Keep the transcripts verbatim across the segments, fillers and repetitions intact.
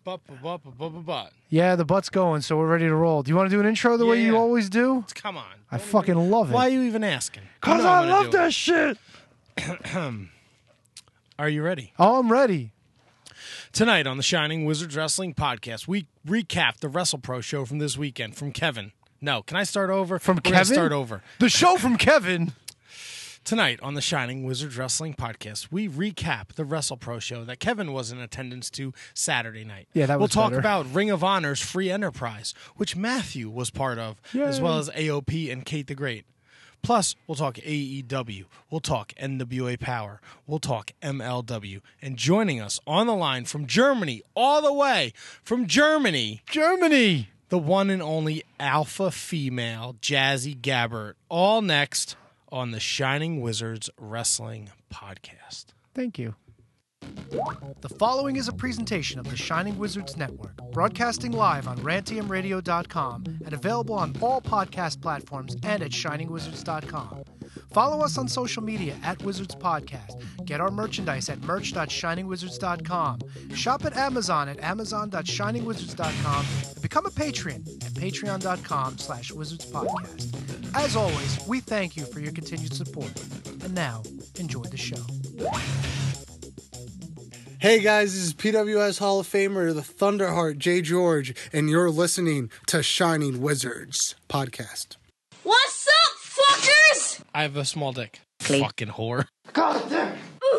But, but, but, but, but, but. Yeah, the butt's going, so we're ready to roll. Do you want to do an intro the Yeah, way you yeah. always do? Come on. I Don't fucking even, love it. Why are you even asking? Because You know I I'm gonna love do that it. shit. Are you ready? Oh, I'm ready. Tonight on the Shining Wizards Wrestling Podcast, we recap the WrestlePro show from this weekend from Kevin. No, can I start over? From We're gonna Kevin? start over. The show from Kevin. Tonight on the Shining Wizards Wrestling Podcast, we recap the WrestlePro show that Kevin was in attendance to Saturday night. Yeah, that We'll was talk better. about Ring of Honor's Free Enterprise, which Matthew was part of, as Yay. well as A O P and Kate the Great. Plus, we'll talk A E W, we'll talk N W A Power, we'll talk M L W. And joining us on the line from Germany, all the way from Germany, Germany. the one and only alpha female, Jazzy Gabbert. All next on the Shining Wizards Wrestling Podcast. Thank you. The following is a presentation of the Shining Wizards Network, broadcasting live on rantium radio dot com and available on all podcast platforms and at shining wizards dot com. Follow us on social media at Wizards Podcast. Get our merchandise at merch dot shining wizards dot com. Shop at Amazon at amazon dot shining wizards dot com and become a patron at patreon dot com slash wizards podcast. As always, we thank you for your continued support. And now, enjoy the show. Hey guys, this is P W S Hall of Famer, the Thunderheart, Jay George, and you're listening to Shining Wizards Podcast. What's up, fuckers? I have a small dick. Clee. Fucking whore. God damn!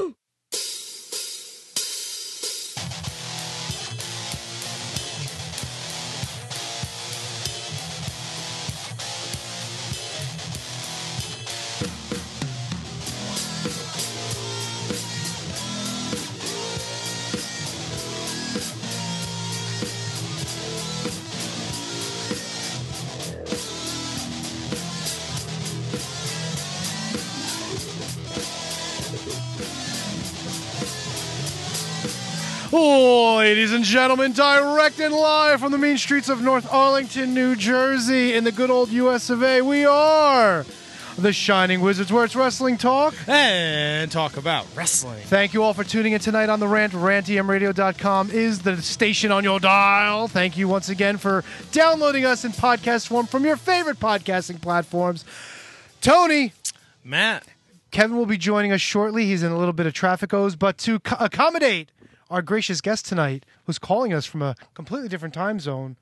Ladies and gentlemen, direct and live from the mean streets of North Arlington, New Jersey, in the good old U S of A, we are the Shining Wizards, where it's wrestling talk. And talk about wrestling. Thank you all for tuning in tonight on The Rant. rantium radio dot com is the station on your dial. Thank you once again for downloading us in podcast form from your favorite podcasting platforms. Tony, Matt. Kevin will be joining us shortly. He's in a little bit of traffic O's, but to co- accommodate our gracious guest tonight, who's calling us from a completely different time zone,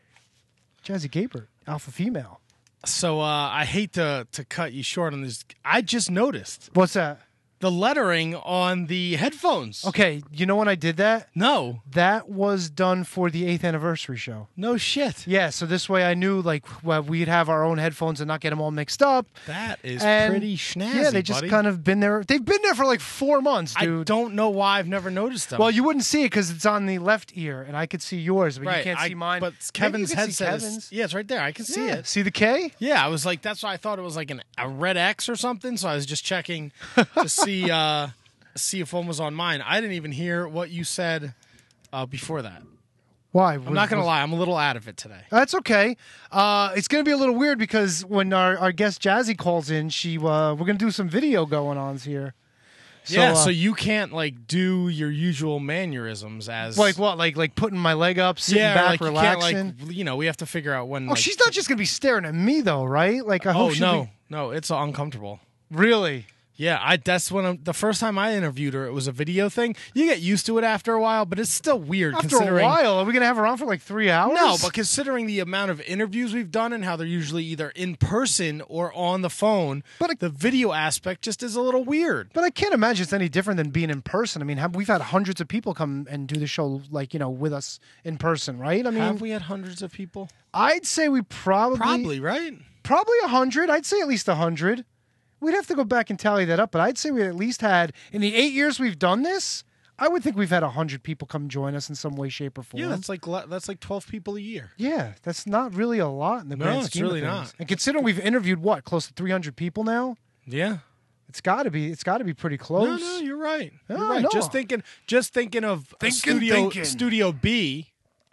Jazzy Gabbert, alpha female. So uh, I hate to, to cut you short on this. I just noticed What's that? the lettering on the headphones. Okay, you know when I did that? No. That was done for the eighth anniversary show. No shit. Yeah, so this way I knew like well, we'd have our own headphones and not get them all mixed up. That is And, pretty snazzy, Yeah, they just buddy. kind of been there. They've been there for like four months, I dude. don't know why I've never noticed them. Well, you wouldn't see it because it's on the left ear, and I could see yours, but right. you can't I- see mine. But Maybe Kevin's you can see headset Kevin's. is... Yeah, it's right there. I can see Yeah. it. See the K? Yeah, I was like, that's why I thought it was like an, a red X or something, so I was just checking to see uh, see if one was on mine. I didn't even hear what you said uh, before that. Why? I'm not going to lie. I'm a little out of it today. That's okay. Uh, it's going to be a little weird because when our, our guest Jazzy calls in, she uh, we're going to do some video going ons here. So, yeah, uh, so you can't, like, do your usual mannerisms as... like what? Like like putting my leg up, sitting yeah, back, like, you relaxing. can't, like, you know, we have to figure out when... oh, like, she's not just going to be staring at me though, right? Like I hope Oh, she'll no. be- No, it's uncomfortable. Really? Yeah, I that's when I'm, the first time I interviewed her, it was a video thing. You get used to it after a while, but it's still weird After a considering... while, are we going to have her on for like three hours? No, but considering the amount of interviews we've done and how they're usually either in person or on the phone, But it- the video aspect just is a little weird. But I can't imagine it's any different than being in person. I mean, have, we've had hundreds of people come and do the show, like, you know, with us in person, right? I mean, Have we had hundreds of people? I'd say we probably Probably, right? probably a hundred. I'd say at least a hundred. We'd have to go back and tally that up, but I'd say we at least had in the eight years we've done this. I would think we've had a hundred people come join us in some way, shape, or form. Yeah, that's like le- that's like twelve people a year. Yeah, that's not really a lot in the No, grand it's scheme of really things. not. And considering we've interviewed what close to three hundred people now, Yeah. it's got to be it's got to be pretty No, close. no, you're right. You're No, right. no. Just thinking, just thinking of uh, Thinking, Studio thinking. Studio B,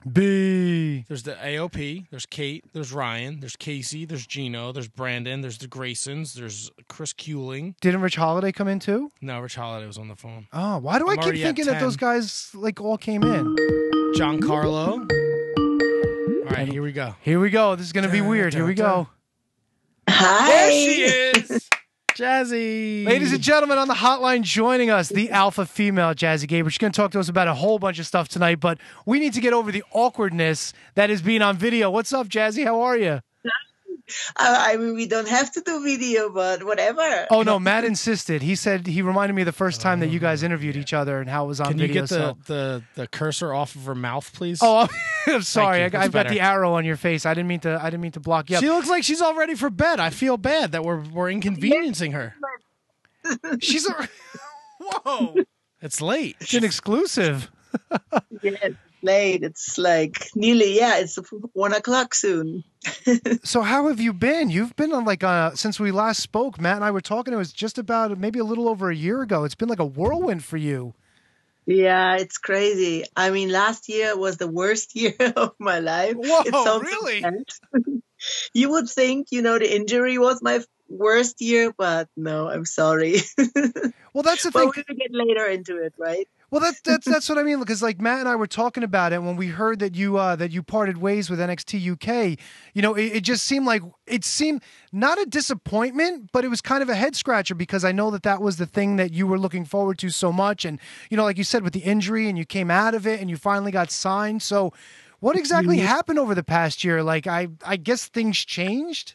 B. There's the A O P. There's Kate. There's Ryan. There's Casey. There's Gino. There's Brandon. There's the Graysons. There's Chris Kuling. Didn't Rich Holiday come in too? No, Rich Holiday was on the phone. Oh, why do I I'm keep already at thinking that those ten. guys like all came in? John Carlo. All right, here we go. Here we go. This is going to be Dun, weird. Here dun, we dun. go. Hi. There she is. Jazzy. Ladies and gentlemen, on the hotline joining us, the alpha female, Jazzy Gabriel. She's going to talk to us about a whole bunch of stuff tonight, but we need to get over the awkwardness that is being on video. What's up, Jazzy? How are you? I mean, we don't have to do video, but whatever. Oh, no, Matt insisted. He said he reminded me of the first time that you guys interviewed each other and how it was on Can you video. get the, so. the, the cursor off of her mouth, please? Oh, I'm sorry. you. I, That's I've got better. the arrow on your face. I didn't mean to. I didn't mean to block you up. She looks like she's all ready for bed. I feel bad that we're we're inconveniencing her. She's a. Whoa! It's late. It's an exclusive. Yeah, it's late. It's like nearly, yeah, it's one o'clock soon. So how have you been? You've been on like uh since we last spoke. Matt and I were talking. It was just about maybe a little over a year ago. It's been like a whirlwind for you. Yeah, it's crazy. I mean, last year was the worst year of my life. Whoa, It sounds so really? bad. You would think, you know, the injury was my worst year, but no, I'm sorry. Well, that's the But thing. we're gonna get later into it, right? Well, that's that's that's what I mean. Because like Matt and I were talking about it when we heard that you uh, that you parted ways with N X T U K. You know, it, it just seemed like it seemed not a disappointment, but it was kind of a head scratcher because I know that that was the thing that you were looking forward to so much. And you know, like you said, with the injury, and you came out of it, and you finally got signed. So, what exactly happened over the past year? Like, I I guess things changed.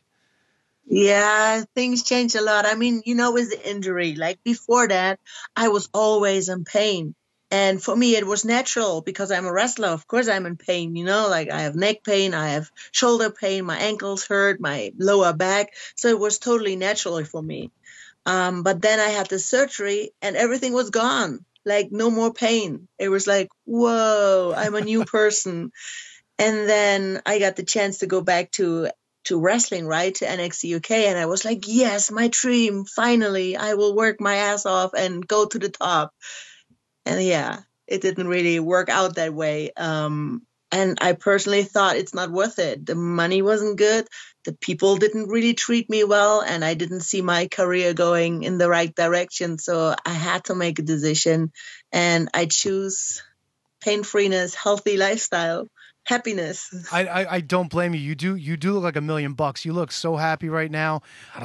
Yeah, things changed a lot. I mean, you know, with the injury, like before that, I was always in pain. And for me, it was natural because I'm a wrestler. Of course, I'm in pain, you know, like I have neck pain, I have shoulder pain, my ankles hurt, my lower back. So it was totally natural for me. Um, but then I had the surgery and everything was gone, like no more pain. It was like, whoa, I'm a new person. And then I got the chance to go back to to wrestling, right, to N X T U K. And I was like, yes, my dream, finally, I will work my ass off and go to the top. And yeah, it didn't really work out that way. Um, and I personally thought it's not worth it. The money wasn't good. The people didn't really treat me well. And I didn't see my career going in the right direction. So I had to make a decision. And I choose pain-freeness, healthy lifestyle. Happiness. I, I I don't blame you. You do you do look like a million bucks. You look so happy right now.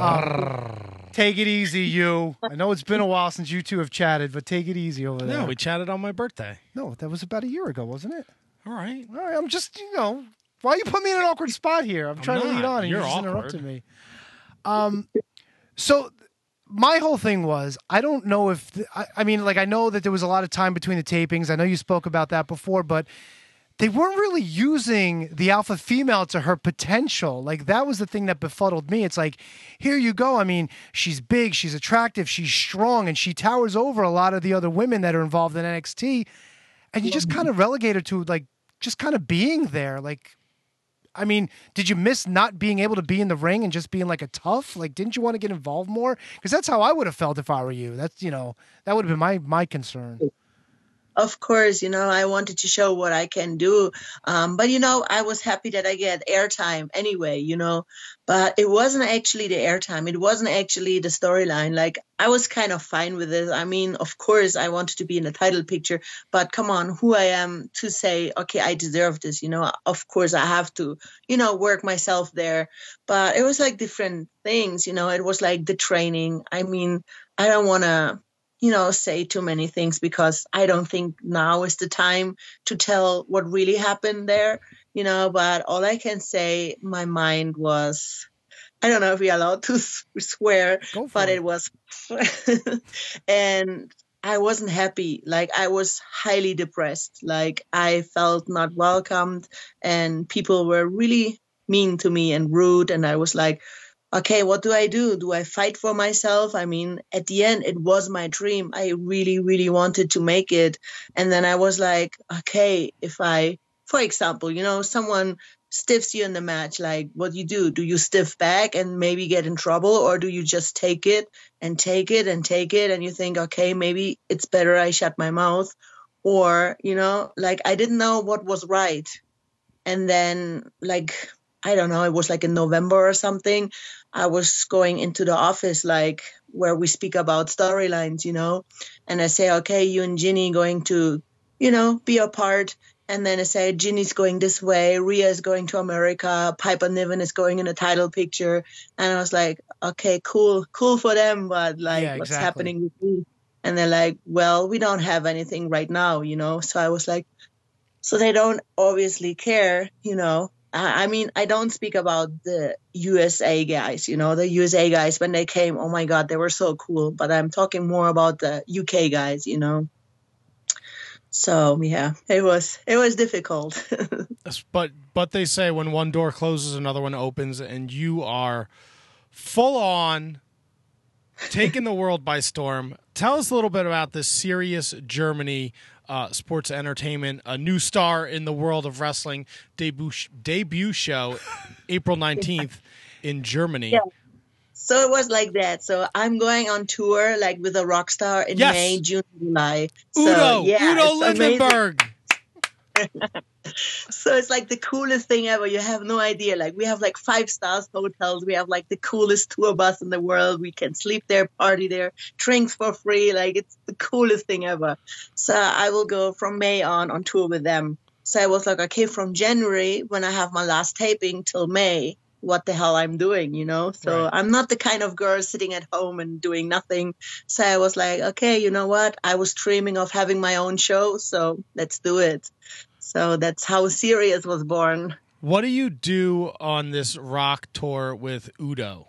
Um, take it easy, you. I know it's been a while since you two have chatted, but take it easy over there. No, we chatted on my birthday. No, that was about a year ago, wasn't it? All right. All right, I'm just, you know, why you put me in an awkward spot here? I'm trying to lead not. on and You're you just awkward. interrupted me. Um, so my whole thing was, I don't know if, th- I, I mean, like, I know that there was a lot of time between the tapings. I know you spoke about that before, but they weren't really using the alpha female to her potential. Like, that was the thing that befuddled me. It's like, here you go. I mean, she's big, she's attractive, she's strong, and she towers over a lot of the other women that are involved in N X T. And you just kind of relegate her to, like, just kind of being there. Like, I mean, did you miss not being able to be in the ring and just being like a tough? Like, didn't you want to get involved more? Because that's how I would have felt if I were you. That's, you know, that would have been my my concern. Of course, you know, I wanted to show what I can do. Um, but, you know, I was happy that I get airtime anyway, you know, but it wasn't actually the airtime. It wasn't actually the storyline. Like, I was kind of fine with it. I mean, of course, I wanted to be in the title picture, but come on, who I am to say, okay, I deserve this, you know, of course I have to, you know, work myself there. But it was like different things, you know, it was like the training. I mean, I don't want to, you know, say too many things because I don't think now is the time to tell what really happened there, you know, but all I can say, my mind was, I don't know if we're allowed to swear, Go for but it. it was, and I wasn't happy. Like, I was highly depressed. Like, I felt not welcomed and people were really mean to me and rude. And I was like, okay, what do I do? Do I fight for myself? I mean, at the end, it was my dream. I really, really wanted to make it. And then I was like, okay, if I, for example, you know, someone stiffs you in the match, like, what do you do? Do you stiff back and maybe get in trouble? Or do you just take it and take it and take it? And you think, okay, maybe it's better I shut my mouth. Or, you know, like, I didn't know what was right. And then, like, I don't know, it was like in November or something, I was going into the office, like, where we speak about storylines, you know, and I say, okay, you and Ginny going to, you know, be apart. And then I say, Ginny's going this way, Rhea is going to America, Piper Niven is going in a title picture. And I was like, okay, cool, cool for them, but like, Yeah, what's exactly. happening with me? And they're like, well, we don't have anything right now, you know? So I was like, so they don't obviously care, you know? I I mean, I don't speak about the U S A guys, you know, the U S A guys, when they came, oh my God, they were so cool. But I'm talking more about the U K guys, you know? So yeah, it was, it was difficult. But but they say when one door closes, another one opens, and you are full on taking the world by storm. Tell us a little bit about this Sirius Germany uh, sports entertainment, a new star in the world of wrestling debut debut show, April nineteenth in Germany. Yeah. So it was like that. So I'm going on tour, like with a rock star in Yes. May, June, July. Udo, so, yeah, Udo it's amazing. Lindenberg. So it's like the coolest thing ever. You have no idea. Like we have like five stars hotels. We have like the coolest tour bus in the world. We can sleep there, party there, drinks for free. Like it's the coolest thing ever. So I will go from May on on tour with them. So I was like, okay, from January when I have my last taping till May, what the hell I'm doing, you know? So Right. I'm not the kind of girl sitting at home and doing nothing. So I was like, okay, you know what? I was dreaming of having my own show. So let's do it. So that's how Sirius was born. What do you do on this rock tour with Udo?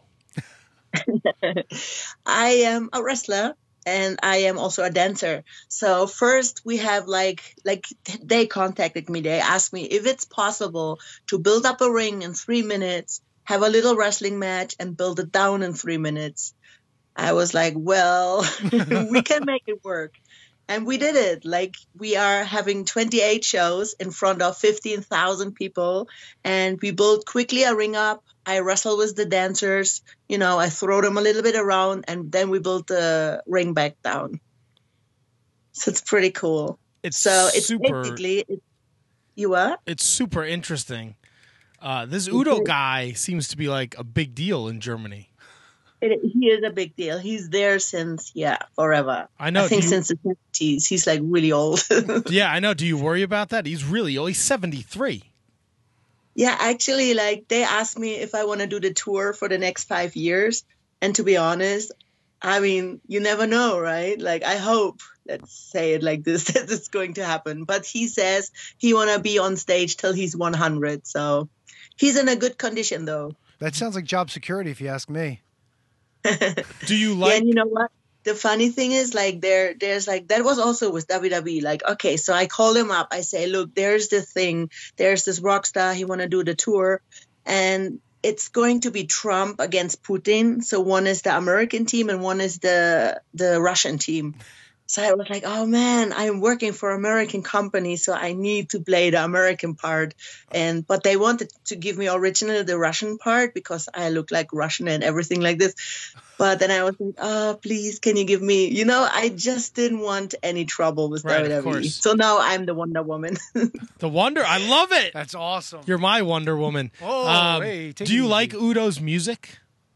I am a wrestler and I am also a dancer. So first we have like, like they contacted me. They asked me if it's possible to build up a ring in three minutes, have a little wrestling match and build it down in three minutes. I was like, well, we can make it work. And we did it. Like we are having twenty-eight shows in front of fifteen thousand people. And we built quickly a ring up. I wrestle with the dancers. You know, I throw them a little bit around and then we built the ring back down. So it's pretty cool. It's so it's super. basically, it, you are? It's super interesting. Uh, this Udo guy seems to be like a big deal in Germany. It, he is a big deal. He's there since, yeah, forever. I know. I think Do you- since the seventies. He's like really old. Yeah, I know. Do you worry about that? He's really old. He's seventy-three. Yeah, actually, like they asked me if I want to do the tour for the next five years. And to be honest, I mean, you never know, right? Like, I hope, let's say it like this, that it's going to happen. But he says he want to be on stage till he's one hundred. So he's in a good condition, though. That sounds like job security, if you ask me. Do you Yeah, like? and you know what? The funny thing is, like, there, there's like, that was also with W W E. Like, okay, so I call him up. I say, look, there's the thing. There's this rock star. He want to do the tour. And it's going to be Trump against Putin. So one is the American team and one is the the Russian team. So I was like, oh man, I'm working for American company, so I need to play the American part. And but they wanted to give me originally the Russian part because I look like Russian and everything like this. But then I was like, oh, please, can you give me, you know, I just didn't want any trouble with Right, of W W E. course. So now I'm the Wonder Woman. The Wonder. I love it. That's awesome. You're my Wonder Woman. Oh, Um, hey, take do it you easy. like Udo's music?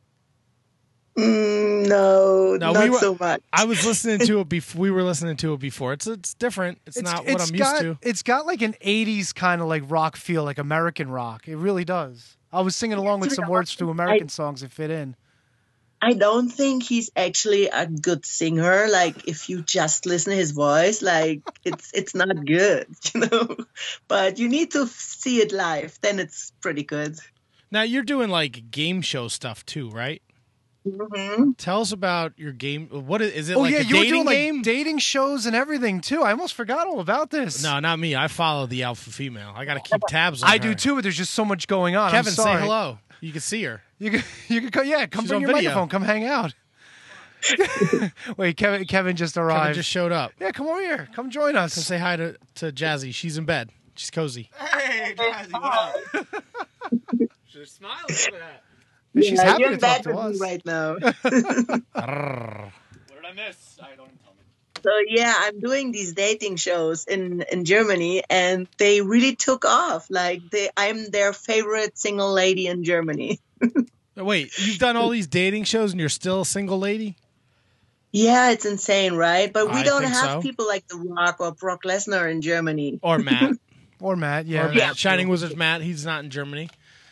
mm, no, No, not we were- so much. I was listening to it before. We were listening to it before. It's it's different. It's, not what I'm got, used to. It's got like an eighties kind of like rock feel, like American rock. It really does. I was singing along with to be some words honest, to American songs that fit in. I don't think he's actually a good singer. Like if you just listen to his voice, like it's it's not good, you know. But you need to see it live, then it's pretty good. Now you're doing like game show stuff too, right? hmm Tell us about your game. What is, is it? Oh like yeah, a you were dating doing game? like dating shows and everything too. I almost forgot all about this. No, not me. I follow the alpha female. I got to keep tabs on I her. do too, but there's just so much going on. Kevin, I'm say sorry. hello. You can see her. You can, you can, co- yeah, come She's bring on your video. microphone. Come hang out. Wait, Kevin, Kevin just arrived. Kevin just showed up. Yeah, come over here. Come join Come us. say hi to, to Jazzy. She's in bed. She's cozy. Hey, Jazzy, what up? She's smiling. Look at that. She's Yeah, happy you're to in talk bed to with us. me right now. What did I miss? I don't even tell me. So yeah, I'm doing these dating shows in in Germany, and they really took off. Like they, I'm their favorite single lady in Germany. Wait, you've done all these dating shows and you're still a single lady? Yeah, it's insane, right? But we I don't think have so. people like The Rock or Brock Lesnar in Germany. Or Matt. Or Matt, yeah. Or Matt. Shining Wizards Matt. He's not in Germany.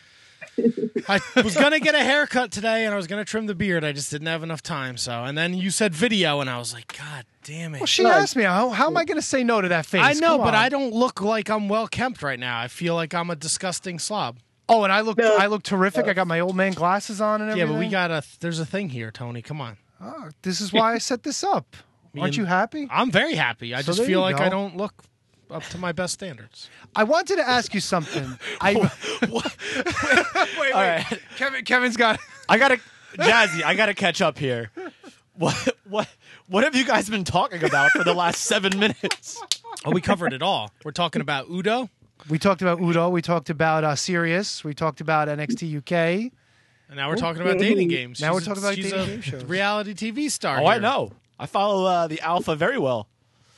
I was going to get a haircut today, and I was going to trim the beard. I just didn't have enough time. So, and then you said video, and I was like, God damn it. Well, she asked me, how, how am I going to say no to that face? I know, Come but on. I don't look like I'm well kept right now. I feel like I'm a disgusting slob. Oh, and I look No. I look terrific. I got my old man glasses on and Yeah, everything. but we got a. There's a thing here, Tony. Come on. Oh, this is why I set this up. Aren't and- you happy? I'm very happy. I So just there feel you like go. I don't look up to my best standards. I wanted to ask you something. I wait, All right. Kevin Kevin's got I gotta, Jazzy, I gotta catch up here. What, what, what have you guys been talking about for the last seven minutes? Oh, we covered it all. We're talking about Udo, We talked about Udo, we talked about uh, Sirius, we talked about N X T U K. and now we're talking about dating games. Now we're She's a- talking about she's dating a game shows. reality T V star. Oh, I here. know. I follow uh, the Alpha very well.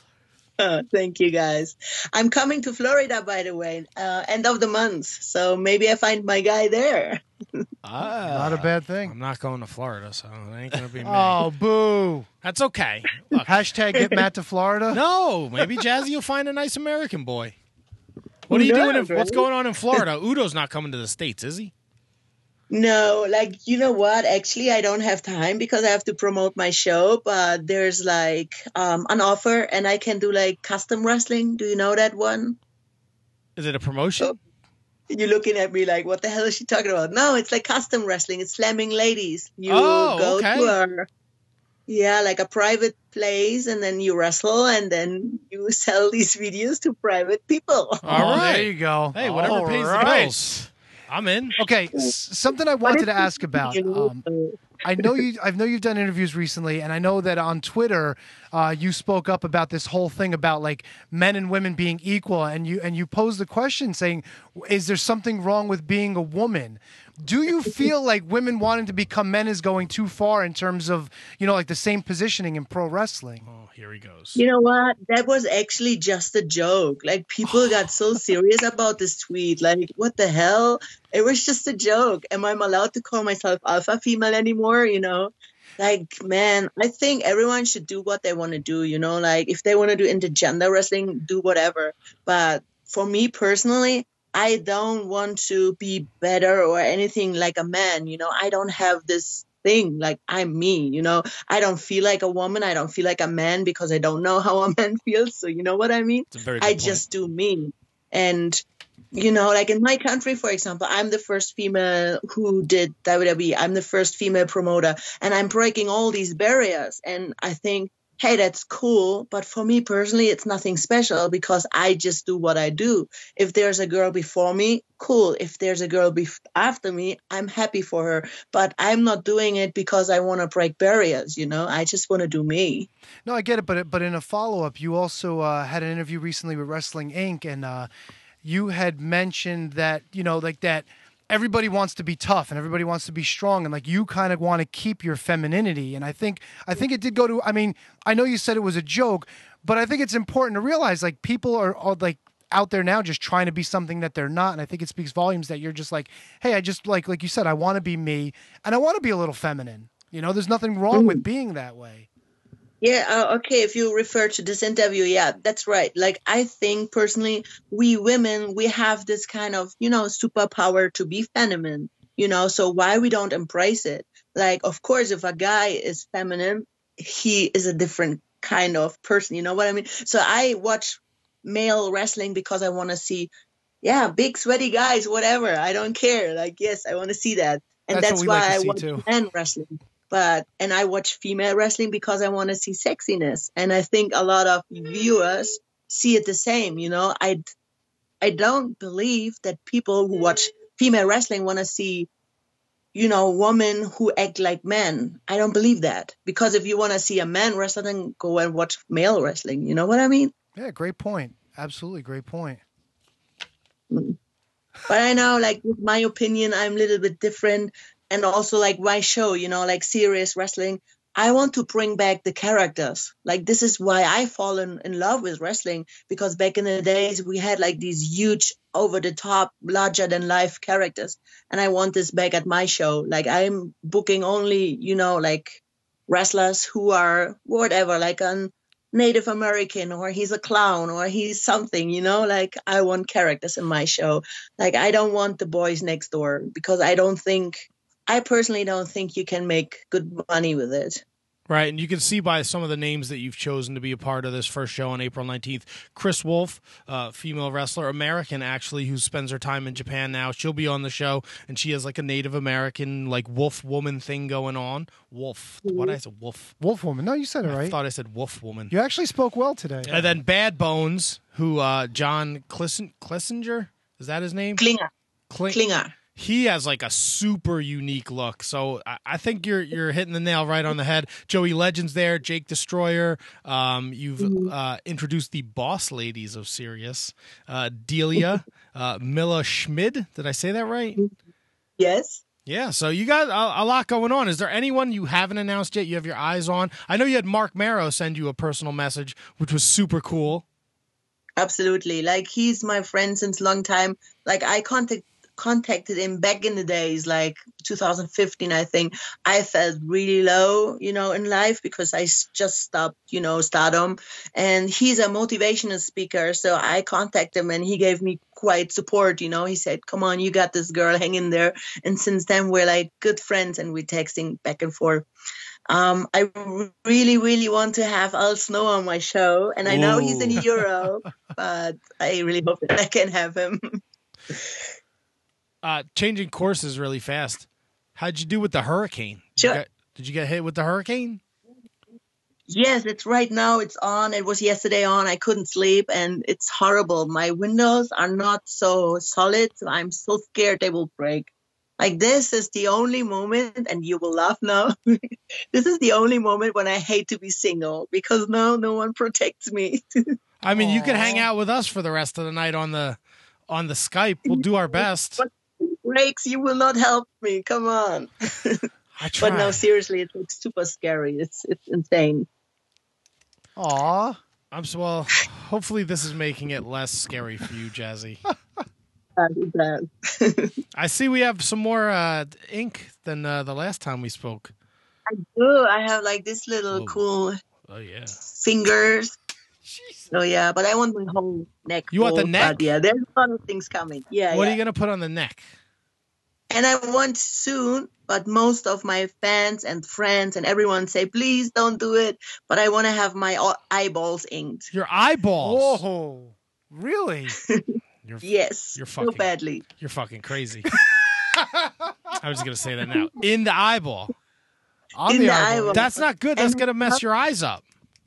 Uh, thank you, guys. I'm coming to Florida, by the way, uh, end of the month. So maybe I find my guy there. Ah. Not a bad thing. I'm not going to Florida, so it ain't gonna be me. Oh, boo. That's okay. Look, Hashtag get Matt to Florida. no, maybe Jazzy will find a nice American boy. What are Who you doing? knows, In, what's right? going on in Florida? Udo's not coming to the States, is he? No, like, you know what? Actually, I don't have time because I have to promote my show, but there's like um, an offer and I can do like custom wrestling. Do you know that one? Is it a promotion? You're looking at me like, what the hell is she talking about? No, it's like custom wrestling. It's slamming ladies. You Oh, go okay. to a, yeah, like a private place and then you wrestle and then you sell these videos to private people. All Oh, right. there you go. Hey, whatever All pays right. the bills. I'm in. Okay, s- something I wanted to ask about. You know, Um, so- I know you. I know you've done interviews recently, and I know that on Twitter, uh, you spoke up about this whole thing about like men and women being equal, and you and you posed the question saying, "Is there something wrong with being a woman?" Do you feel like women wanting to become men is going too far in terms of you know like the same positioning in pro wrestling? Oh, here he goes. You know what? That was actually just a joke. Like, people got so serious about this tweet. Like, what the hell? It was just a joke. Am I allowed to call myself alpha female anymore? You know? Like, man, I think everyone should do what they want to do. You know, like if they want to do intergender wrestling, do whatever. But for me personally, I don't want to be better or anything like a man. You know, I don't have this thing. Like, I'm me, you know, I don't feel like a woman. I don't feel like a man because I don't know how a man feels. So, you know what I mean? It's a very good I point. just do me. And, you know, like in my country, for example, I'm the first female who did W W E. I'm the first female promoter and I'm breaking all these barriers. And I think, hey, that's cool. But for me personally, it's nothing special because I just do what I do. If there's a girl before me, cool. If there's a girl bef- after me, I'm happy for her. But I'm not doing it because I want to break barriers, you know? I just want to do me. No, I get it, but but in a follow up, you also uh, had an interview recently with Wrestling Incorporated, and uh, you had mentioned that you know like that. Everybody wants to be tough and everybody wants to be strong and like you kind of want to keep your femininity and I think I think it did go to I mean I know you said it was a joke but I think it's important to realize like people are, are like out there now just trying to be something that they're not and I think it speaks volumes that you're just like hey I just like like you said I want to be me and I want to be a little feminine you know there's nothing wrong with being that way. Yeah, uh, okay, if you refer to this interview, yeah, that's right. Like, I think personally, we women, we have this kind of, you know, superpower to be feminine, you know, so why we don't embrace it? Like, of course, if a guy is feminine, he is a different kind of person, you know what I mean? So I watch male wrestling because I want to see, yeah, big sweaty guys, whatever. I don't care. Like, yes, I want to see that. And That's that's, what we like why to I see, watch too. men wrestling. But and I watch female wrestling because I want to see sexiness, and I think a lot of viewers see it the same. You know, I I don't believe that people who watch female wrestling want to see, you know, women who act like men. I don't believe that because if you want to see a man wrestle, then go and watch male wrestling. You know what I mean? Yeah, great point. Absolutely great point. But I know, like, with my opinion, I'm a little bit different. And also, like, my show, you know, like serious wrestling, I want to bring back the characters. Like, this is why I fallen in love with wrestling, because back in the days we had like these huge, over the top, larger than life characters. And I want this back at my show. Like, I'm booking only, you know, like wrestlers who are whatever, like an Native American, or he's a clown, or he's something, you know, like I want characters in my show. Like, I don't want the boys next door, because I don't think, I personally don't think you can make good money with it. Right, and you can see by some of the names that you've chosen to be a part of this first show on April nineteenth. Chris Wolf, uh, female wrestler, American actually, who spends her time in Japan now. She'll be on the show, and she has like a Native American, like wolf woman thing going on. Wolf. What did I say? Wolf. Wolf woman. No, you said it I right. thought I said wolf woman. You actually spoke well today. And then Bad Bones, who uh, John Clissen- Clissinger, is that his name? Klinger. Kling- Klinger. He has like a super unique look, so I, I think you're you're hitting the nail right on the head. Joey Legend's there, Jake Destroyer. Um, you've uh, introduced the boss ladies of Sirius, uh, Delia, uh, Mila Schmid. Did I say that right? Yes. Yeah, so you got a, a lot going on. Is there anyone you haven't announced yet? You have your eyes on. I know you had Mark Marrow send you a personal message, which was super cool. Absolutely. Like, he's my friend since a long time. Like, I contact. contacted him back in the days, like two thousand fifteen, I think. I felt really low, you know, in life, because I s- just stopped, you know, stardom. And he's a motivational speaker. So I contacted him, and he gave me quite support, you know. He said, come on, you got this, girl, hang in there. And since then, we're like good friends, and we're texting back and forth. Um, I really, really want to have Al Snow on my show. And I know he's in Europe, but I really hope that I can have him. Uh, changing courses really fast. How'd you do with the hurricane? Did Sure. you get, did you get hit with the hurricane? Yes, it's right now. It's on. It was yesterday on. I couldn't sleep, and it's horrible. My windows are not so solid. So I'm so scared they will break. Like, this is the only moment, and you will laugh now. This is the only moment when I hate to be single, because no, no one protects me. I mean, you could hang out with us for the rest of the night on the on the Skype. We'll do our best. But if it breaks, you will not help me. Come on. I try. But no, seriously, it looks super scary. It's it's insane. Aw. I'm so well. Hopefully, this is making it less scary for you, Jazzy. Uh, it's bad. I see we have some more uh, ink than uh, the last time we spoke. I do. I have like this little Whoa. cool Oh yeah. fingers. Oh yeah, but I want my whole neck. You want the full, neck? but yeah, there's a lot of things coming. Yeah, What yeah. are you gonna put on the neck? And I want soon, but most of my fans and friends and everyone say, please don't do it. But I want to have my o- eyeballs inked. Your eyeballs. Whoa. Really? You're, Yes, You're so fucking- badly. You're fucking crazy. I was gonna say that now. In the eyeball. On In the the eyeball. eyeball. That's not good. That's And- gonna mess your eyes up.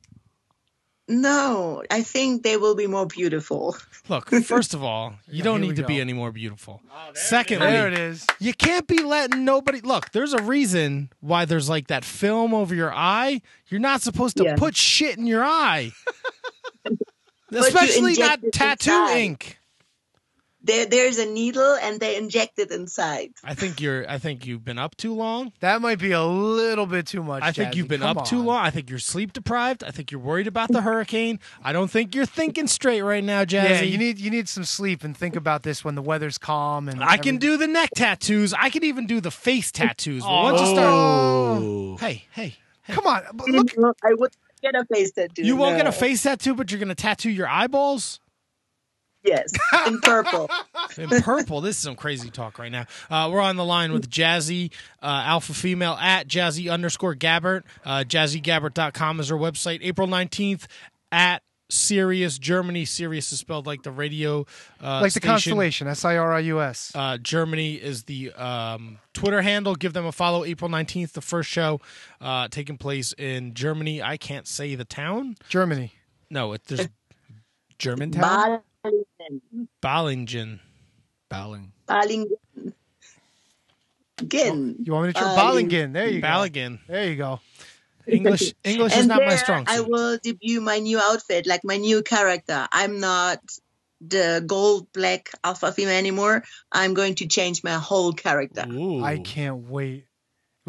No, I think they will be more beautiful. Look, first of all, you don't here need we to be go. any more beautiful. Oh, there Secondly, There it is. you can't be letting nobody look. There's a reason why there's like that film over your eye. You're not supposed to Yeah. put shit in your eye, you especially inject not it tattoo inside. ink. There, there's a needle, and they inject it inside. I think you're. I think you've been up too long. That might be a little bit too much. I think Jazzy. you've been Come up too on. long. I think you're sleep deprived. I think you're worried about the hurricane. I don't think you're thinking straight right now, Jazzy. Yeah, you need you need some sleep and think about this when the weather's calm and I can everything. do the neck tattoos. I can even do the face tattoos. But Oh. once you start, hey, hey, hey. Come on, but look. I would get a face tattoo. You won't get a no. face tattoo, but you're going to tattoo your eyeballs? Yes, in purple. In purple. This is some crazy talk right now. Uh, we're on the line with Jazzy, uh, alpha female, at Jazzy underscore Gabbert. Uh, jazzy gabbert dot com is her website. April nineteenth at Sirius, Germany. Sirius is spelled like the radio uh, Like the station. constellation, S I R I U S. Uh, Germany is the um, Twitter handle. Give them a follow. April nineteenth, the first show uh, taking place in Germany. I can't say the town. Germany. No, it, there's Germantown? Balingen. Ballingen. Bowling. Balingen. Again. You want me to try Balingen. Ballingen? There you go. Ballingen. There you go. English English is And not my there strong I suit. will debut my new outfit, like my new character. I'm not the gold black alpha female anymore. I'm going to change my whole character. Ooh. I can't wait.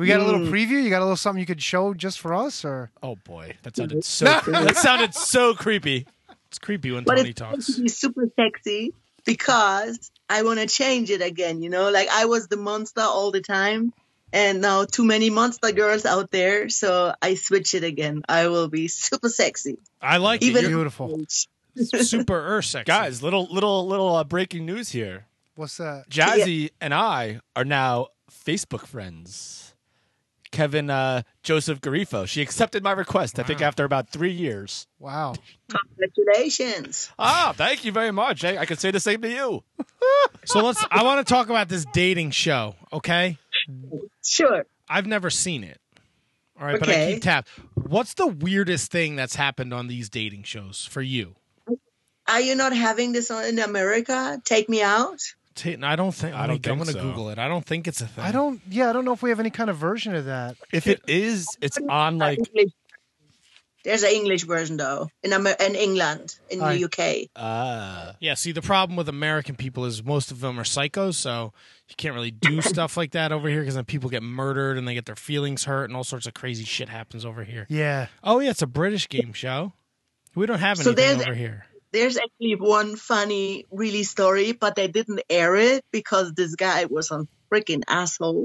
We got a little Mm. preview. You got a little something you could show just for us, or Oh boy, that sounded so. that sounded so creepy. It's creepy when But Tony it's going talks. to be super sexy because I want to change it again. You know, like I was the monster all the time, and now too many monster girls out there, so I switch it again. I will be super sexy. I like Even it. beautiful. You're super ur sexy. Guys, little little little uh, breaking news here. What's that? Jazzy and I are now Facebook friends. Kevin uh, Joseph Garifo. She accepted my request. I think after about three years. Wow. Congratulations. Ah, thank you very much. I, I can say the same to you. So let's. I want to talk about this dating show. Okay, Sure. I've never seen it. All right, but I Okay. keep tab. What's the weirdest thing that's happened on these dating shows for you? Are you not having this on, in America? Take me out. Ta- I don't think. I I don't don't I'm think going to so. Google it. I don't think it's a thing. I don't. Yeah, I don't know if we have any kind of version of that. If it is, it's on like English. There's an English version though in Amer- in England, in Aye. the U K. uh Yeah. See, the problem with American people is most of them are psychos, so you can't really do stuff like that over here because then people get murdered and they get their feelings hurt and all sorts of crazy shit happens over here. Yeah. Oh yeah, it's a British game show. We don't have So anything there's- over here. There's actually one funny, really story, but they didn't air it because this guy was a freaking asshole.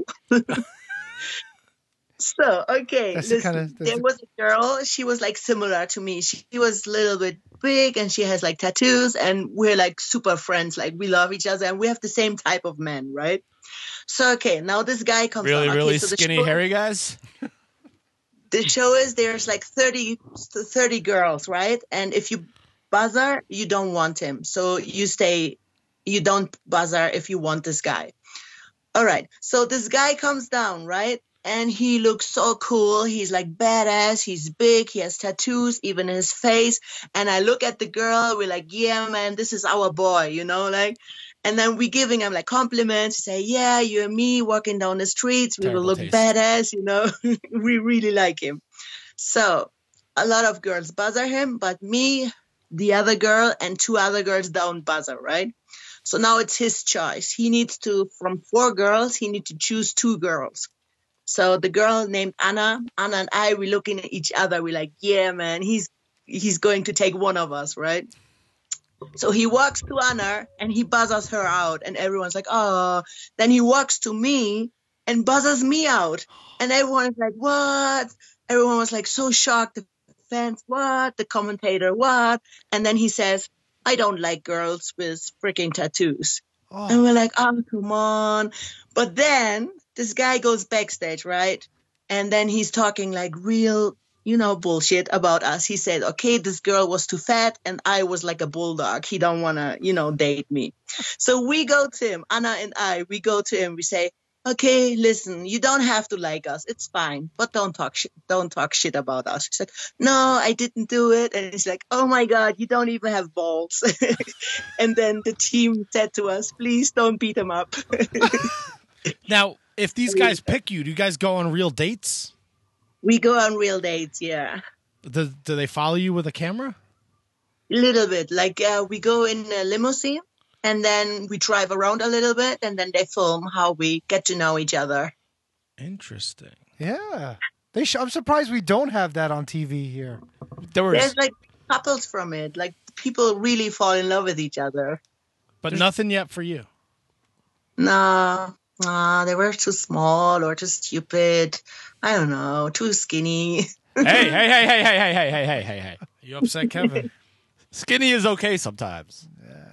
So, okay, That's the listen, kinda- that's there the- was a girl, she was like similar to me. She was a little bit big and she has like tattoos and we're like super friends. Like we love each other and we have the same type of men, right? So, okay, now this guy comes really, on. Okay, really so the skinny, show- hairy guys. The show is there's like thirty, thirty girls, right? And if you buzzer, you don't want him. So you stay, you don't buzzer if you want this guy. All right. So this guy comes down, right? And he looks so cool. He's like badass. He's big. He has tattoos, even in his face. And I look at the girl. We're like, yeah, man, this is our boy, you know, like. And then we giving him like compliments. We say, yeah, you and me walking down the streets. We Terrible will look taste. badass, you know. We really like him. So a lot of girls buzzer him, but me, the other girl, and two other girls don't buzzer, right? So now it's his choice. He needs to, from four girls, he needs to choose two girls. So the girl named Anna, Anna and I, we're looking at each other. We're like, yeah, man, he's he's going to take one of us, right? So he walks to Anna and he buzzes her out, and everyone's like, oh. Then he walks to me and buzzes me out, and everyone's like, what? Everyone was like so shocked. The fans, what? The commentator, what? And then he says, I don't like girls with freaking tattoos. Oh. And we're like, oh, come on. But then this guy goes backstage, right? And then he's talking like real, you know, bullshit about us. He said, okay, this girl was too fat and I was like a bulldog. He don't want to, you know, date me. So we go to him, Anna and I, we go to him. We say, okay, listen, you don't have to like us. It's fine, but don't talk shit. Don't talk shit about us. He's like, no, I didn't do it. And he's like, oh my God, you don't even have balls. And then the team said to us, please don't beat him up. Now, if these guys pick you, do you guys go on real dates? We go on real dates, yeah. Do, do they follow you with a camera? A little bit. Like uh, we go in a limousine and then we drive around a little bit and then they film how we get to know each other. Interesting. Yeah. They sh- I'm surprised we don't have that on T V here. There was There's like couples from it. Like people really fall in love with each other. But nothing yet for you. No, no, they were too small or too stupid. I don't know, too skinny. hey, hey, hey, hey, hey, hey, hey, hey, hey, hey, hey. You upset Kevin. Skinny is okay sometimes.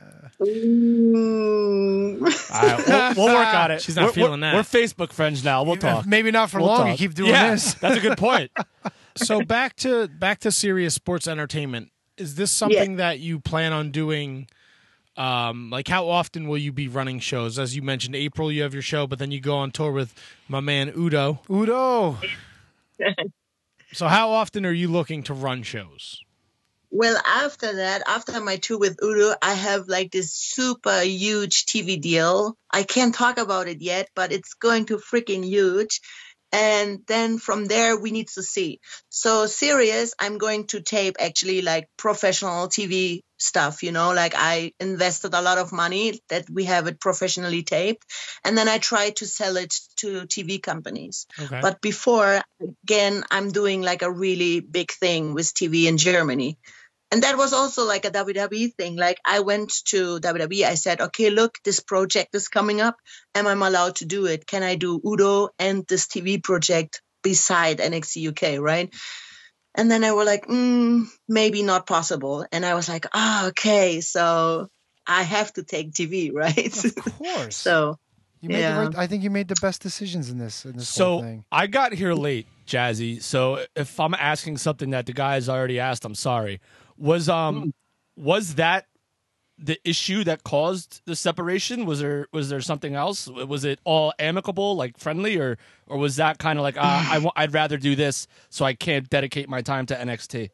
Mm. All right, we'll, we'll work on it. She's not We're- feeling we're, that. We're Facebook friends now. We'll talk. Maybe not for We'll long. talk. You keep doing yeah, this. That's a good point. So back to back to serious sports entertainment. Is this something that you plan on doing? Um, like how often will you be running shows? As you mentioned, April you have your show, but then you go on tour with my man Udo. Udo. So how often are you looking to run shows? Well, after that, after my tour with Udo, I have like this super huge T V deal. I can't talk about it yet, but it's going to freaking huge. And then from there, we need to see. So Sirius, I'm going to tape actually like professional T V stuff, you know, like I invested a lot of money that we have it professionally taped. And then I try to sell it to T V companies. Okay. But before, again, I'm doing like a really big thing with T V in Germany. And that was also like a W W E thing. Like I went to W W E. I said, okay, look, this project is coming up. Am I allowed to do it? Can I do Udo and this T V project beside N X T U K, right? And then they were like, mm, maybe not possible. And I was like, ah, oh, okay. So I have to take T V, right? Of course. So you made yeah. the right, I think you made the best decisions in this, in this whole So thing. I got here late, Jazzy. So if I'm asking something that the guys already asked, I'm sorry. Was um was that the issue that caused the separation? Was there was there something else? Was it all amicable, like friendly, or or was that kind of like uh, I w- I'd rather do this, so I can't dedicate my time to N X T?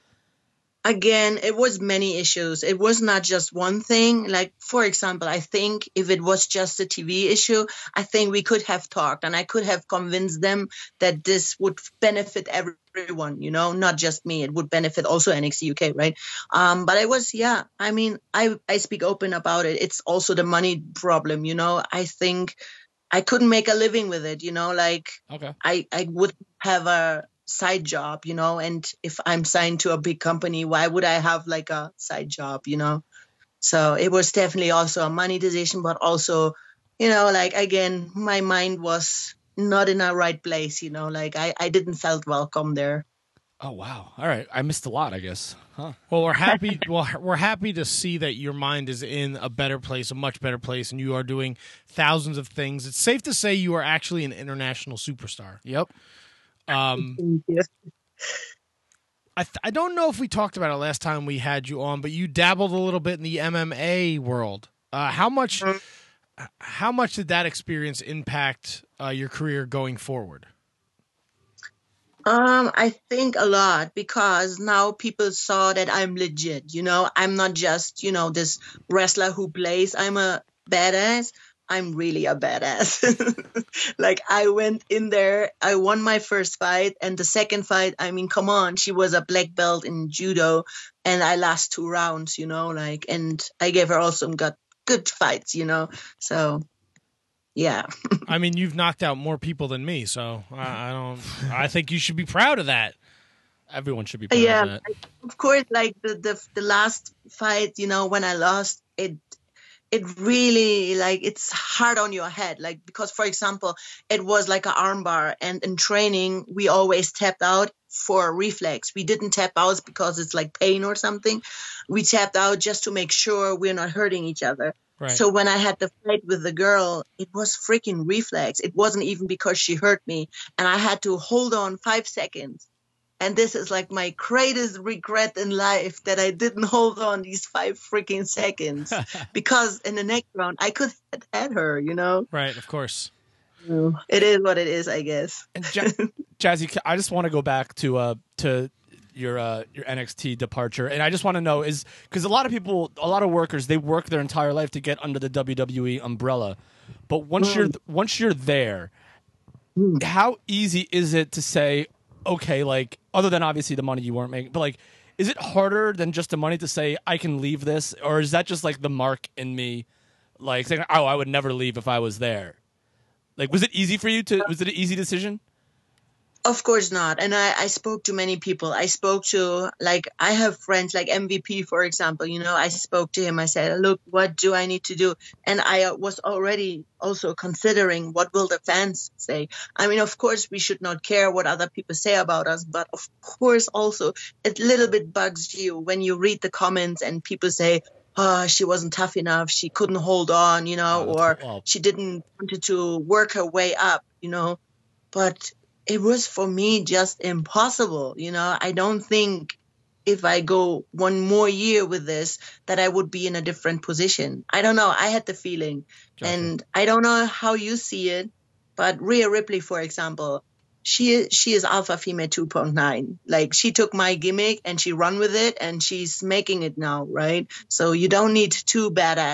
Again, it was many issues. It was not just one thing. Like, for example, I think if it was just a T V issue, I think we could have talked and I could have convinced them that this would benefit everyone, you know, not just me. It would benefit also N X T U K, right? Um, but I was, yeah, I mean, I, I speak open about it. It's also the money problem, you know. I think I couldn't make a living with it, you know, like Okay. I, I would have a side job, you know, and if I'm signed to a big company, why would I have like a side job, you know? So it was definitely also a money decision, but also, you know, like again, my mind was not in a right place, you know, like I, I didn't felt welcome there. Oh wow! All right, I missed a lot, I guess. Huh? Well, we're happy. Well, we're happy to see that your mind is in a better place, a much better place, and you are doing thousands of things. It's safe to say you are actually an international superstar. Yep. Um, I th- I don't know if we talked about it last time we had you on, but you dabbled a little bit in the M M A world. Uh, how much? How much did that experience impact uh, your career going forward? Um, I think a lot because now people saw that I'm legit, you know, I'm not just, you know, this wrestler who plays. I'm a badass. I'm really a badass. Like I went in there, I won my first fight and the second fight, I mean, come on, she was a black belt in judo and I lost two rounds, you know, like, and I gave her also some good, good fights, you know, so yeah. I mean, you've knocked out more people than me, so I, I don't. I think you should be proud of that. Everyone should be proud Yeah, of that. of course, like the, the the last fight, you know, when I lost, it it really like it's hard on your head, like because for example, it was like an armbar, and in training we always tapped out for a reflex. We didn't tap out because it's like pain or something. We tapped out just to make sure we're not hurting each other. Right. So when I had the fight with the girl, it was freaking reflex. It wasn't even because she hurt me, and I had to hold on five seconds. And this is like my greatest regret in life that I didn't hold on these five freaking seconds because in the next round I could have had her, you know? Right, of course. It is what it is, I guess. And Ja- Jazzy, I just want to go back to uh to your uh your N X T departure, and I just want to know is because a lot of people, a lot of workers, they work their entire life to get under the W W E umbrella, but once mm. you're once you're there, mm. how easy is it to say, okay, like other than obviously the money you weren't making, but like, is it harder than just the money to say I can leave this, or is that just like the mark in me, like saying, oh, I would never leave if I was there? Like, was it easy for you to? Was it an easy decision? Of course not. And I, I spoke to many people. I spoke to, like, I have friends like M V P, for example. You know, I spoke to him. I said, look, what do I need to do? And I was already also considering what will the fans say. I mean, of course, we should not care what other people say about us. But of course, also, it little bit bugs you when you read the comments and people say, oh, she wasn't tough enough. She couldn't hold on, you know, oh, or well. she didn't wanted to work her way up, you know. But it was for me just impossible. You know, I don't think if I go one more year with this that I would be in a different position. I don't know. I had the feeling. Gotcha. And I don't know how you see it, but Rhea Ripley, for example, she she is Alpha Female two point nine. Like she took my gimmick and she run with it and she's making it now, right? So you don't need two badass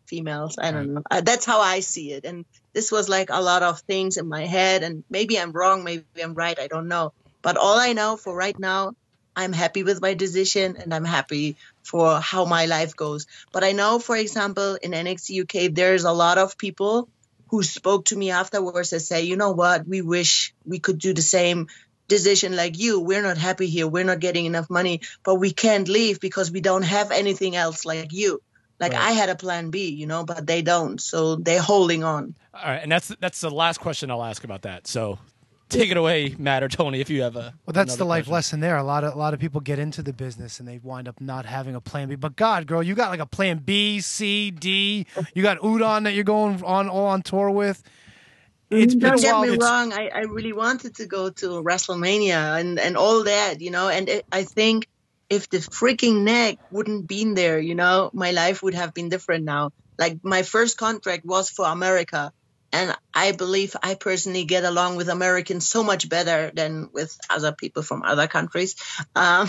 females. I don't know. Uh, that's how I see it. And this was like a lot of things in my head. And maybe I'm wrong. Maybe I'm right. I don't know. But all I know for right now, I'm happy with my decision and I'm happy for how my life goes. But I know, for example, in N X T U K, there's a lot of people who spoke to me afterwards and say, you know what, we wish we could do the same decision like you. We're not happy here. We're not getting enough money, but we can't leave because we don't have anything else like you. Like Right. I had a plan B, you know, but they don't. So they're holding on. All right, and that's that's the last question I'll ask about that. So take it away, Matt or Tony, if you have a. Well, that's the another life question. lesson there. A lot of a lot of people get into the business and they wind up not having a plan B. But God, girl, you got like a plan B, C, D. You got Udon that you're going on all on tour with. It's been Don't a get while. me It's- wrong. I, I really wanted to go to WrestleMania and, and all that, you know, and it, I think if the freaking neck wouldn't been there, you know, my life would have been different now. Like my first contract was for America. And I believe I personally get along with Americans so much better than with other people from other countries. Um,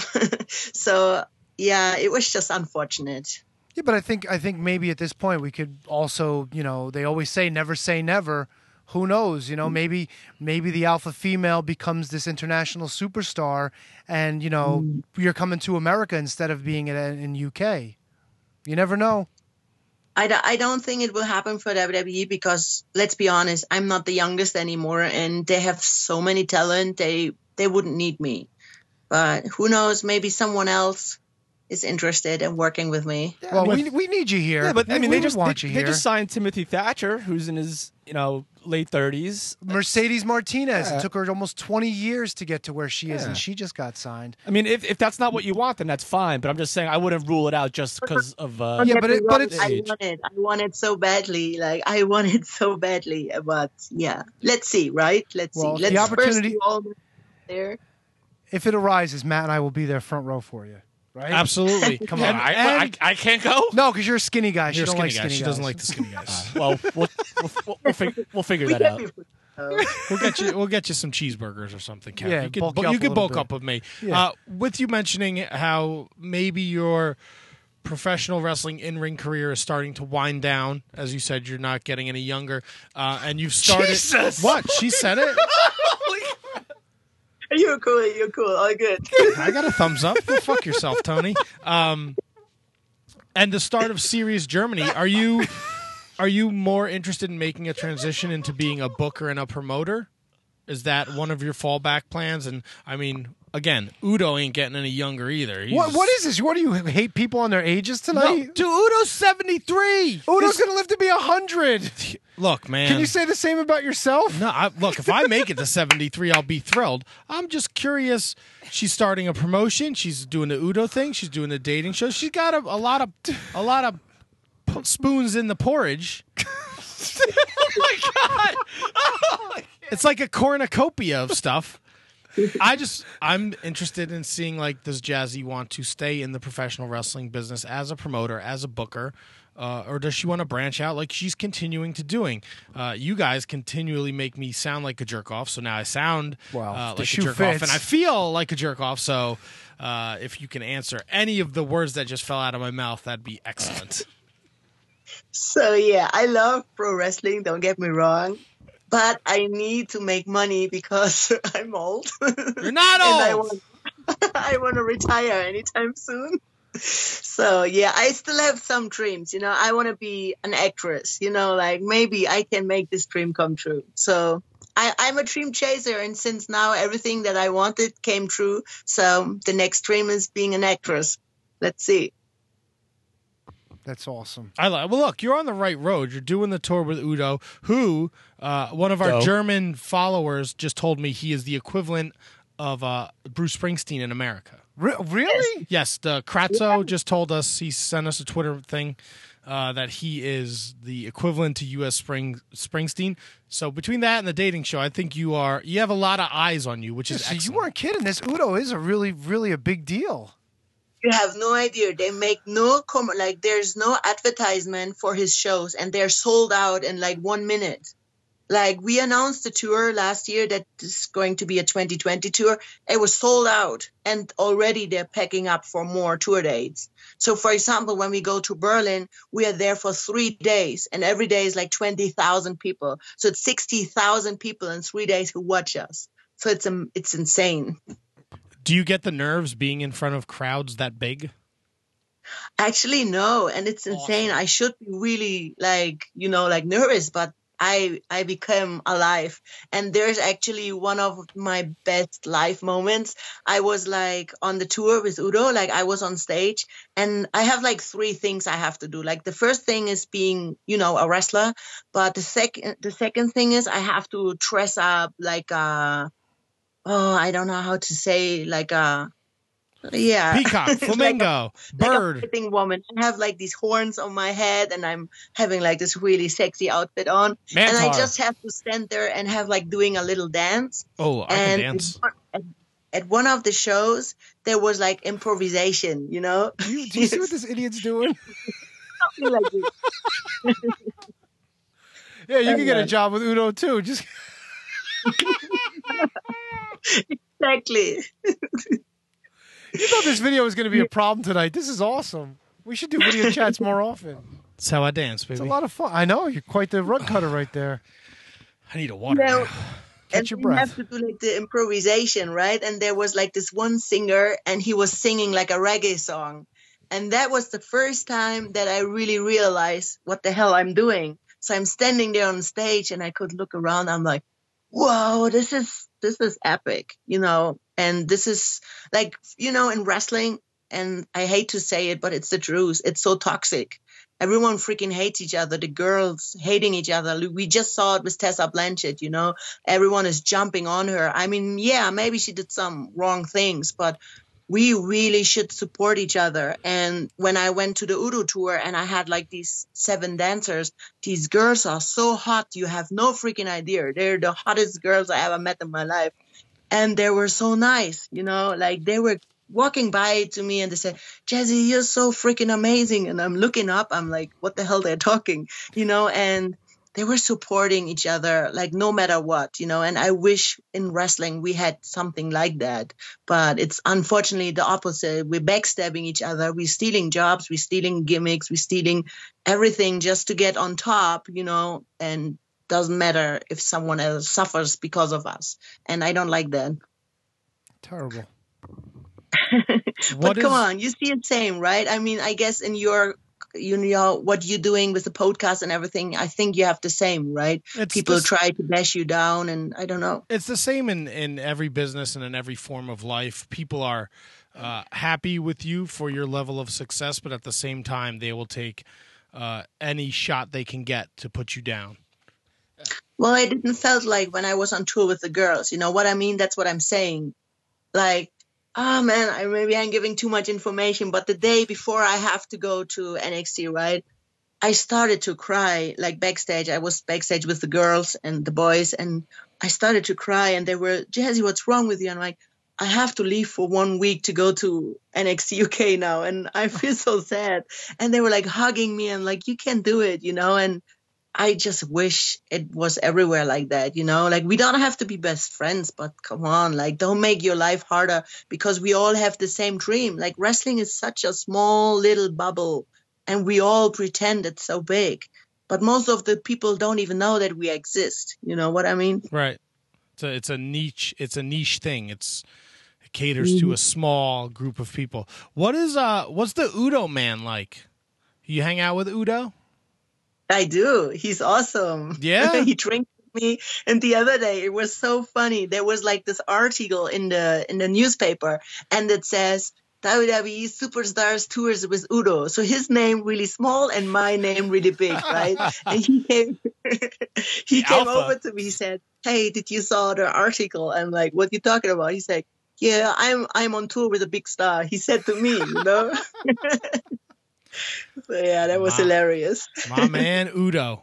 so, yeah, it was just unfortunate. Yeah, but I think I think maybe at this point we could also, you know, they always say never say never. Who knows? You know, maybe maybe the alpha female becomes this international superstar, and you know you're coming to America instead of being in, in U K. You never know. I, d- I don't think it will happen for W W E because, let's be honest, I'm not the youngest anymore, and they have so many talent, they they wouldn't need me. But who knows, maybe someone else is interested in working with me. Well, we we need you here. Yeah, but I We- mean, we they just want they, you they here. just signed Timothy Thatcher, who's in his you know late thirties. Mercedes Martinez. Yeah. It took her almost twenty years to get to where she is, Yeah. and she just got signed. I mean, if if that's not what you want, then that's fine. But I'm just saying, I wouldn't rule it out just because of. Uh, Don't Yeah, get but me it- but wrong, it's- I age. want it. I want it so badly. Like I want it so badly. But yeah, let's see, right? Let's Well, see. the Let's opportunity- first do all this there. If it arises, Matt and I will be there front row for you. Right? Absolutely. Come Yeah, on. I, And- I, I can't go. no, because you're a skinny guy. She You're a don't skinny like guy. skinny She guys. doesn't like the skinny guys. Well, we'll we'll, we'll, we'll, fig- we'll figure that out. We'll get you. We'll get you some cheeseburgers or something, Kev. Yeah, you could, bulk bu- you up you a could little bulk bit. up with me. Yeah. Uh, with you mentioning how maybe your professional wrestling in-ring career is starting to wind down. As you said, you're not getting any younger, uh, and you've started. Jesus! What? She said it. You're cool. You're cool. All good. I got a thumbs up. Go fuck yourself, Tony. Um, and the start of Series Germany. Are you are you more interested in making a transition into being a booker and a promoter? Is that one of your fallback plans? And I mean, again, Udo ain't getting any younger either. He's, What, what is this? What do you hate people on their ages No, tonight? dude, Udo's seventy-three. Udo's going to live to be one hundred. Look, man. Can you say the same about yourself? No, I, look, if I make it to seventy-three, I'll be thrilled. I'm just curious. She's starting a promotion. She's doing the Udo thing. She's doing the dating show. She's got a, a lot of a lot of p- spoons in the porridge. Oh my god! Oh my God. It's like a cornucopia of stuff. I just I'm interested in seeing, like, does Jazzy want to stay in the professional wrestling business as a promoter, as a booker, uh, or does she want to branch out like she's continuing to doing? Uh, you guys continually make me sound like a jerk off, so now I sound Well, uh, the like a shoe jerk off, fits. and I feel like a jerk off. So uh, if you can answer any of the words that just fell out of my mouth, that'd be excellent. So yeah, I love pro wrestling. Don't get me wrong, but I need to make money because I'm old. You're not And I old. want, I want to retire anytime soon. So yeah, I still have some dreams. You know, I want to be an actress. You know, like maybe I can make this dream come true. So I, I'm a dream chaser, and since now everything that I wanted came true, so the next dream is being an actress. Let's see. That's awesome. I like. Well, look, you're on the right road. You're doing the tour with Udo, who uh, one of our Dope. German followers just told me he is the equivalent of uh, Bruce Springsteen in America. Re- really? Yes, the Kratzo just told us. He sent us a Twitter thing uh, that he is the equivalent to U S Spring Springsteen. So between that and the dating show, I think you are. You have a lot of eyes on you, which is So you excellent. weren't kidding. This Udo is a really, really a big deal. You have no idea. They make no com- like there's no advertisement for his shows, and they're sold out in like one minute. Like, we announced the tour last year that this is going to be a twenty twenty tour. It was sold out, and already they're packing up for more tour dates. So, for example, when we go to Berlin, we are there for three days, and every day is like twenty thousand people. So it's sixty thousand people in three days who watch us. So it's um, it's insane. Do you get the nerves being in front of crowds that big? Actually, no, and it's insane. I should be really like, you know, like nervous, but I I become alive. And there's actually one of my best life moments. I was like on the tour with Udo, like I was on stage, and I have like three things I have to do. Like the first thing is being, you know, a wrestler, but the second the second thing is I have to dress up like a, oh, I don't know how to say, like a, yeah, Peacock, flamingo, like a, bird. like a fighting woman. I have like these horns on my head, and I'm having like this really sexy outfit on, and I Mantar. just have to stand there and have like doing a little dance. Oh, I and can dance. At, at one of the shows, there was like improvisation. You know, Do you, do you see what this idiot's doing? something like this. Yeah, you can get a Yeah. job with Udo too. Just Exactly. you thought this video was going to be a problem tonight. This is awesome. We should do video chats more often. That's how I dance, baby. It's a lot of fun. I know you're quite the rug cutter right there. I need a water. No. now. Catch And your you breath. have to do like the improvisation, right? And there was like this one singer, and he was singing like a reggae song. And that was the first time that I really realized what the hell I'm doing. So I'm standing there on stage, and I could look around. I'm like, whoa, this is, this is epic, you know? And this is like, you know, in wrestling, and I hate to say it, but it's the truth. It's so toxic. Everyone freaking hates each other. The girls hating each other. We just saw it with Tessa Blanchett, you know, everyone is jumping on her. I mean, yeah, maybe she did some wrong things, but we really should support each other. And when I went to the Udo tour and I had like these seven dancers, these girls are so hot. You have no freaking idea. They're the hottest girls I ever met in my life. And they were so nice, you know, like they were walking by to me and they said, Jazzy, you're so freaking amazing. And I'm looking up, I'm like, what the hell they're talking, you know, and they were supporting each other, like no matter what, you know, and I wish in wrestling we had something like that, but it's unfortunately the opposite. We're backstabbing each other. We're stealing jobs. We're stealing gimmicks. We're stealing everything just to get on top, you know, and doesn't matter if someone else suffers because of us. And I don't like that. Terrible. But What come is- on, you see it same, right? I mean, I guess in your, you know, what you're doing with the podcast and everything, I think you have the same, right? It's People the s- try to bash you down, and I don't know. It's the same in, in every business and in every form of life. People are uh, happy with you for your level of success, but at the same time, they will take uh, any shot they can get to put you down. Well, I didn't felt like when I was on tour with the girls. You know what I mean? That's what I'm saying. Like, oh man, I maybe I'm giving too much information, but the day before I have to go to N X T, right? I started to cry, like backstage. I was backstage with the girls and the boys, and I started to cry, and they were, Jazzy, what's wrong with you? And I'm like, I have to leave for one week to go to N X T U K now, and I feel so sad. And they were like hugging me and like, you can do it, you know? And I just wish it was everywhere like that, you know? Like, we don't have to be best friends, but come on, like, don't make your life harder because we all have the same dream. Like, wrestling is such a small little bubble, and we all pretend it's so big. But most of the people don't even know that we exist. You know what I mean? Right. It's a, it's a niche. It's a niche thing. It's it caters to a small group of people. What is uh? What's the Udo man like? You hang out with Udo? I do. He's awesome. Yeah? He drinks with me. And the other day, it was so funny. There was like this article in the in the newspaper, and it says W W E Superstars Tours with Udo. So his name really small and my name really big, right? And he came, he The came alpha. over to me. He said, "Hey, did you saw the article?" I'm like, "What you talking about?" He's like, "Yeah, I'm I'm on tour with a big star." He said to me, you know. So yeah, that was Wow. hilarious. My man Udo.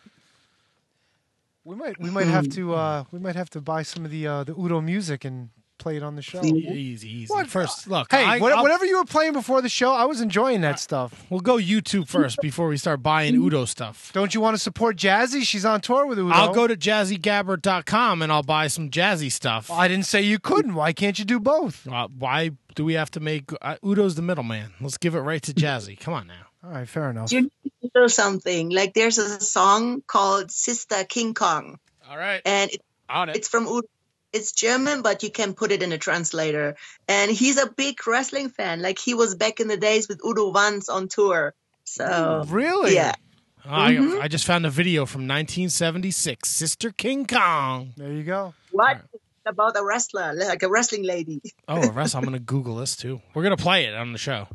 We might we might have to uh, we might have to buy some of the uh, the Udo music and play it on the show. Easy, easy. What? First, look. Hey, I, what, I'll- whatever you were playing before the show, I was enjoying that stuff. We'll go YouTube first before we start buying Udo stuff. Don't you want to support Jazzy? She's on tour with Udo. I'll go to jazzy gabbert dot com and I'll buy some jazzy stuff. I didn't say you couldn't. Why can't you do both? Uh, why do we have to make uh, Udo's the middleman? Let's give it right to Jazzy. Come on now. All right, fair enough. Do you know something? Like there's a song called Sister King Kong, All right. and it, On it. it's from Udo. It's German, but you can put it in a translator. And he's a big wrestling fan. Like he was back in the days with Udo once on tour. So Really? yeah. Oh, I, I just found a video from nineteen seventy-six. Sister King Kong. There you go. What about a wrestler, like a wrestling lady? Oh, a rest. I'm going to Google this too. We're going to play it on the show.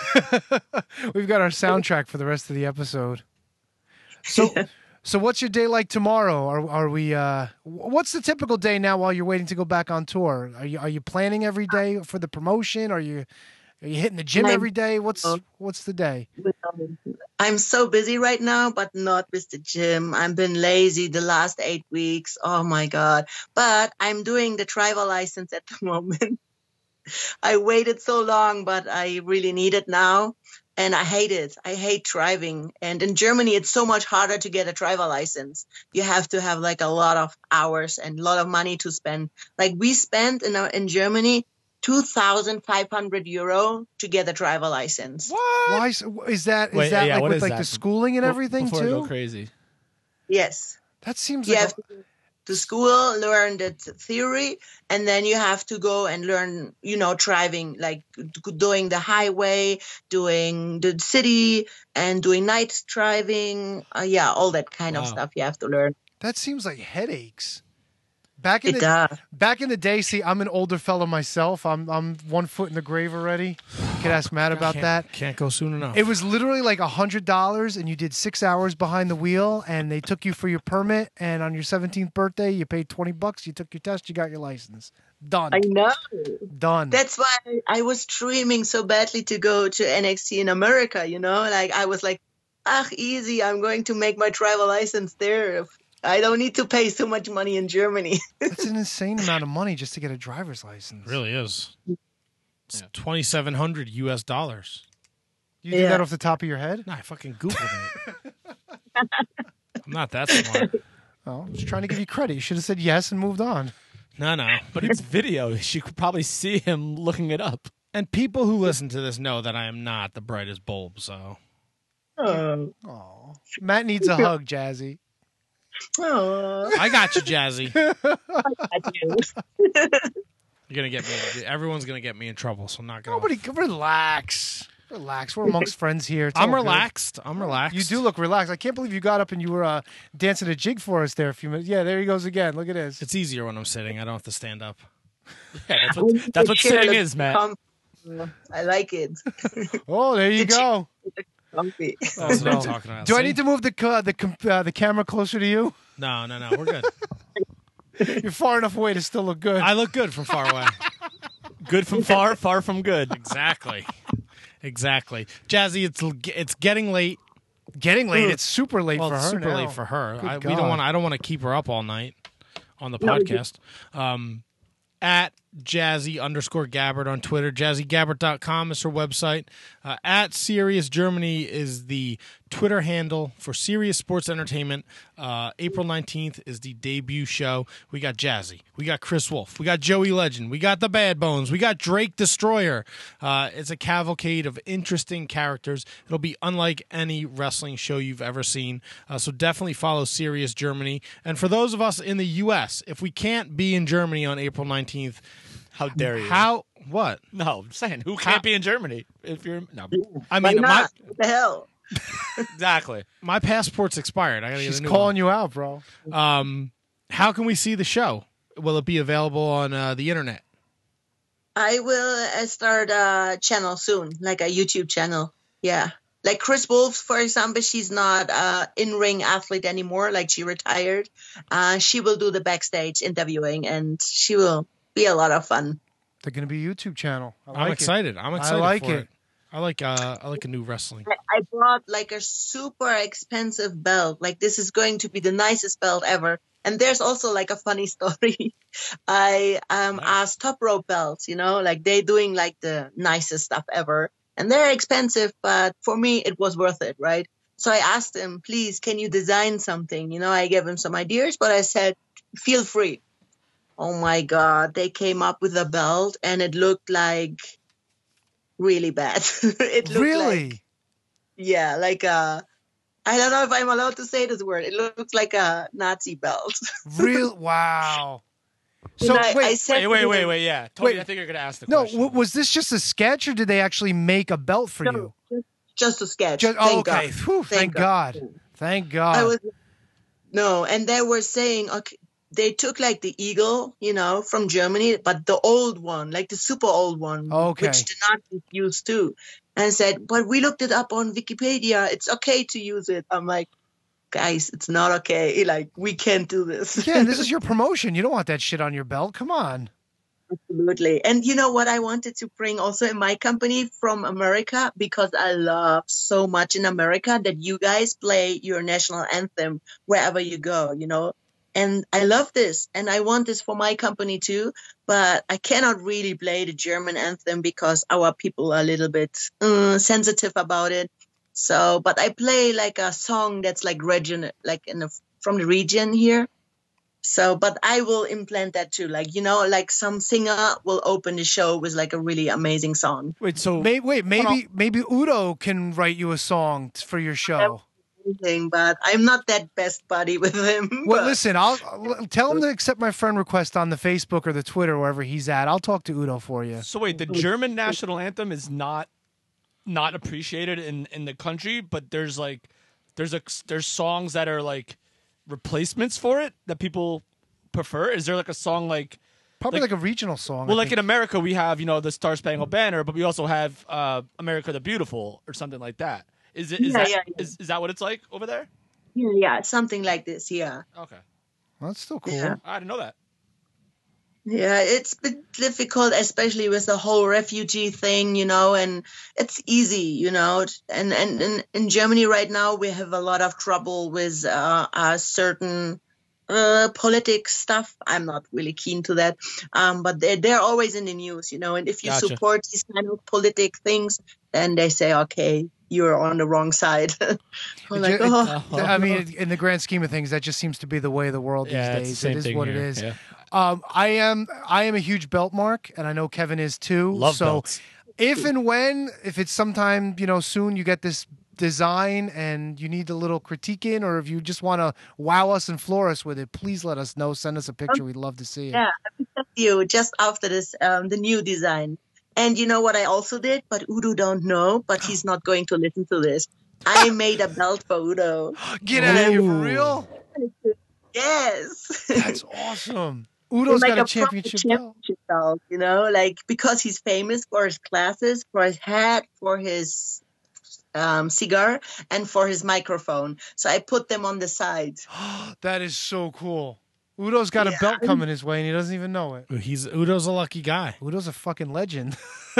We've got our soundtrack for the rest of the episode. So, so what's your day like tomorrow? Are are we? Uh, what's the typical day now while you're waiting to go back on tour? Are you are you planning every day for the promotion? Are you are you hitting the gym I'm- every day? What's what's the day? I'm so busy right now, but not with the gym. I've been lazy the last eight weeks. Oh my God. But I'm doing the driver license at the moment. I waited so long, but I really need it now. And I hate it. I hate driving. And in Germany, it's so much harder to get a driver license. You have to have like a lot of hours and a lot of money to spend. Like we spent in, in Germany two thousand five hundred euro to get a driver license. Why is, is that? Is Wait, that yeah, like what with is like that? the schooling and Be- everything Before I go too? crazy. Yes. That seems You like have to go to school, learn the th- theory, and then you have to go and learn, you know, driving, like d- doing the highway, doing the city, and doing night driving. Uh, yeah, all that kind of Wow. stuff you have to learn. that seems like headaches. Back in It the does. back in the day, see, I'm an older fellow myself. I'm I'm one foot in the grave already. You could ask Matt about can't, that. Can't go soon enough. It was literally like a hundred dollars, and you did six hours behind the wheel, and they took you for your permit. And on your seventeenth birthday, you paid twenty bucks. You took your test. You got your license. Done. I know. Done. That's why I was dreaming so badly to go to N X T in America, you know? Like, I was like, ah, easy. I'm going to make my driver license there. I don't need to pay so much money in Germany. That's an insane amount of money just to get a driver's license. really is. It's twenty-seven hundred U S dollars. You did Yeah. that off the top of your head? No, I fucking Googled it. I'm not that smart. Oh, I was trying to give you credit. You should have said yes and moved on. No, no. But it's video. You could probably see him looking it up. And people who listen to this know that I am not the brightest bulb, so. Oh. Oh, Matt needs a hug, Jazzy. Oh. I got you, Jazzy. I do. You're gonna get me. Everyone's gonna get me in trouble, so I'm not gonna. Nobody, relax, relax. We're amongst friends here. It's I'm all good. relaxed. I'm relaxed. You do look relaxed. I can't believe you got up and you were uh, dancing a jig for us there a few minutes. Yeah, there he goes again. Look at this. It's easier when I'm sitting. I don't have to stand up. Yeah, that's what, that's what Chair sitting looks is, Matt. comfy. I like it. Oh, there you The go. Comfy. That's what no. I'm talking about. Do I See? need to move the ca- the com- uh, the camera closer to you? No, no, no. We're good. You're far enough away to still look good. I look good from far away. Good from far, far from good. Exactly. Exactly. Jazzy, it's it's getting late. Getting late. It's super late Well, for it's her. super now. late for her. Good I, we God. don't want. I don't want to keep her up all night on the No, we podcast. Um, at Jazzy underscore Gabbard on Twitter. Jazzy Gabbard dot com is her website. Uh, at Sirius Germany is the Twitter handle for Sirius Sports Entertainment. Uh, April nineteenth is the debut show. We got Jazzy. We got Chris Wolf. We got Joey Legend. We got the Bad Bones. We got Drake Destroyer. Uh, it's a cavalcade of interesting characters. It'll be unlike any wrestling show you've ever seen. Uh, so definitely follow Sirius Germany. And for those of us in the U S, if we can't be in Germany on April nineteenth, How dare you? how, what? No, I'm saying who can't be in Germany if you're no. I Why mean, my, not? What the hell? Exactly. my passport's expired. I gotta She's get a new calling you out, bro. one. Um, how can we see the show? Will it be available on uh, the internet? I will uh, start a channel soon, like a YouTube channel. Yeah. Like Chris Wolf, for example, she's not a in-ring athlete anymore. Like she retired. Uh, she will do the backstage interviewing, and she will be a lot of fun. They're going to be a YouTube channel. I I'm like it. excited. I'm excited. like for it. it. I like. Uh, I like a new wrestling. I I bought like a super expensive belt. Like this is going to be the nicest belt ever. And there's also like a funny story. I um asked Top Rope Belts, you know, like they doing like the nicest stuff ever. And they're expensive, but for me, it was worth it, right? So I asked him, please, can you design something? You know, I gave him some ideas, but I said, feel free. Oh my God, they came up with a belt and it looked like really bad. It looked Really? like, yeah, like a, I don't know if I'm allowed to say this word. It looks like a Nazi belt. Real? Wow. And So I, wait, I said Wait, wait, to wait, him, wait. Yeah, Tony, Wait. I think you're gonna ask the no, question. w- was this just a sketch, or did they actually make a belt for you? No, just a sketch. Just, oh, Thank okay. God. Whew, thank, God. Thank God. I was no, and they were saying, okay, they took like the eagle, you know, from Germany, but the old one, like the super old one, Okay. which the Nazis used too, and said, but we looked it up on Wikipedia. It's okay to use it. I'm like, guys, it's not okay. Like, we can't do this. Yeah, this is your promotion. You don't want that shit on your belt. Come on. Absolutely. And you know what I wanted to bring also in my company from America, because I love so much in America that you guys play your national anthem wherever you go, you know. And I love this and I want this for my company too, but I cannot really play the German anthem because our people are a little bit uh, sensitive about it. So, but I play like a song that's like region, like in the, from the region here. So, but I will implant that too. Like, you know, like some singer will open the show with like a really amazing song. Wait, so May, wait, on. maybe maybe Udo can write you a song t- for your show. Thing, but I'm not that best buddy with him. Well, but- listen, I'll, I'll tell him to accept my friend request on the Facebook or the Twitter, wherever he's at. I'll talk to Udo for you. So wait, the German national anthem is not not appreciated in, in the country, but there's like there's a there's songs that are like replacements for it that people prefer. Is there like a song like Probably like, Like- a regional song. well, I like think. in America we have, you know, the Star Spangled Banner, but we also have uh, America the Beautiful or something like that. Is it is Yeah, that yeah, yeah. Is, is that what it's like over there? yeah, yeah, something like this. Yeah. Okay, Well, that's still cool. Yeah. I didn't know that. Yeah, it's a bit difficult, especially with the whole refugee thing, you know, and it's easy, you know. And and, and in Germany right now, we have a lot of trouble with uh, a certain uh, politics stuff. I'm not really keen to that, um, but they're, they're always in the news, you know. And if you Gotcha. support these kind of politic things, then they say, okay, you're on the wrong side. I'm like, It- oh. I mean, in the grand scheme of things, that just seems to be the way of the world these Yeah, it's the days. same It is thing what here, it is. yeah. Um, I am I am a huge belt mark, and I know Kevin is too. Love so belts. if and when, if it's sometime, you know, soon you get this design and you need a little critique in, or if you just want to wow us and floor us with it, please let us know. Send us a picture. We'd love to see it. Yeah, I will send you just after this, um, the new design. And you know what I also did, but Udo don't know, but he's not going to listen to this. I made a belt for Udo. Get out of here for real. Yes. That's awesome. Udo's Like got a proper championship belt. championship belt, you know, like because he's famous for his glasses, for his hat, for his um, cigar, and for his microphone. So I put them on the sides. That is so cool. Udo's got a Yeah. belt coming his way, and he doesn't even know it. He's Udo's a lucky guy. Udo's a fucking legend.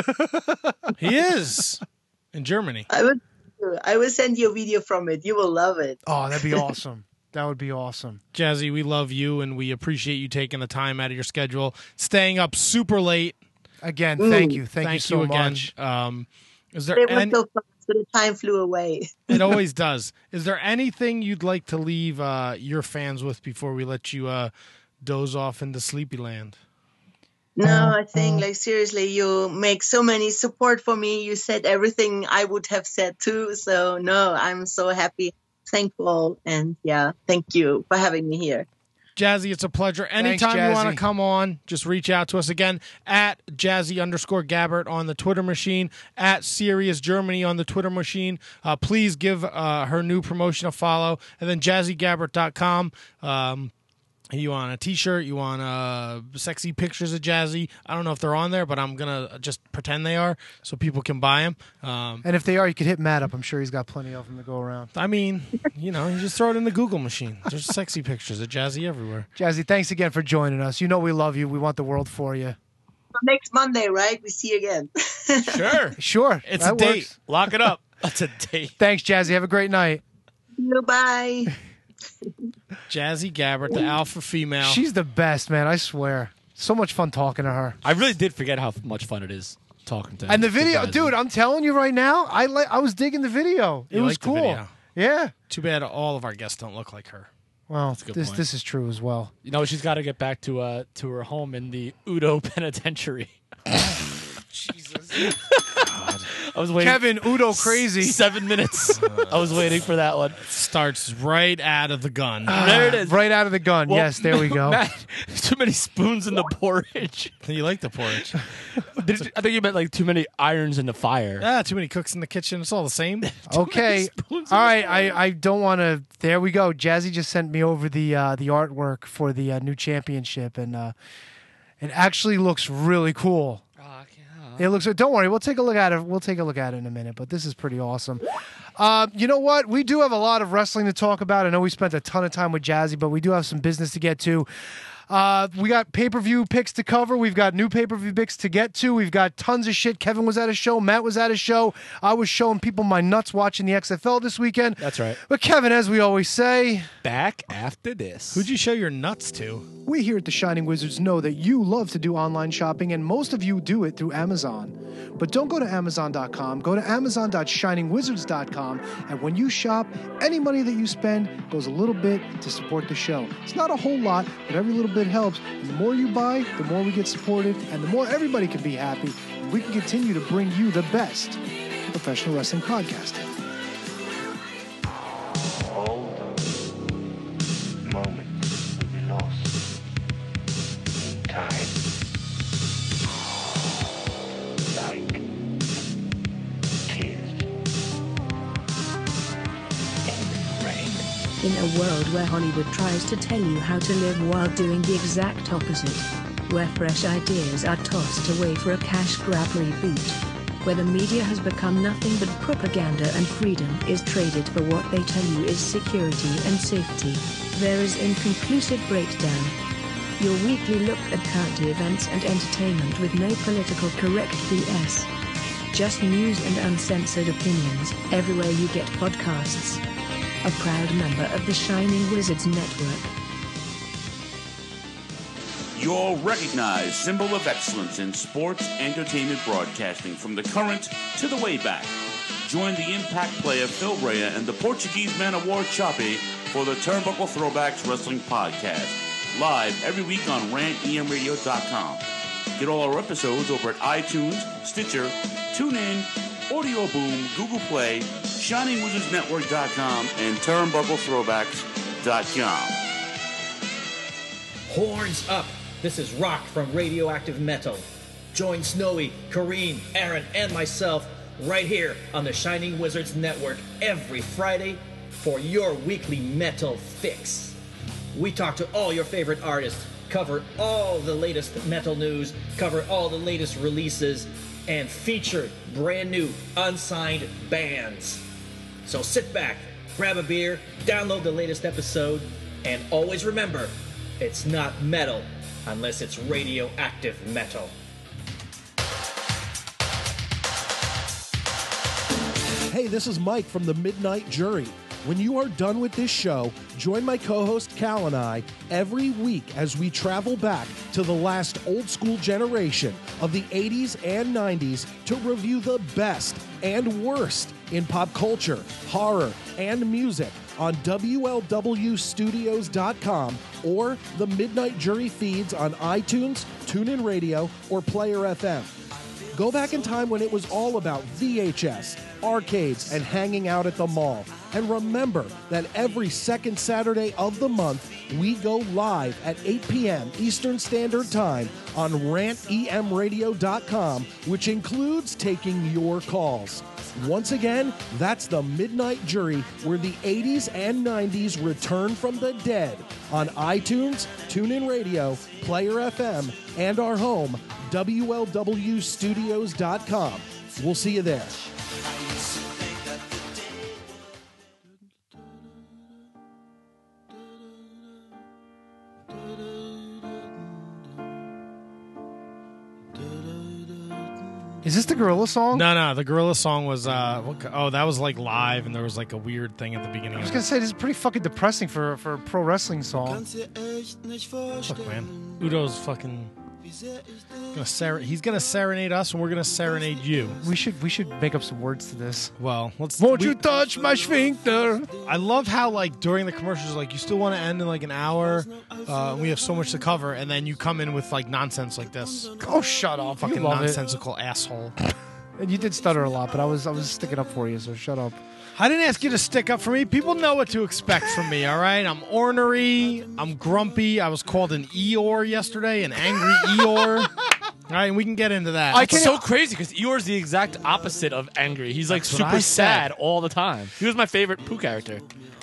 He is in Germany. I will, I will send you a video from it. You will love it. Oh, that'd be awesome. That would be awesome. Jazzy, we love you and we appreciate you taking the time out of your schedule, staying up super late. Again, thank you. Thank, Thank you so again. much. Um, is there It was any, so fun. So the time flew away. it always does. Is there anything you'd like to leave uh, your fans with before we let you uh, doze off into Sleepyland? No, I think like seriously, you make so many support for me. You said everything I would have said too. So no, I'm so happy, thankful, and yeah, thank you for having me here. Jazzy, it's a pleasure. Anytime you want Jazzy. to come on, just reach out to us again at Jazzy underscore Gabbert on the Twitter machine, at Serious Germany on the Twitter machine. Uh, please give uh, her new promotion a follow, and then jazzy gabbert dot com. Um, you want a T-shirt? You want uh, sexy pictures of Jazzy? I don't know if they're on there, but I'm gonna just pretend they are so people can buy them. Um, And if they are, you could hit Matt up. I'm sure he's got plenty of them to go around. I mean, you know, you just throw it in the Google machine. There's sexy pictures of Jazzy everywhere. Jazzy, thanks again for joining us. You know we love you. We want the world for you. Next Monday, right? We see you again. Sure, Sure. It's that a date. works. lock it up. That's a date. Thanks, Jazzy. Have a great night. Bye. Jazzy Gabbert, the alpha female. She's the best, man. I swear. So much fun talking to her. I really did forget how much fun it is talking to her. And the to video, Jazzy. dude, I'm telling you right now, I li- I was digging the video. It You was like the cool. video? Yeah. Too bad all of our guests don't look like her. Well, a good this point. this is true as well. You know, she's got to get back to uh to her home in the Udo Penitentiary. Jesus. I was waiting. Kevin, Udo crazy. Seven minutes. I was waiting for that one. Starts right out of the gun. There it is. Right out of the gun. Well, yes, there we go. Matt, too many spoons in the porridge. You like the porridge? Did, I think you meant like too many irons in the fire. Ah, too many cooks in the kitchen. It's all the same. Okay. spoons All in the right. I, I don't want to. There we go. Jazzy just sent me over the uh, the artwork for the uh, new championship, and uh, it actually looks really cool. It looks. Don't worry. We'll take a look at it. We'll take a look at it in a minute. But this is pretty awesome. Uh, you know what? We do have a lot of wrestling to talk about. I know we spent a ton of time with Jazzy, but we do have some business to get to. Uh, we got pay-per-view picks to cover. We've got new pay-per-view picks to get to. We've got tons of shit. Kevin was at a show. Matt was at a show. I was showing people my nuts watching the X F L this weekend. That's right. But Kevin, as we always say, Back after this. Who'd you show your nuts to? we here at the Shining Wizards know that you love to do online shopping, and most of you do it through Amazon. But don't go to Amazon dot com. Go to Amazon dot shining wizards dot com, and when you shop, any money that you spend goes a little bit to support the show. It's not a whole lot, but every little bit helps. And the more you buy, the more we get supported, and the more everybody can be happy, and we can continue to bring you the best professional wrestling podcasting. All those moments will be lost in time. Like tears in the rain. In a world where Hollywood tries to tell you how to live while doing the exact opposite, where fresh ideas are tossed away for a cash grab reboot, where the media has become nothing but propaganda and freedom is traded for what they tell you is security and safety, there is Inconclusive Breakdown. Your weekly look at current events and entertainment with no political correct B S. Just news and uncensored opinions, everywhere you get podcasts. A proud member of the Shining Wizards Network. Your recognized symbol of excellence in sports entertainment broadcasting from the current to the way back. Join the impact player Phil Rea and the Portuguese man of war Choppy for the Turnbuckle Throwbacks Wrestling Podcast. Live every week on rant e m radio dot com. Get all our episodes over at iTunes, Stitcher, TuneIn, Audio Boom, Google Play, shining wizards network dot com, and turnbuckle throwbacks dot com. Horns up! This is Rock from Radioactive Metal. Join Snowy, Kareem, Aaron, and myself right here on the Shining Wizards Network every Friday for your weekly metal fix. We talk to all your favorite artists, cover all the latest metal news, cover all the latest releases, and feature brand new unsigned bands. So sit back, grab a beer, download the latest episode, and always remember, it's not metal unless it's radioactive metal. Hey, this is Mike from the Midnight Jury. When you are done with this show, join my co-host Cal and I every week as we travel back to the last old school generation of the eighties and nineties to review the best and worst in pop culture, horror, and music on W L W studios dot com or the Midnight Jury feeds on iTunes, TuneIn Radio, or Player F M. Go back in time when it was all about V H S, arcades, and hanging out at the mall. And remember that every second Saturday of the month, we go live at eight p.m. Eastern Standard Time on rant e m radio dot com, which includes taking your calls. Once again, that's the Midnight Jury, where the eighties and nineties return from the dead on iTunes, TuneIn Radio, Player F M, and our home, W L W studios dot com. We'll see you there. Is this the Gorilla song? No, no. The Gorilla song was. Uh, what, oh, that was like live, and there was like a weird thing at the beginning. I was of gonna it. say this is pretty fucking depressing for for a pro wrestling song. Look, man, Udo's fucking gonna ser- He's gonna serenade us, and we're gonna serenade you. We should we should make up some words to this. Well, let's. Won't we- you touch my sphincter? I love how like during the commercials, like you still want to end in like an hour. Uh, we have so much to cover, and then you come in with like nonsense like this. Oh, shut up! Fucking You love it. nonsensical asshole. And you did stutter a lot, but I was I was sticking up for you, so shut up. I didn't ask you to stick up for me. People know what to expect from me, all right? I'm ornery. I'm grumpy. I was called an Eeyore yesterday, an angry Eeyore. All right, and we can get into that. I It's so crazy because Eeyore's the exact opposite of angry. He's like That's what I super said. sad all the time. He was my favorite Pooh character.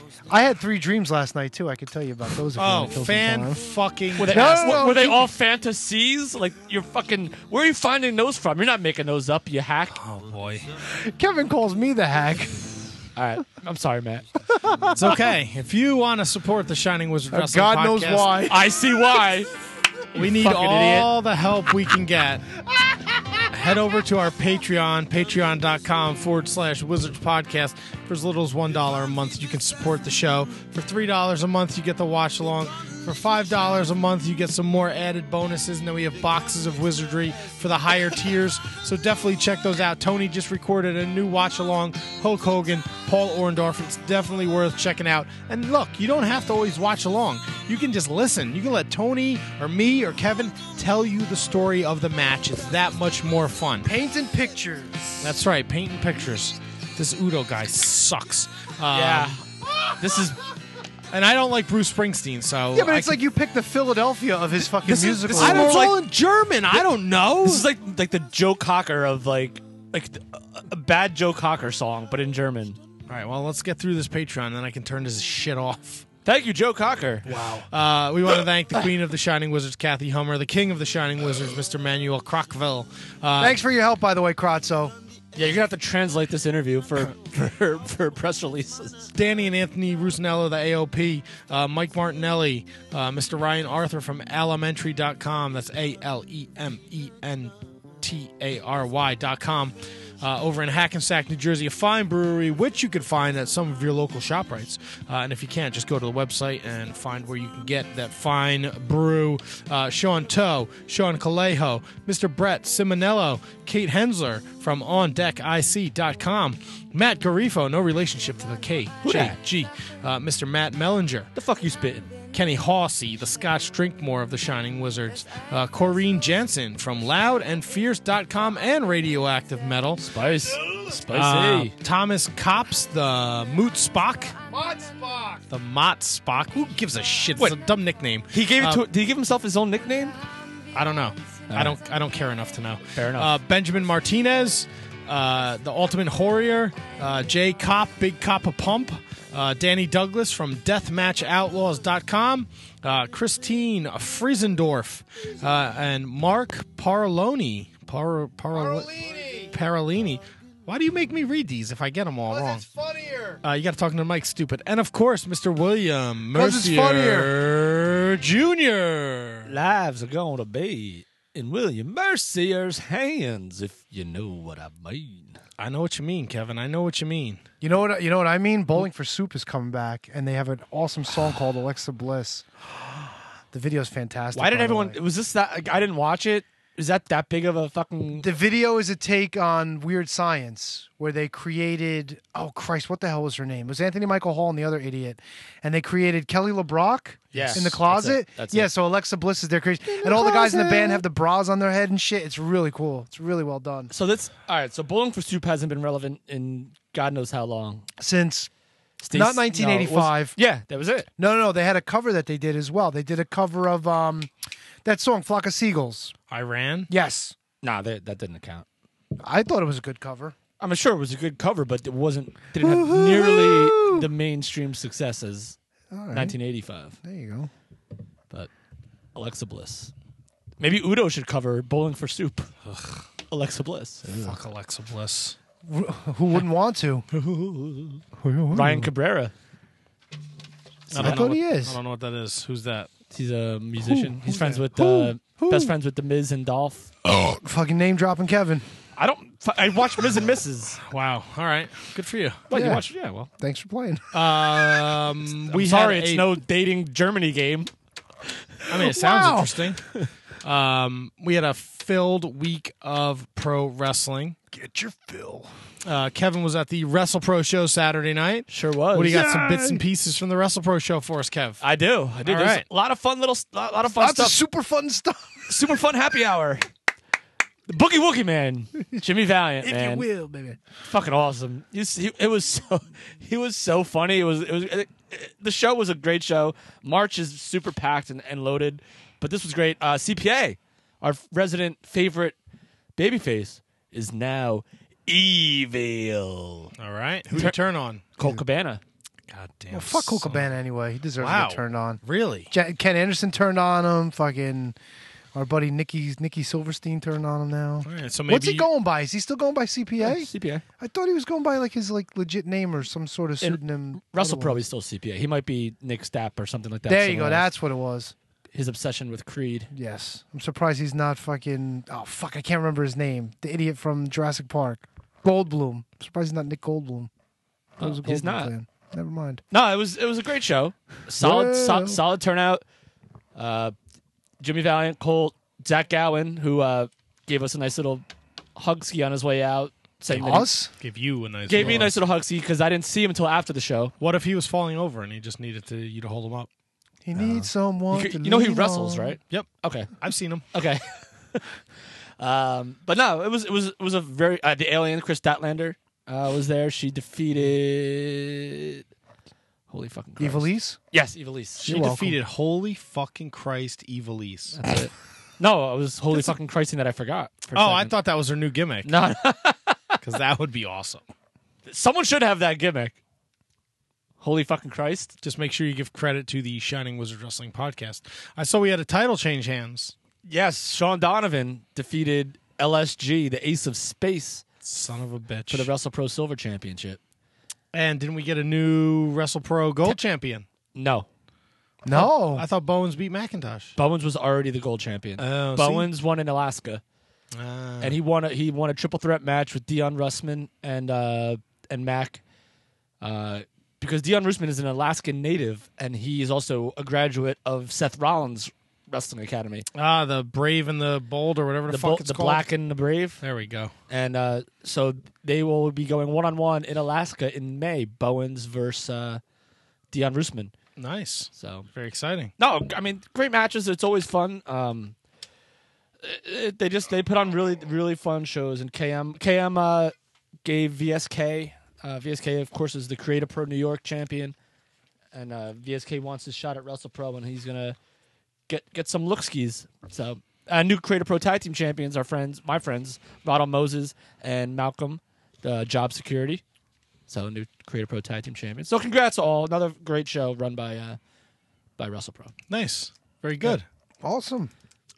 I had three dreams last night too. I could tell you about those. If you Oh, wanna kill some fan time. fucking. Were they, No, no, no, were they keep- all fantasies? Like you're fucking. Where are you finding those from? You're not making those up, you hack. Oh boy. Kevin calls me the hack. All right, I'm sorry, Matt. It's okay. If you want to support the Shining Wizard Uh, Wrestling God knows Podcast, why. I see why. we You need fucking all the help we can get. Head over to our Patreon, patreon.com forward slash Wizards Podcast. For as little as one dollar a month, you can support the show. For three dollars a month, you get the watch along. For five dollars a month, you get some more added bonuses. And then we have boxes of wizardry for the higher tiers. So definitely check those out. Tony just recorded a new watch along. Hulk Hogan, Paul Orndorff. It's definitely worth checking out. And look, you don't have to always watch along. You can just listen. You can let Tony or me or Kevin tell you the story of the match. It's that much more fun. Painting pictures. That's right, painting pictures. This Udo guy sucks. Um, Yeah. This is. And I don't like Bruce Springsteen, so Yeah, but I it's can- like you picked the Philadelphia of his fucking This is- musical. this is I don't more know like- in German. I don't know. This is like like the Joe Cocker of like like a, a bad Joe Cocker song, but in German. All right, well, let's get through this Patreon, then I can turn this shit off. Thank you, Joe Cocker. Wow. Uh, we want to thank the Queen of the Shining Wizards, Kathy Hummer, the King of the Shining Wizards, Mister Manuel Crockville. Uh, Thanks for your help, by the way, Kratzo. Yeah, you're gonna have to translate this interview for for, for press releases. Danny and Anthony Rusinello, the A O P, uh, Mike Martinelli, uh, Mister Ryan Arthur from elementary dot com. That's A L E M E N T A R Y dot com. Uh, over in Hackensack, New Jersey, a fine brewery, which you can find at some of your local ShopRites. Uh, and if you can't, just go to the website and find where you can get that fine brew. Uh, Sean Toe, Sean Calejo, Mister Brett Simonello, Kate Hensler from on deck I C dot com, Matt Garifo, no relationship to the K J G, uh, Mister Matt Mellinger. The fuck you spitting? Kenny Hawsey, the Scotch Drinkmore of the Shining Wizards, uh, Corrine Jensen from loud and fierce dot com and Radioactive Metal, Spice. Spicy. uh, Thomas Kops, the Moot Spock, Mott Spock. the Mott Spock. Who gives a shit? It's Wait. a dumb nickname. He gave it Uh, to. Did he give himself his own nickname? I don't know. I right. don't. I don't care enough to know. Fair enough. Uh, Benjamin Martinez, uh, the Ultimate Horrier, uh, Jay Cop, Big Cop a Pump, uh, Danny Douglas from deathmatch outlaws dot com, uh, Christine Friesendorf, uh, and Mark Paroloni. Par, Par, Parolini. Why do you make me read these if I get them all wrong? It's funnier. Uh, you got to talk to the mic, stupid. And of course, Mister William 'Cause it's Mercier Junior Lives are gonna be in William Mercier's hands, if you know what I mean. I know what you mean, Kevin. I know what you mean. You know what? You know what I mean. Bowling for Soup is coming back, and they have an awesome song called Alexa Bliss. The video's fantastic. Why did by the everyone? way. Was this that? Like, I didn't watch it. Is that that big of a fucking? The video is a take on Weird Science, where they created. Oh Christ, what the hell was her name? It was Anthony Michael Hall and the other idiot, and they created Kelly LeBrock. Yes, in the that's closet. it, that's yeah, it. so Alexa Bliss is their creation, and all the guys in the band have the bras on their head and shit. It's really cool. It's really well done. So that's all right. So Bowling for Soup hasn't been relevant in God knows how long. Since Stace- not nineteen eighty-five. No, it was- yeah, that was it. No, no, no. They had a cover that they did as well. They did a cover of um, that song "Flock of Seagulls." Iran? Yes, Nah, that that didn't count. I thought it was a good cover. I'm sure it was a good cover, but it wasn't. Didn't have nearly the mainstream success as right. nineteen eighty-five. There you go. But Alexa Bliss. Maybe Udo should cover Bowling for Soup. Alexa Bliss. Fuck Alexa Bliss. Who wouldn't want to? Ryan Cabrera. I, I don't know thought what, he is. I don't know what that is. Who's that? He's a musician. Who? He's Who's friends that? with Who? uh, Who? best friends with the Miz and Dolph. Fucking name dropping Kevin. I don't. I watch Miz and Missus Wow. All right. Good for you. What you Yeah. watch? Yeah. Well, Thanks for playing. Um, I'm we sorry, had it's a- no dating Germany game. I mean, it sounds Wow. interesting. Um, we had a filled week of pro wrestling. Get your fill. Uh, Kevin was at the Wrestle Pro show Saturday night. Sure was. What do you got? Some bits and pieces from the Wrestle Pro show for us, Kev. I do. I do. All There's right. a lot of fun little, lot, lot of fun Lots stuff. of super fun stuff. Super fun happy hour. The Boogie Woogie Man, Jimmy Valiant, If man, you will, baby. fucking awesome. You see, it was so, he was so funny. It was, it was, it, it- the show was a great show. March is super packed and, and loaded, but this was great. Uh, C P A, our resident favorite babyface, is now evil. All right. Who do you turn on? Colt Cabana. God damn. Well, fuck Cole son. Cabana anyway. He deserves Wow. to get turned on. Really? Ja- Ken Anderson turned on him. Fucking our buddy Nikki Nikki Silverstein turned on him now. All right, so maybe What's he going by? Is he still going by C P A? C P A. I thought he was going by like his like legit name or some sort of And pseudonym. Russell otherwise. probably still C P A. He might be Nick Stapp or something like that. There you go. somewhere else. That's what it was. His obsession with Creed. Yes, I'm surprised he's not fucking. Oh fuck, I can't remember his name. The idiot from Jurassic Park, Goldblum. I'm surprised he's not Nick Goldblum. I was a he's Goldblum not. fan. Never mind. No, it was it was a great show. Solid, so, Yeah. solid turnout. Uh, Jimmy Valiant, Colt, Zach Gowen, who uh, gave us a nice little hug ski on his way out. Saying that he- Us? Give you a nice. gave me a little- nice little hug ski because I didn't see him until after the show. What if he was falling over and he just needed to you to hold him up? He needs someone. You, to you know he lean wrestles, on. right? Yep. Okay. I've seen him. Okay. um, but no, it was it was it was a very uh, the alien Chris Statlander uh, was there. She defeated. Holy fucking Christ. Evilise? Yes, Evilise. She You're welcome. defeated Holy fucking Christ Evilise. That's it. No, I was holy fucking Christing that I forgot. for a Oh, I second. thought that was her new gimmick. No, Because that would be awesome. someone should have that gimmick. Holy fucking Christ. Just make sure you give credit to the Shining Wizard Wrestling podcast. I saw we had a title change hands. Yes, Sean Donovan defeated L S G, the Ace of Space, Son of a bitch. for the Wrestle Pro Silver Championship. And didn't we get a new Wrestle Pro Gold champion? No. No. I thought Bowens beat McIntosh. Bowens was already the gold champion. Oh, see? Bowens won in Alaska. Ah. And he won a he won a triple threat match with Dion Russman and uh, and Mac. Uh, because Dion Russman is an Alaskan native and he is also a graduate of Seth Rollins Wrestling Academy. Ah, the Brave and the Bold or whatever the, The, fuck Bo- it's the called. Black and the Brave. There we go. And uh, so they will be going one on one in Alaska in May. Bowens versus uh, Dion Russman. Nice. So Very exciting. no, I mean great matches. It's always fun. Um, it- it- they just they put on really really fun shows. And K M K M uh, gave V S K. Uh, V S K of course is the Creative Pro New York champion, and uh, V S K wants his shot at Wrestle Pro, and he's gonna get get some look skis. So uh, new Creative Pro Tag Team champions, our friends, my friends, Ronald Moses and Malcolm, the Job Security. So new Creative Pro Tag Team champions. So congrats to all. Another great show run by uh, by Wrestle Pro. Nice. Very good. Awesome.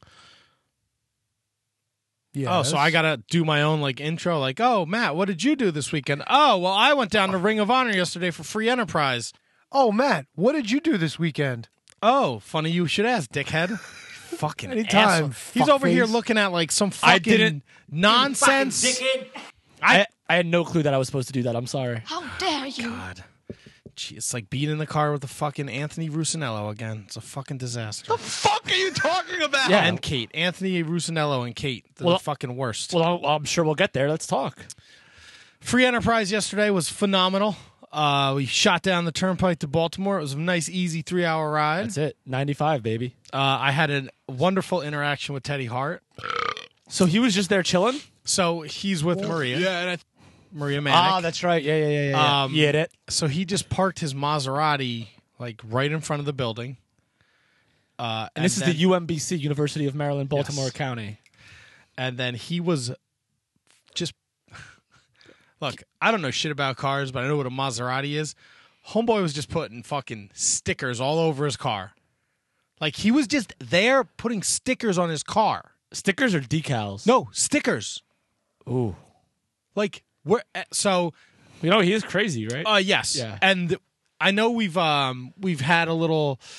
Yeah. Oh, so I got to do my own like intro like, "Oh, Matt, what did you do this weekend?" "Oh, well, I went down to Ring of Honor yesterday for Free Enterprise." Oh, Matt, what did you do this weekend? "Oh, funny you should ask, dickhead." Fucking Anytime, asshole. He's over here fuckface. looking at like some I fucking didn't- nonsense. I I had no clue that I was supposed to do that. I'm sorry. How dare you? God. Gee, it's like being in the car with the fucking Anthony Rusinello again. It's a fucking disaster. Fuck are you talking about? Yeah, Yeah. and Kate. Anthony Rusinello and Kate. They're Well- the fucking worst. Well, I'm, I'm sure we'll get there. Let's talk. Free Enterprise yesterday was phenomenal. Uh, we shot down the turnpike to Baltimore. It was a nice, easy three-hour ride. That's it. ninety-five, baby. Uh, I had a wonderful interaction with Teddy Hart. So he was just there chilling? So he's with Maria. Yeah. And I, Maria Manic. ah, that's right. Yeah, yeah, yeah, yeah. yeah. Um, you hit it. So he just parked his Maserati like right in front of the building. Uh, And, this then, is the U M B C, University of Maryland, Baltimore Yes. County. And then he was just look. I don't know shit about cars, but I know what a Maserati is. Homeboy was just putting fucking stickers all over his car. Like he was just there putting stickers on his car. Stickers or decals? No, stickers. Ooh. Like we're so. You know, he is crazy, right? Uh yes. Yeah. And I know we've um we've had a little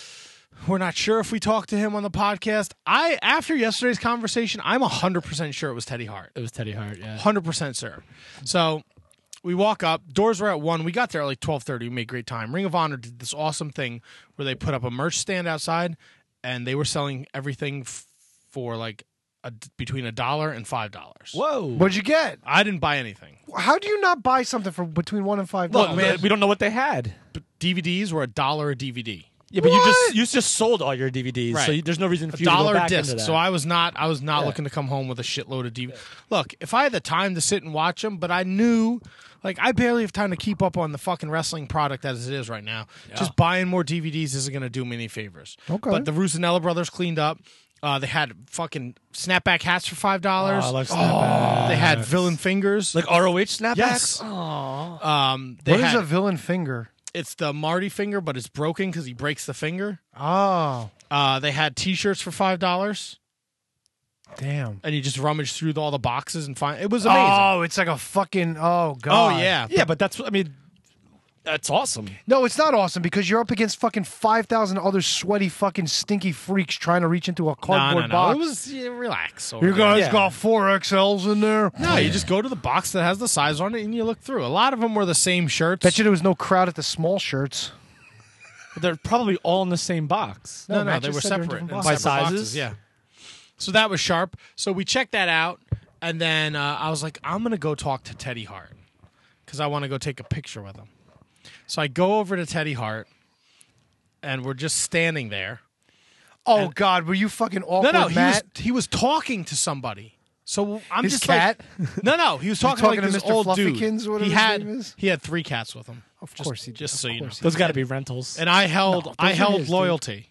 We're not sure if we talked to him on the podcast. I after yesterday's conversation, I'm one hundred percent sure it was Teddy Hart. It was Teddy Hart, yeah. one hundred percent sure. So we walk up. Doors were at one. We got there at like twelve thirty. We made great time. Ring of Honor did this awesome thing where they put up a merch stand outside, and they were selling everything f- for like a, between a dollar and five dollars. Whoa. What'd you get? I didn't buy anything. How do you not buy something for between one and five Look, dollars? man, we don't know what they had. But D V Ds were a dollar a D V D. Yeah, but you just you just sold all your D V Ds, Right. so you, there's no reason for A you to go dollar back disc. into that. So I was not I was not Yeah. looking to come home with a shitload of D V Ds. Look, if I had the time to sit and watch them, but I knew like I barely have time to keep up on the fucking wrestling product as it is right now. Yeah. Just buying more D V Ds isn't going to do me any favors. Okay. But the Rusinella brothers cleaned up. Uh, they had fucking snapback hats for five dollars. Oh, I love snapbacks. They had villain fingers, like R O H snapbacks. Yes. Aww. Um, they What is had, a villain finger? It's the Marty finger, but it's broken because he breaks the finger. Oh, Uh, they had T-shirts for five dollars, damn. and you just rummage through all the boxes and find. It was amazing. Oh, it's like a fucking oh god. Oh, yeah. Yeah, but that's I mean, that's awesome. No, it's not awesome because you're up against fucking five thousand other sweaty fucking stinky freaks trying to reach into a No, cardboard no, no. box. It was yeah, relax. over You there. guys Yeah. got four X Ls in there? No, you just go to the box that has the size on it and you look through. A lot of them were the same shirts. Bet you there was no crowd at the small shirts. But they're probably all in the same box. No, No, no, Matt they just were said they're in separate. different in boxes. separate By boxes, sizes? Yeah. So that was sharp. So we checked that out, and then uh, I was like, I'm gonna go talk to Teddy Hart because I want to go take a picture with him. So I go over to Teddy Hart, and we're just standing there. Oh And- god, were you fucking No, awkward, no, he was Matt? he was talking to somebody. So I'm His just cat? like, no, no, he was talking, talking like to this Mister old dude. Fluffykins or whatever he his had name is? he had three cats with him. Of Just- course he did. Just Of so you know. course he Those did. got to be rentals. And I held No, I those are held his, dude. loyalty.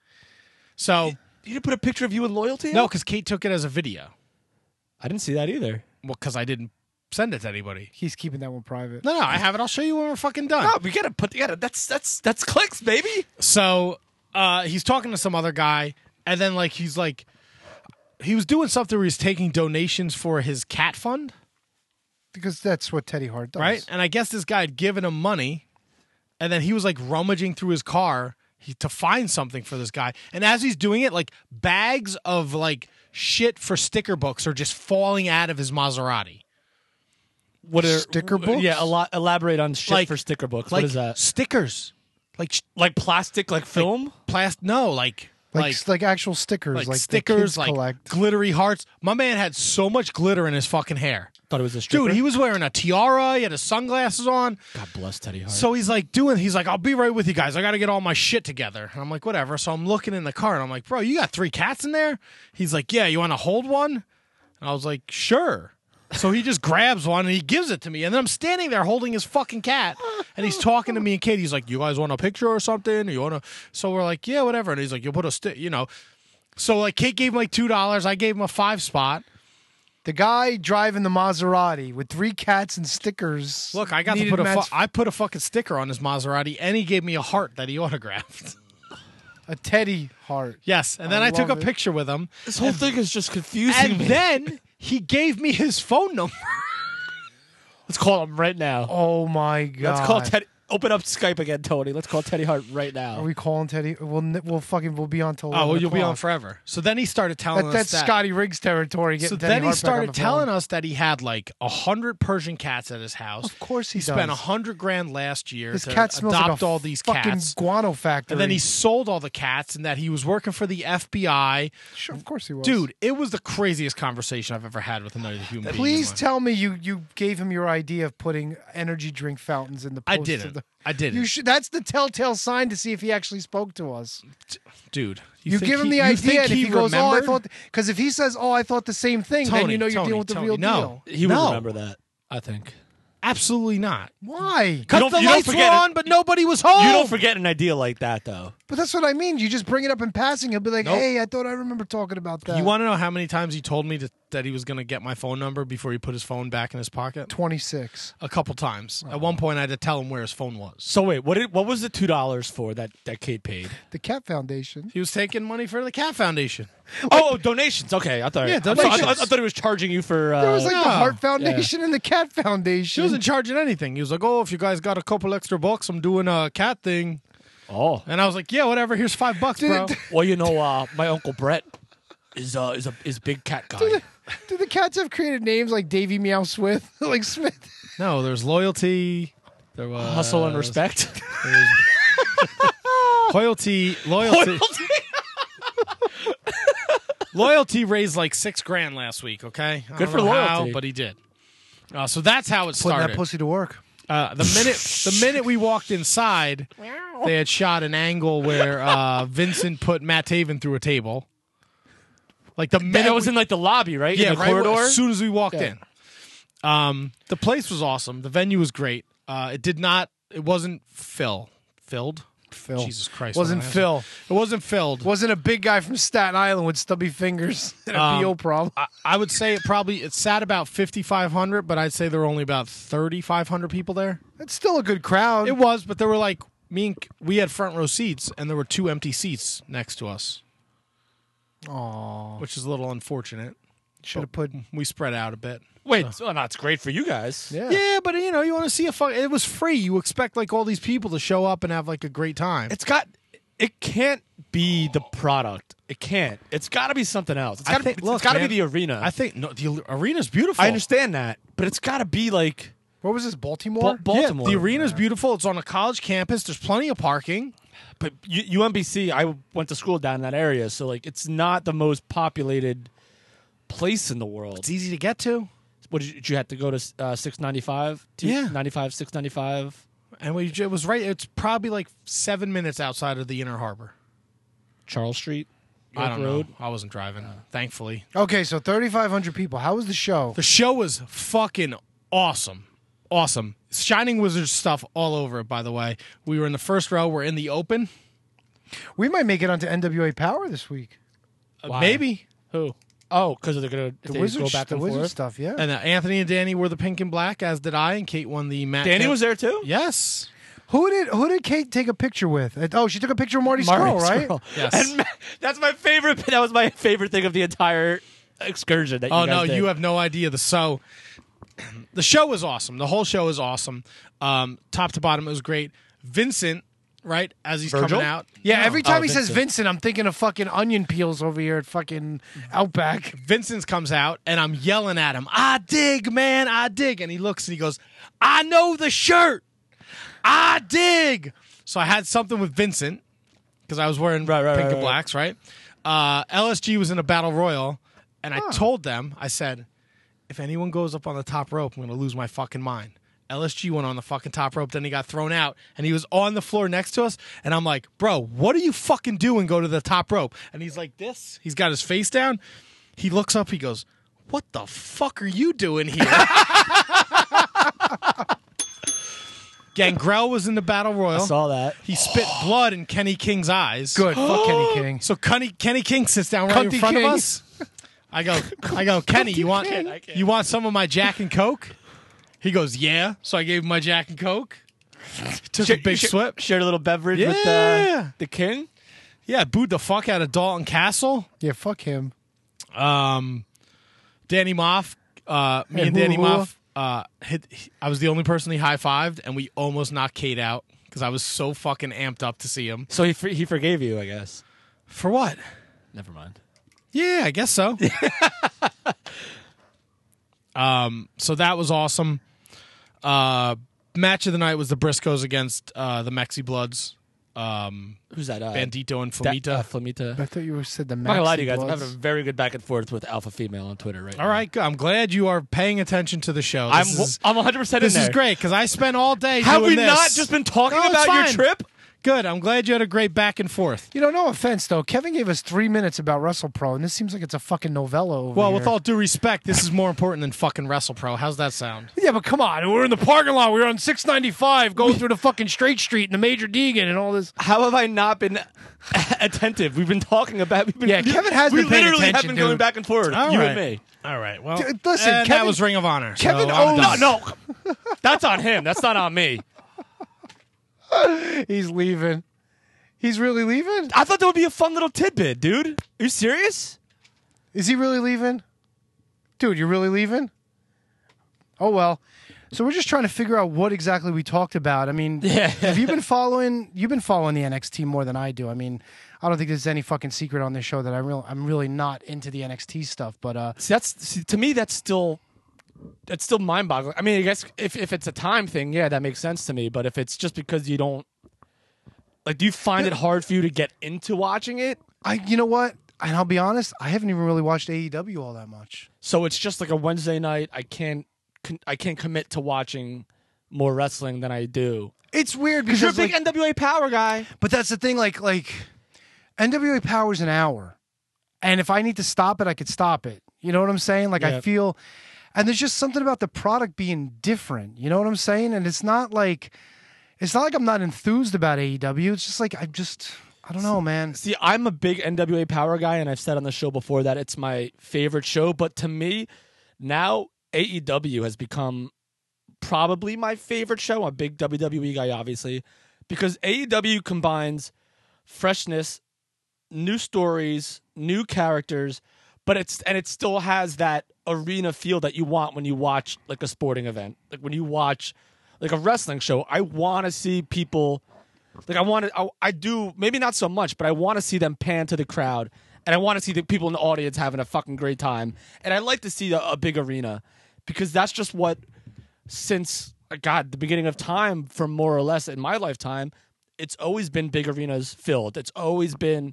So You didn't put a picture of you in loyalty? no, because Kate took it as a video. I didn't see that either. Well, because I didn't send it to anybody. He's keeping that one private. No, no, I have it. I'll show you when we're fucking done. No, we gotta put together. That's that's that's clicks, baby. So uh, he's talking to some other guy, and then like he's like, he was doing something where he's taking donations for his cat fund, Because that's what Teddy Hart does. right? And I guess this guy had given him money, and then he was like rummaging through his car he, to find something for this guy. And as he's doing it, like bags of like shit for sticker books are just falling out of his Maserati. What are Sticker books? Yeah, a lot. Elaborate on shit Like- for sticker books. Like what is that? stickers, like sh- Like plastic, like film. plast. No, like Like, like like actual stickers, like, like, the stickers, kids like collect. glittery hearts. My man had so much glitter in his fucking hair. Thought it was a stripper. Dude, he was wearing a tiara. He had his sunglasses on. God bless Teddy Hart. So he's like doing, he's like, I'll be right with you guys. I got to get all my shit together. And I'm like, whatever. So I'm looking in the car and I'm like, bro, you got three cats in there? He's like, yeah, you want to hold one? And I was like, sure. So he just grabs one and he gives it to me. And then I'm standing there holding his fucking cat. And he's talking to me and Katie. He's like, you guys want a picture or something? You want to? So we're like, yeah, whatever. And he's like, you'll put a stick, you know. So like Kate gave him like two dollars. I gave him a five spot. The guy driving the Maserati with three cats and stickers. Look, I got to needed put a fu- Matt's- I put a fucking sticker on his Maserati, and he gave me a heart that he autographed. a Teddy Hart. Yes, and then I I, took a love it. picture with him, this whole thing is just confusing and me. then he gave me his phone number. Let's call him right now. Oh my god! Let's call Teddy. Open up Skype again, Tony. Let's call Teddy Hart right now. Are we calling Teddy? We'll n- we'll fucking we'll be on till. Oh, well, you'll be on o'clock. forever. So then he started telling That, us that's that. Scotty Riggs territory. So getting Teddy then he Hart back on started the telling phone. us that he had like a hundred Persian cats at his house. Of course he, he spent a does. hundred grand last year His to cat smells adopt like a all these fucking cats. guano factory. And then he sold all the cats, and that he was working for the F B I. Sure, of course he was. Dude, it was the craziest conversation I've ever had with another human being. Please in my- tell me you you gave him your idea of putting energy drink fountains in the. I post didn't. Of the, I didn't. You should. That's the telltale sign to see if he actually spoke to us. Dude, You, think give him he- the you idea, think and if he he goes, "Oh, I remembered? thought," because if he says, "Oh, I thought the same thing," then Tony, you know you're Tony, dealing with the Tony, real no. deal. He would No. remember that. I think. Absolutely not. Why? Because don't- the you don't lights were forget it. on, but nobody was home. You don't forget an idea like that, though. But that's what I mean. You just bring it up in passing. He'll be like, Nope. "Hey, I thought I remember talking about that." You want to know how many times he told me to, that he was going to get my phone number before he put his phone back in his pocket? twenty-six. A couple times. At one point, I had to tell him where his phone was. So wait, what did what was the two dollars for that that Kate paid? The Cat Foundation. He was taking money for the Cat Foundation. Oh, donations. Okay, I thought. Yeah, I thought, I, donations. thought, I thought he was charging you for. Uh, There was like the no. Heart Foundation and the Cat Foundation. He wasn't charging anything. He was like, oh, if you guys got a couple extra bucks, I'm doing a cat thing. Oh. And I was like, yeah, whatever. Here's five bucks, bro. Well, you know, uh, my uncle Brett is uh, is a is a big cat guy. Do the, do the cats have created names like Davy Meow Smith? like Smith? No, there's loyalty. There was Hustle and respect. Loyalty, loyalty. Loyalty raised like six grand last week. Okay, I Good don't for know Loyalty. how, but he did. Uh, so that's how it Putting started. that pussy to work. Uh, the minute the minute we walked inside, they had shot an angle where uh, Vincent put Matt Taven through a table. Like the minute That was we- in like the lobby, right? yeah, in the right corridor. as soon as we walked Yeah. in. Um, the place was awesome. The venue was great. Uh, it did not. It wasn't fill filled. Phil. Jesus Christ! Wasn't what an Phil. asshole. It wasn't filled. Wasn't a big guy from Staten Island with stubby fingers and a Um, B O problem. I, I would say it probably it sat about fifty-five hundred, but I'd say there were only about thirty-five hundred people there. It's still a good crowd. It was, but there were like me and we had front row seats, and there were two empty seats next to us, Aww. which is a little unfortunate. Should have put. We spread out a bit. Wait, so that's great for you guys. Yeah. Yeah, but you know, you want to see a fuck. It was free. You expect like all these people to show up and have like a great time. It's got. It can't be the product. It can't. It's got to be something else. It's I got to think- be. look, It's got to be man, the arena. I think no, the arena's beautiful. I understand that, but it's got to be like What was this, Baltimore? Ba- Baltimore. Yeah, the arena's beautiful. It's on a college campus. There's plenty of parking. But U- U M B C, I went to school down in that area, so like it's not the most populated place in the world. It's easy to get to. What did you, did you have to go to uh, six ninety-five? Yeah. ninety-five, six ninety-five. And we, it was right. It's probably like seven minutes outside of the Inner Harbor. Charles Street, I York don't Road. know. I wasn't driving, thankfully. Okay, so thirty-five hundred people. How was the show? The show was fucking awesome. Awesome. Shining Wizards stuff all over it, by the way. We were in the first row. We're in the open. We might make it onto N W A Power this week. Uh, Why? maybe. Who? Oh, because they're gonna The they Wizard, go back the and Wizard forth. stuff, yeah. And uh, Anthony and Danny were the pink and black, as did I, and Kate won the Matt. Danny Kemp- was there too. Yes. Who did who did Kate take a picture with? Uh, Oh, she took a picture of Marty, Marty Scurll, right? Scurll. Yes. And Ma- that's my favorite. That was my favorite thing of the entire excursion. That Oh you guys no, did. you have no idea. The so the show was awesome. The whole show is awesome. Um, top to bottom, it was great. Vincent, right as he's Virgil? coming out. Yeah, No. every time Oh, he says Vincent. Vincent, I'm thinking of fucking onion peels over here at fucking Outback. Vincent comes out, and I'm yelling at him. I dig, man, I dig. And he looks and he goes, I know the shirt. I dig. So I had something with Vincent because I was wearing Right, right, pink right, and right. blacks, right? Uh, L S G was in a battle royal, and I told them, I said, if anyone goes up on the top rope, I'm going to lose my fucking mind. L S G went on the fucking top rope, then he got thrown out, and he was on the floor next to us, and I'm like, bro, what are you fucking doing? Go to the top rope. And he's like this. He's got his face down. He looks up, he goes, what the fuck are you doing here? Gangrel was in the battle royal. I saw that. He spit blood in Kenny King's eyes. Good, fuck Kenny King. So Kenny, Kenny King sits down right in Cunty front King. of us. I go, I go, Kenny, you want King. I can't. you want some of my Jack and Coke? He goes, yeah. So I gave him my Jack and Coke. Took a big Sh- swip. Shared a little beverage with Yeah. uh, the king. Yeah, booed the fuck out of Dalton Castle. Yeah, fuck him. Um, Danny Moff, uh, me Hey, and Danny hoo-hoo. Moff, uh, hit, I was the only person he high fived, and we almost knocked Kate out because I was so fucking amped up to see him. So he for- he forgave you, I guess. For what? Never mind. Yeah, I guess so. um, so that was awesome. Uh, match of the night was the Briscoes against uh, the Mexi Bloods. Um, Who's that? Uh, Bandito and Da- Flamita. uh, Flamita. I thought you said the I'm not gonna lie to you Maxi guys. I'm Bloods. having a very good back and forth with Alpha Female on Twitter right now. All right, good. I'm glad you are paying attention to the show. I'm This is, I'm one hundred percent in this there. is great because I spent all day Have doing we this. not just been talking No, it's about your fine. trip? Good. I'm glad you had a great back and forth. You know, no offense though. Kevin gave us three minutes about WrestlePro, and this seems like it's a fucking novella over Well, here. with all due respect, this is more important than fucking WrestlePro. How's that sound? Yeah, but come on. We're in the parking lot. We were on six ninety-five going through the fucking straight street and the Major Deegan and all this. How have I not been attentive? We've been talking about. We've been, Yeah, Kevin has we been paying literally attention, have been going dude. back and forth. All you right. and me. All right. Well, Dude, listen, and that Kevin- was Ring of Honor. so Kevin I'm owns- done. No, no, that's on him. That's not on me. He's leaving. He's really leaving? I thought that would be a fun little tidbit, dude. Are you serious? Is he really leaving? Dude, you're really leaving? Oh, well. So we're just trying to figure out what exactly we talked about. I mean, Yeah. have you been following? You've been following the N X T more than I do. I mean, I don't think there's any fucking secret on this show that I real I'm really not into the N X T stuff. But uh, See, that's see, to me that's still that's still mind-boggling. I mean, I guess if if it's a time thing, yeah, that makes sense to me. But if it's just because you don't like, do you find it hard for you to get into watching it? I, you know what? And I'll be honest, I haven't even really watched A E W all that much. So it's just like a Wednesday night. I can't I can't commit to watching more wrestling than I do. It's weird Because because you're a big like, N W A Power guy. but that's the thing. Like like N W A Power is an hour, and if I need to stop it, I could stop it. You know what I'm saying? Like Yeah. I feel, and there's just something about the product being different. You know what I'm saying? And it's not like it's not like I'm not enthused about A E W. It's just like I just I don't know, man. See, I'm a big N W A Power guy, and I've said on the show before that it's my favorite show. But to me, now A E W has become probably my favorite show. I'm a big W W E guy, obviously, because A E W combines freshness, new stories, new characters, but it's and it still has that arena feel that you want when you watch like a sporting event, like when you watch like a wrestling show. I want to see people. Like I want to, I, I do, maybe not so much, but I want to see them pan to the crowd, and I want to see the people in the audience having a fucking great time, and I like to see a, a big arena, because that's just what, since God, the beginning of time, for more or less in my lifetime, it's always been big arenas filled. It's always been,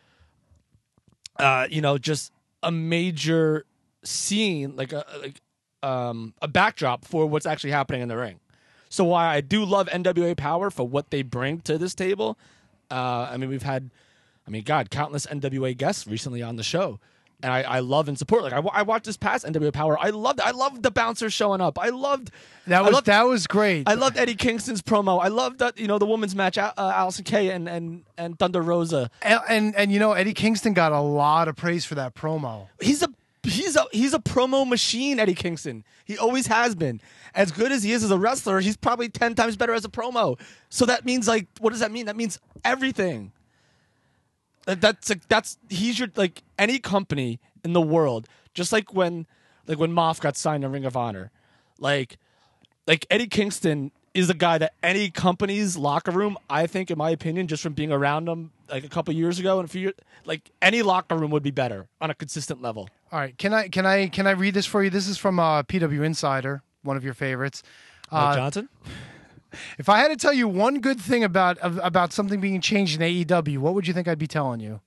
uh, you know, just a major scene, like a like um, a backdrop for what's actually happening in the ring. So while I do love N W A Power for what they bring to this table, uh, I mean, we've had, I mean, God, countless N W A guests recently on the show, and I, I love and support. Like I, I watched this past N W A Power, I loved, I loved the bouncers showing up. I loved That I was loved, that was great. I loved Eddie Kingston's promo. I loved that, you know, the women's match, uh, Allison Kay and and and Thunder Rosa. And, and and you know, Eddie Kingston got a lot of praise for that promo. He's a he's a he's a promo machine, Eddie Kingston. He always has been. As good as he is as a wrestler, he's probably ten times better as a promo. So that means, like, what does that mean? That means everything. That, that's like, that's he's your, like, any company in the world. Just like when like when Moff got signed to Ring of Honor, like like Eddie Kingston is a guy that any company's locker room, I think, in my opinion, just from being around him like a couple years ago and a few years, like any locker room would be better on a consistent level. All right, can I can I can I read this for you? This is from uh, P W Insider, one of your favorites. Mike Uh, Johnson? If I had to tell you one good thing about of- about something being changed in A E W, what would you think I'd be telling you?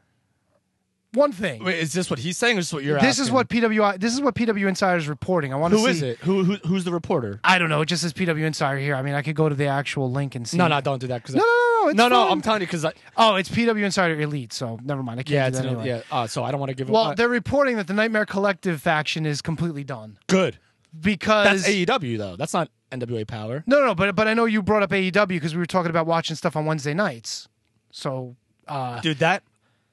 One thing. Wait, is this what he's saying, or is this what you're This asking? is what P W I. This is what P W Insider is reporting. I want to Who see. is it? Who, who who's the reporter? I don't know. It just says P W Insider here. I mean, I could go to the actual link and see. No, no, don't do that. Cause No, I, no, no, no. It's no, no. fine. I'm telling you because I. Oh, it's P W Insider Elite. So never mind. I can't Yeah, do it's that an, anyway. yeah. Uh, so I don't want to give. Well, uh, they're reporting that the Nightmare Collective faction is completely done good because that's A E W though. That's not N W A Power. No, no, but but I know you brought up A E W because we were talking about watching stuff on Wednesday nights. So, uh, Dude, that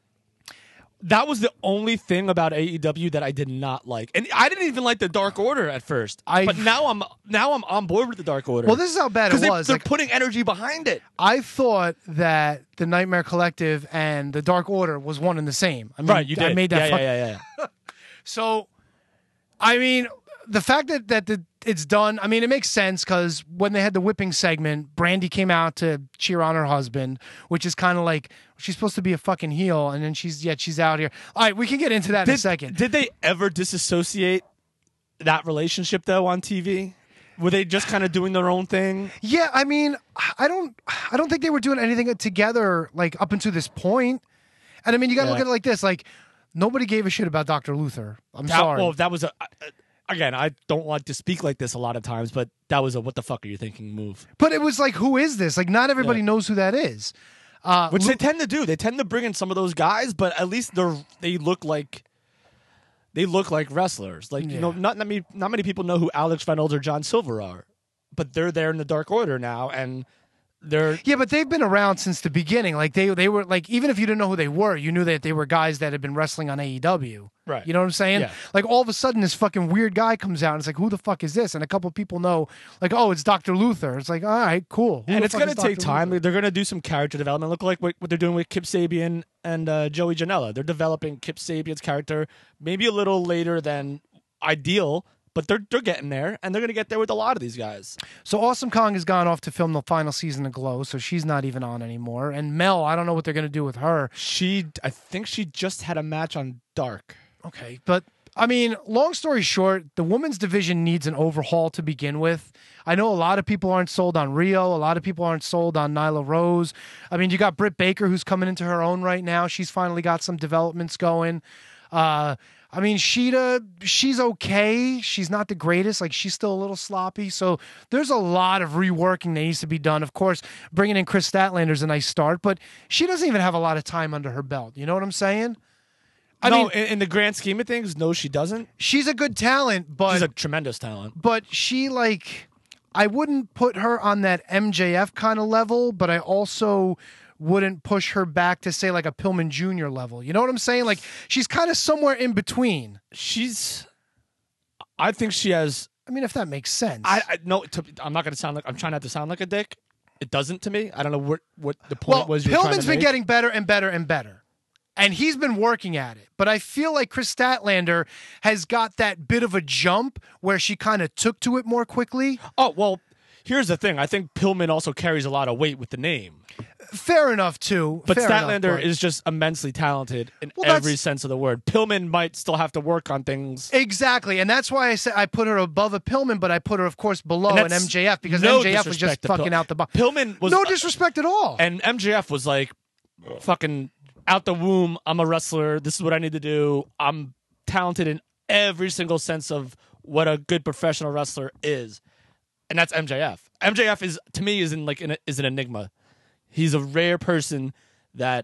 that was the only thing about A E W that I did not like, and I didn't even like the Dark Order at first. I- but now I'm now I'm on board with the Dark Order. well, this is how bad it because they, was. they're Like, putting energy behind it. I thought that the Nightmare Collective and the Dark Order was one and the same. I mean, Right, you I did. made that. Yeah, fuck- yeah, yeah, yeah. So, I mean, the fact that that the, it's done, I mean, it makes sense because when they had the whipping segment, Brandy came out to cheer on her husband, which is kind of like she's supposed to be a fucking heel, and then she's yet she's out here. All right, we can get into that in a second. Did they ever disassociate that relationship though on T V? Were they just kind of doing their own thing? Yeah, I mean, I don't, I don't think they were doing anything together like up until this point. And I mean, you got to Yeah. look at it like this: like nobody gave a shit about Doctor Luther. I'm That- sorry. Well, that was a. Again, I don't like to speak like this a lot of times, but that was a "what the fuck are you thinking" move. But it was like, who is this? Like, not everybody Yeah. knows who that is. Uh, Which Lu- they tend to do. They tend to bring in some of those guys, but at least they're they look like they look like wrestlers. Like you know, Yeah. not not many not many people know who Alex Reynolds or John Silver are, but they're there in the Dark Order now, and they're Yeah, but they've been around since the beginning. Like they they were like even if you didn't know who they were, you knew that they were guys that had been wrestling on A E W. Right. You know what I'm saying? Yeah. Like all of a sudden this fucking weird guy comes out and it's like, who the fuck is this? And a couple people know, like, oh, it's Doctor Luther. It's like, all right, cool. Who and the it's fuck gonna is take Doctor time. Luther? They're gonna do some character development. Look like what, what they're doing with Kip Sabian and uh, Joey Janela. They're developing Kip Sabian's character maybe a little later than ideal, but they're they're getting there, and they're going to get there with a lot of these guys. So Awesome Kong has gone off to film the final season of Glow, so she's not even on anymore. And Mel, I don't know what they're going to do with her. She, I think she just had a match on Dark. Okay, but I mean, long story short, the women's division needs an overhaul to begin with. I know a lot of people aren't sold on Rio. A lot of people aren't sold on Nyla Rose. I mean, you got Britt Baker, who's coming into her own right now. She's finally got some developments going. Uh, I mean, Sheeta, she's okay. She's not the greatest. Like, she's still a little sloppy. So there's a lot of reworking that needs to be done. Of course, bringing in Chris Statlander's a nice start, but she doesn't even have a lot of time under her belt. You know what I'm saying? I no, mean, in, in the grand scheme of things, no, she doesn't. She's a good talent, but she's a tremendous talent. But she, like, I wouldn't put her on that M J F kind of level, but I also wouldn't push her back to, say, like a Pillman Junior level. You know what I'm saying? Like, she's kind of somewhere in between. She's, I think she has. I mean, if that makes sense. I, I no, to, I'm not going to sound like I'm trying not to sound like a dick. It doesn't to me. I don't know what what the point well, was. You were trying Pillman's to been make. getting better and better and better. And he's been working at it. But I feel like Chris Statlander has got that bit of a jump where she kind of took to it more quickly. Oh, well, here's the thing. I think Pillman also carries a lot of weight with the name. Fair enough, too. But Fair Statlander enough, but- is just immensely talented in Well, that's- every sense of the word. Pillman might still have to work on things. Exactly. And that's why I said I put her above a Pillman, but I put her, of course, below And an that's M J F because no M J F was just disrespect to fucking Pill- out the box. Pillman was No disrespect at all. And M J F was like, fucking out the womb, I'm a wrestler. This is what I need to do. I'm talented in every single sense of what a good professional wrestler is. And that's M J F. M J F is, to me, is in like an, is an enigma. He's a rare person that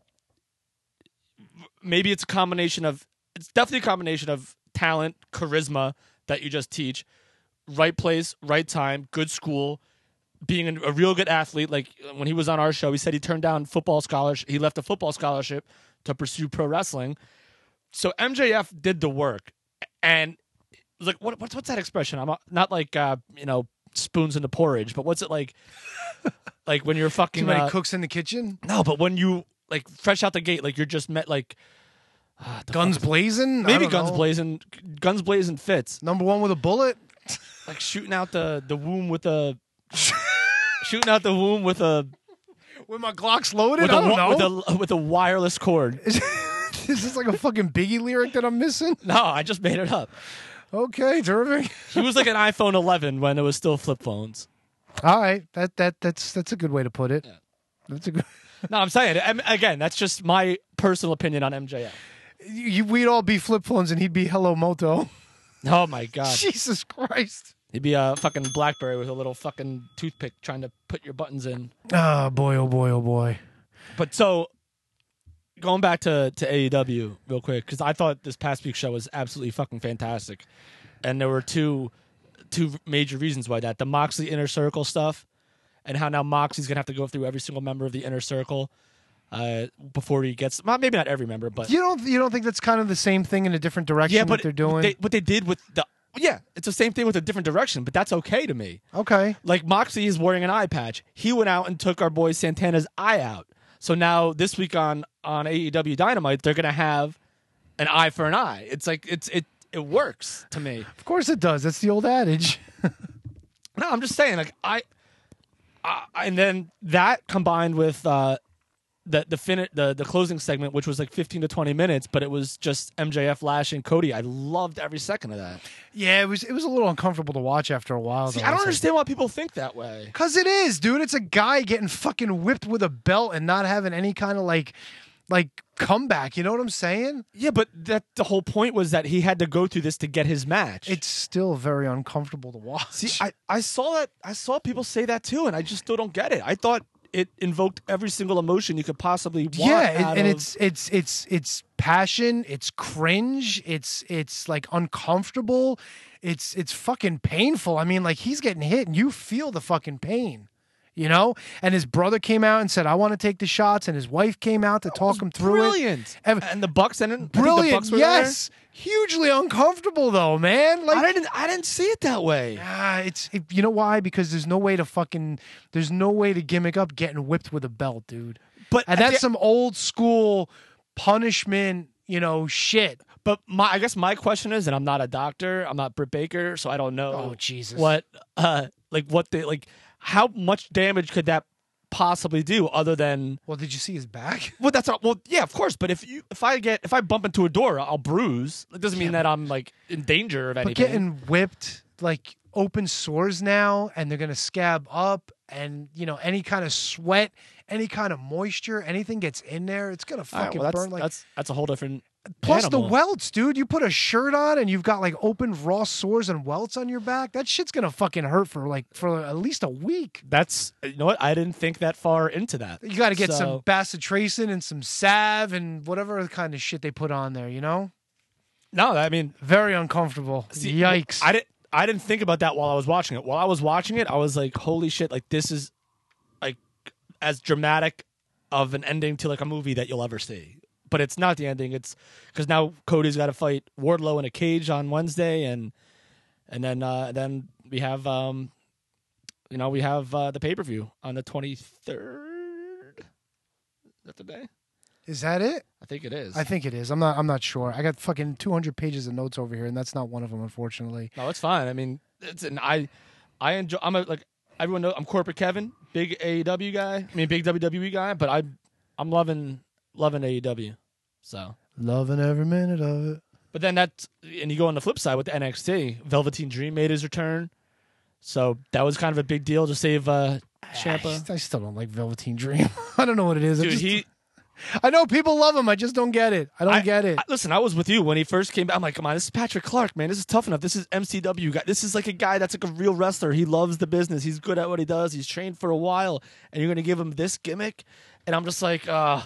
maybe it's a combination of, it's definitely a combination of talent, charisma that you just teach, right place, right time, good school, being a real good athlete. Like when he was on our show, he said he turned down football scholarship. He left a football scholarship to pursue pro wrestling. So M J F did the work, and it was like, what, what's what's that expression? I'm not like uh, you know, spoons in the porridge, but what's it like? Like when you're fucking Too many uh, cooks in the kitchen? No, but when you like fresh out the gate, like you're just met like uh, the Guns fuck- blazing? I Maybe don't guns know. blazing. Guns blazing fits. Number one with a bullet? Like shooting out the the womb with a shooting out the womb with a With my Glocks loaded? with I a, don't wa- know. with a with a wireless cord. Is this like a fucking Biggie lyric that I'm missing? No, I just made it up. Okay, terrific. He was like an iPhone eleven when it was still flip phones. All right, that that that's that's a good way to put it. That's a good. No, I'm saying I'm- again. That's just my personal opinion on M J F. You, we'd all be flip phones, and he'd be Hello Moto. Oh my god, Jesus Christ! he'd be a fucking BlackBerry with a little fucking toothpick trying to put your buttons in. Oh boy! Oh boy! Oh boy! But so going back to to A E W real quick, because I thought this past week's show was absolutely fucking fantastic, and there were two two major reasons why that: the Moxley Inner Circle stuff, and how now Moxley's gonna have to go through every single member of the Inner Circle uh, before he gets, well, maybe not every member, but You don't you don't think that's kind of the same thing in a different direction? yeah, what but they're doing. They, what they did with the yeah, it's the same thing with a different direction, but that's okay to me. Okay. Like Moxley is wearing an eye patch. He went out and took our boy Santana's eye out. So now this week on on A E W Dynamite, they're gonna have an eye for an eye. It's like it's it it works to me. Of course it does. That's the old adage. No, I'm just saying, like I, I and then that combined with uh, the the fin the the closing segment, which was like fifteen to twenty minutes, but it was just M J F, Lash, and Cody. I loved every second of that. Yeah, it was it was a little uncomfortable to watch after a while. See, though. I don't It's like- understand why people think that way. Cause it is, dude. It's a guy getting fucking whipped with a belt and not having any kind of like, like comeback. You know what I'm saying? Yeah, but that the whole point was that he had to go through this to get his match. It's still very uncomfortable to watch. See, I, I saw that. I saw people say that too, and I just still don't get it. I thought it invoked every single emotion you could possibly want. yeah, it- out and of- it's it's it's it's passion. It's cringe. It's it's like uncomfortable. It's it's fucking painful. I mean, like he's getting hit, and you feel the fucking pain. You know, and his brother came out and said, "I want to take the shots," and his wife came out to talk him through brilliant. it. And, and the Bucks and I think the brilliant, Bucks were yes. Hugely uncomfortable though, man. Like I didn't, I didn't see it that way. Ah, it's it, you know why? Because there's no way to fucking there's no way to gimmick up getting whipped with a belt, dude. But and at that's the- some old school punishment, you know, shit. But my, I guess my question is, and I'm not a doctor, I'm not Britt Baker, so I don't know. Oh, Jesus. What, uh, like, what the, like, how much damage could that possibly do other than? Well, did you see his back? Well, that's not, well, yeah, of course. But if you, if I get, if I bump into a door, I'll bruise. It doesn't mean that I'm like in danger of anything. But getting whipped, like open sores now, and they're gonna scab up, and you know, any kind of sweat, any kind of moisture, anything gets in there, it's gonna All right, fucking well, that's, burn. Like that's that's a whole different. plus animal. the welts, dude. You put a shirt on and you've got like open raw sores and welts on your back. That shit's gonna fucking hurt for like for at least a week. That's you know what I didn't think that far into that. You got to get So- some bacitracin and some salve and whatever kind of shit they put on there. You know, No, I mean, very uncomfortable. see, Yikes! I didn't. I didn't think about that while I was watching it. While I was watching it, I was like, "Holy shit! Like this is like as dramatic of an ending to like a movie that you'll ever see." But it's not the ending. It's because now Cody's got to fight Wardlow in a cage on Wednesday, and and then uh, then we have um, you know we have uh, the pay per view on the twenty third. Is that the day? Is that it? I think it is. I think it is. I'm not. I'm not sure. I got fucking two hundred pages of notes over here, and that's not one of them, unfortunately. No, it's fine. I mean, it's an I, I enjoy. I'm a, like everyone knows. I'm corporate Kevin, big A E W guy. I mean, big W W E guy. But I, I'm loving loving A E W. So Loving every minute of it. But then that, and you go on the flip side with the N X T. Velveteen Dream made his return, so that was kind of a big deal to save uh, Ciampa. I still don't like Velveteen Dream. I don't know what it is. I Dude, just- he. I know people love him. I just don't get it. I don't I- get it. I- listen, I was with you when he first came back. I'm like, come on, this is Patrick Clark, man. This is tough enough. This is M C W guy. This is like a guy that's like a real wrestler. He loves the business. He's good at what he does. He's trained for a while, and you're gonna give him this gimmick, and I'm just like, uh,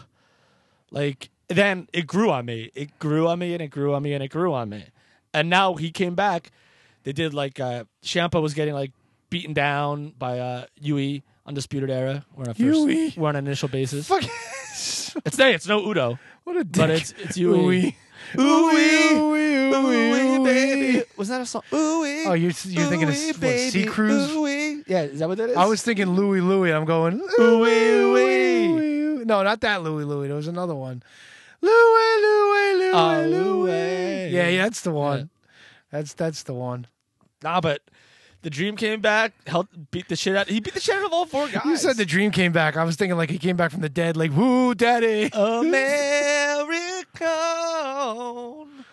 like then it grew on me. It grew on me, and it grew on me, and it grew on me, and now he came back. They did like uh, Ciampa was getting like beaten down by uh, U E Undisputed Era. We're on a first, Yui. we're on an initial basis. Fuck. It's no, it's no Udo. What a dick. But it's it's U E. Ooey. Ooey, Ooey, ooey, baby. ooey. Was that a song? Ooey. Oh, you're, you're thinking of ooey, what, Sea Cruise? Ooey. Yeah, is that what that is? I was thinking Louie Louie. I'm going Ooey, ooey. ooey. No, not that Louie Louie. There was another one. Louie Louie Louie Oh, Louie. Louie. Yeah, yeah, that's the one. Yeah. That's that's the one. Nah, but the Dream came back, helped beat the shit out. He beat the shit out of all four guys. You said the Dream came back. I was thinking like he came back from the dead, like woo, daddy. American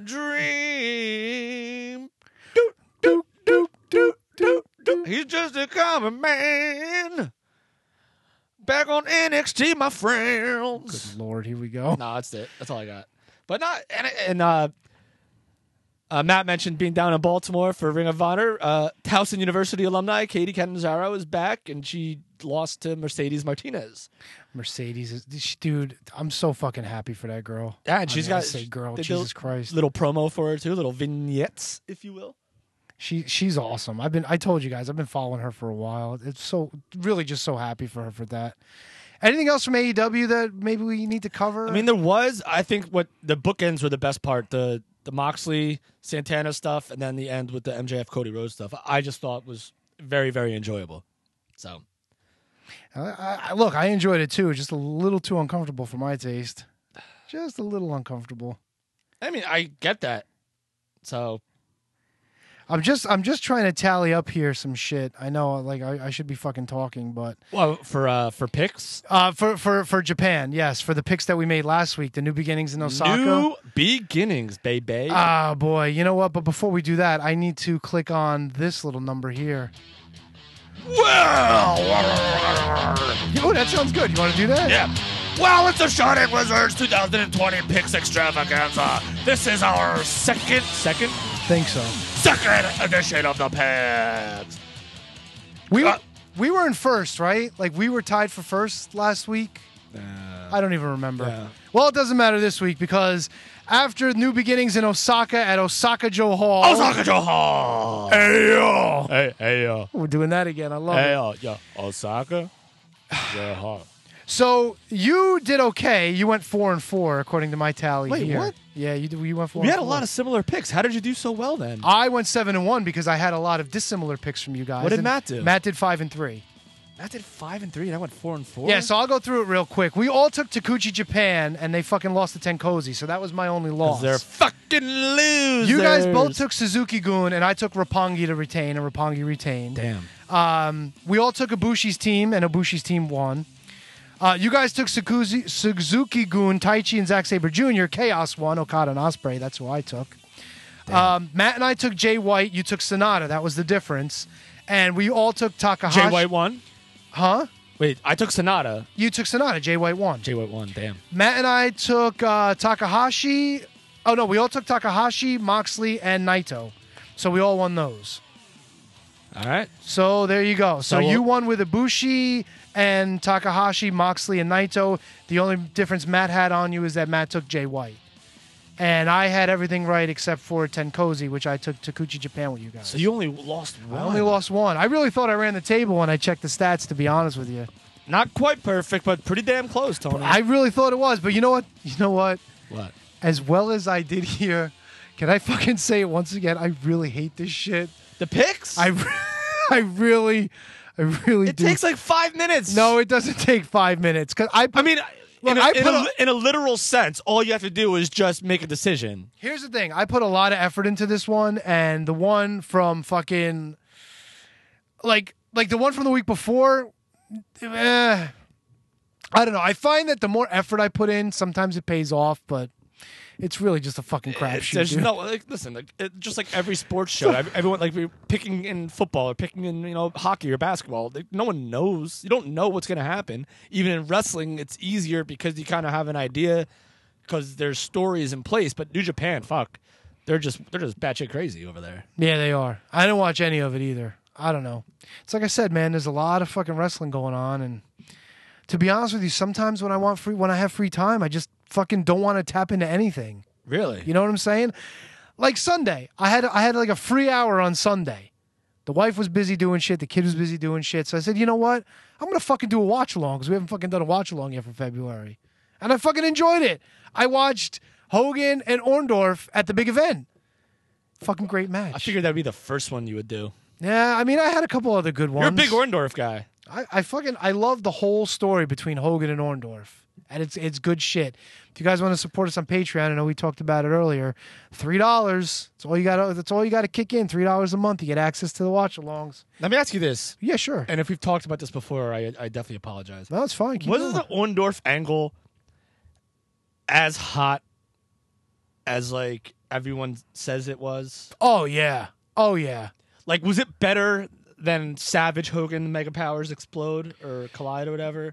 Dream. do, do, do, do, do. He's just a common man. Back on N X T, my friends. Good Lord, here we go. No, that's it. That's all I got. But not and, and uh, uh, Matt mentioned being down in Baltimore for Ring of Honor. Uh, Towson University alumni Katie Catanzaro is back, and she lost to Mercedes Martinez. Mercedes, is, this- dude, I'm so fucking happy for that girl. Yeah, and I she's mean, I got say girl. they did Jesus Christ, Little promo for her too, little vignettes, if you will. she she's awesome. I've been I told you guys I've been following her for a while. It's so really just so happy for her for that. Anything else from A E W that maybe we need to cover? I mean, there was. I think what the bookends were the best part. The the Moxley Santana stuff, and then the end with the M J F Cody Rhodes stuff. I just thought was very very enjoyable. So. I, I, look, I enjoyed it too. Just a little too uncomfortable for my taste. Just a little uncomfortable. I mean, I get that. So, I'm just I'm just trying to tally up here some shit. I know, like I, I should be fucking talking, but well, for uh, for picks, uh, for for for Japan, yes, for the picks that we made last week, the new beginnings in Osaka. New beginnings, baby. Ah, boy, you know what? But before we do that, I need to click on this little number here. Well, Oh, that sounds good. You want to do that? yeah. Well, it's the Shining Wizards twenty twenty Picks Extravaganza. This is our second, second, Think so. second edition of the picks. We Uh, we were in first, right? Like we were tied for first last week. I don't even remember. Yeah. Well, it doesn't matter this week because after new beginnings in Osaka at Osaka Joe Hall. Osaka Joe Hall. Hey yo. Hey hey yo. We're doing that again. I love Hey it. yo. Yo. Osaka Joe Hall. So you did okay. You went four and four according to my tally Wait, here. what? Yeah, you did, you went four. We and had a four. lot of similar picks. How did you do so well then? I went seven and one because I had a lot of dissimilar picks from you guys. What did and Matt do? Matt did five and three. Matt did five and three, and I went four and four. Yeah, so I'll go through it real quick. We all took Takuchi Japan, and they fucking lost to Tenkozi, so that was my only loss. They're fucking losers. You guys both took Suzuki-gun, and I took Roppongi to retain, and Roppongi retained. Damn. Um, we all took Ibushi's team, and Ibushi's team won. Uh, you guys took Suzuki, Suzuki-gun, Taichi, and Zack Sabre Junior Chaos won, Okada and Ospreay. That's who I took. Um, Matt and I took Jay White. You took Sonata. That was the difference. And we all took Takahashi. Jay White won? Huh? Wait, I took Sonata. You took Sonata. Jay White won. Jay White won, damn. Matt and I took uh, Takahashi. Oh, no, we all took Takahashi, Moxley, and Naito. So we all won those. All right. So there you go. So, So we'll- you won with Ibushi and Takahashi, Moxley, and Naito. The only difference Matt had on you is that Matt took Jay White. And I had everything right except for Tenkozi, which I took Takuchi Japan with you guys. So you only lost one. I only lost one. I really thought I ran the table when I checked the stats, to be honest with you. Not quite perfect, but pretty damn close, Tony. I really thought it was, but you know what? You know what? What? As well as I did here, can I fucking say it once again? I really hate this shit. The picks? I, I really, I really It do. takes like five minutes. No, it doesn't take five minutes. Cause I, I mean, Look, in, a, I in, put a, a- in a literal sense, all you have to do is just make a decision. Here's the thing. I put a lot of effort into this one, and the one from fucking like like the one from the week before, eh, I don't know. I find that the more effort I put in, sometimes it pays off, but it's really just a fucking crapshoot. There's dude. no like, listen, like, it, just like every sports show, ev- everyone like we're picking in football or picking in you know hockey or basketball. Like, no one knows. You don't know what's gonna happen. Even in wrestling, it's easier because you kind of have an idea because there's stories in place. But New Japan, fuck, they're just they're just batshit crazy over there. Yeah, they are. I didn't watch any of it either. I don't know. It's like I said, man. There's a lot of fucking wrestling going on, and to be honest with you, sometimes when I want free, when I have free time, I just fucking don't want to tap into anything. Really? You know what I'm saying? Like Sunday, I had I had like a free hour on Sunday. The wife was busy doing shit. The kid was busy doing shit. So I said, you know what? I'm gonna fucking do a watch along because we haven't fucking done a watch along yet for February, and I fucking enjoyed it. I watched Hogan and Orndorff at the big event. Fucking great match. I figured that'd be the first one you would do. Yeah, I mean, I had a couple other good ones. You're a big Orndorff guy. I, I fucking I love the whole story between Hogan and Orndorff, and it's it's good shit. If you guys want to support us on Patreon, I know we talked about it earlier. Three dollars. That's all you got. That's all you got to kick in. Three dollars a month. You get access to the watch-alongs. Let me ask you this. Yeah, sure. And if we've talked about this before, I I definitely apologize. No, it's fine. Keep Wasn't going. the Orndorff angle as hot as like everyone says it was? Oh yeah. Oh yeah. Like, was it better than Savage Hogan Mega Powers Explode or Collide or whatever?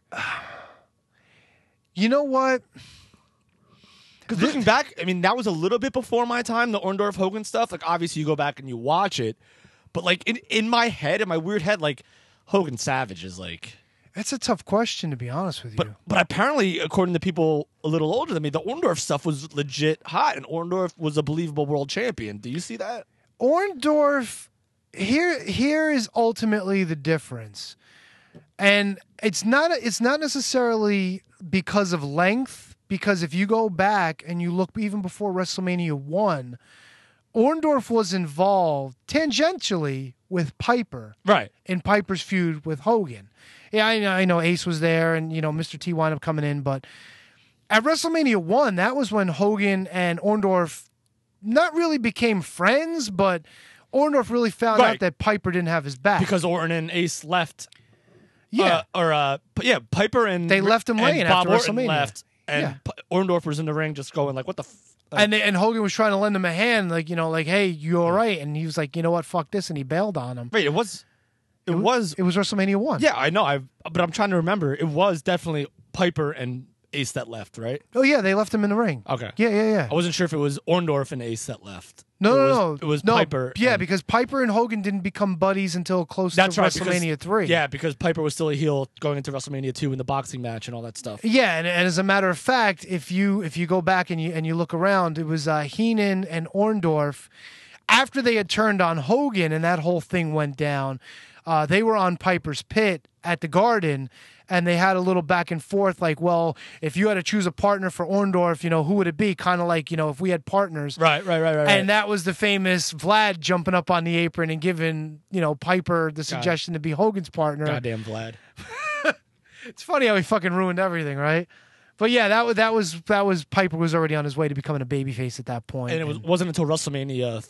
You know what? Because looking back, I mean, that was a little bit before my time, the Orndorff Hogan stuff. Like, obviously, you go back and you watch it. But, like, in, in my head, in my weird head, like, Hogan Savage is like... It's a tough question, to be honest with you. But, but apparently, according to people a little older than me, the Orndorff stuff was legit hot, and Orndorff was a believable world champion. Do you see that? Orndorff, here here is ultimately the difference. And it's not it's not necessarily because of length, because if you go back and you look even before WrestleMania one, Orndorff was involved tangentially with Piper. Right. In Piper's feud with Hogan. Yeah, I know, I know Ace was there and, you know, Mister T wound up coming in, but at WrestleMania one, that was when Hogan and Orndorff not really became friends, but Orndorff really found Right. out that Piper didn't have his back. Because Orton and Ace left. Yeah. Uh, or, uh, p- yeah, Piper and... They left him and laying Bob after Orton WrestleMania. left, and Yeah. P- Orndorff was in the ring just going like, what the... F-? and they, and Hogan was trying to lend him a hand, like, you know, like, hey, you all right? And he was like, you know what, fuck this, and he bailed on him. Wait, it was... It, was... It was WrestleMania one. Yeah, I know, I. but I'm trying to remember. It was definitely Piper and Ace that left, right? Oh, yeah, they left him in the ring. Okay. Yeah, yeah, yeah. I wasn't sure if it was Orndorff and Ace that left. No, it no, was, no. It was no, Piper. Yeah, and- because Piper and Hogan didn't become buddies until close That's to right, WrestleMania because- three. Yeah, because Piper was still a heel going into WrestleMania two in the boxing match and all that stuff. Yeah, and, and as a matter of fact, if you if you go back and you and you look around, it was uh, Heenan and Orndorff. After they had turned on Hogan and that whole thing went down, uh, they were on Piper's Pit at the Garden, and they had a little back and forth, like, well, if you had to choose a partner for Orndorff, you know, who would it be? Kind of like, you know, if we had partners. Right, right, right, right. And that was the famous Vlad jumping up on the apron and giving, you know, Piper the suggestion to be Hogan's partner. Goddamn Vlad. It's funny how he fucking ruined everything, right? But yeah, that was that was that was Piper was already on his way to becoming a babyface at that point. And it was, wasn't until WrestleMania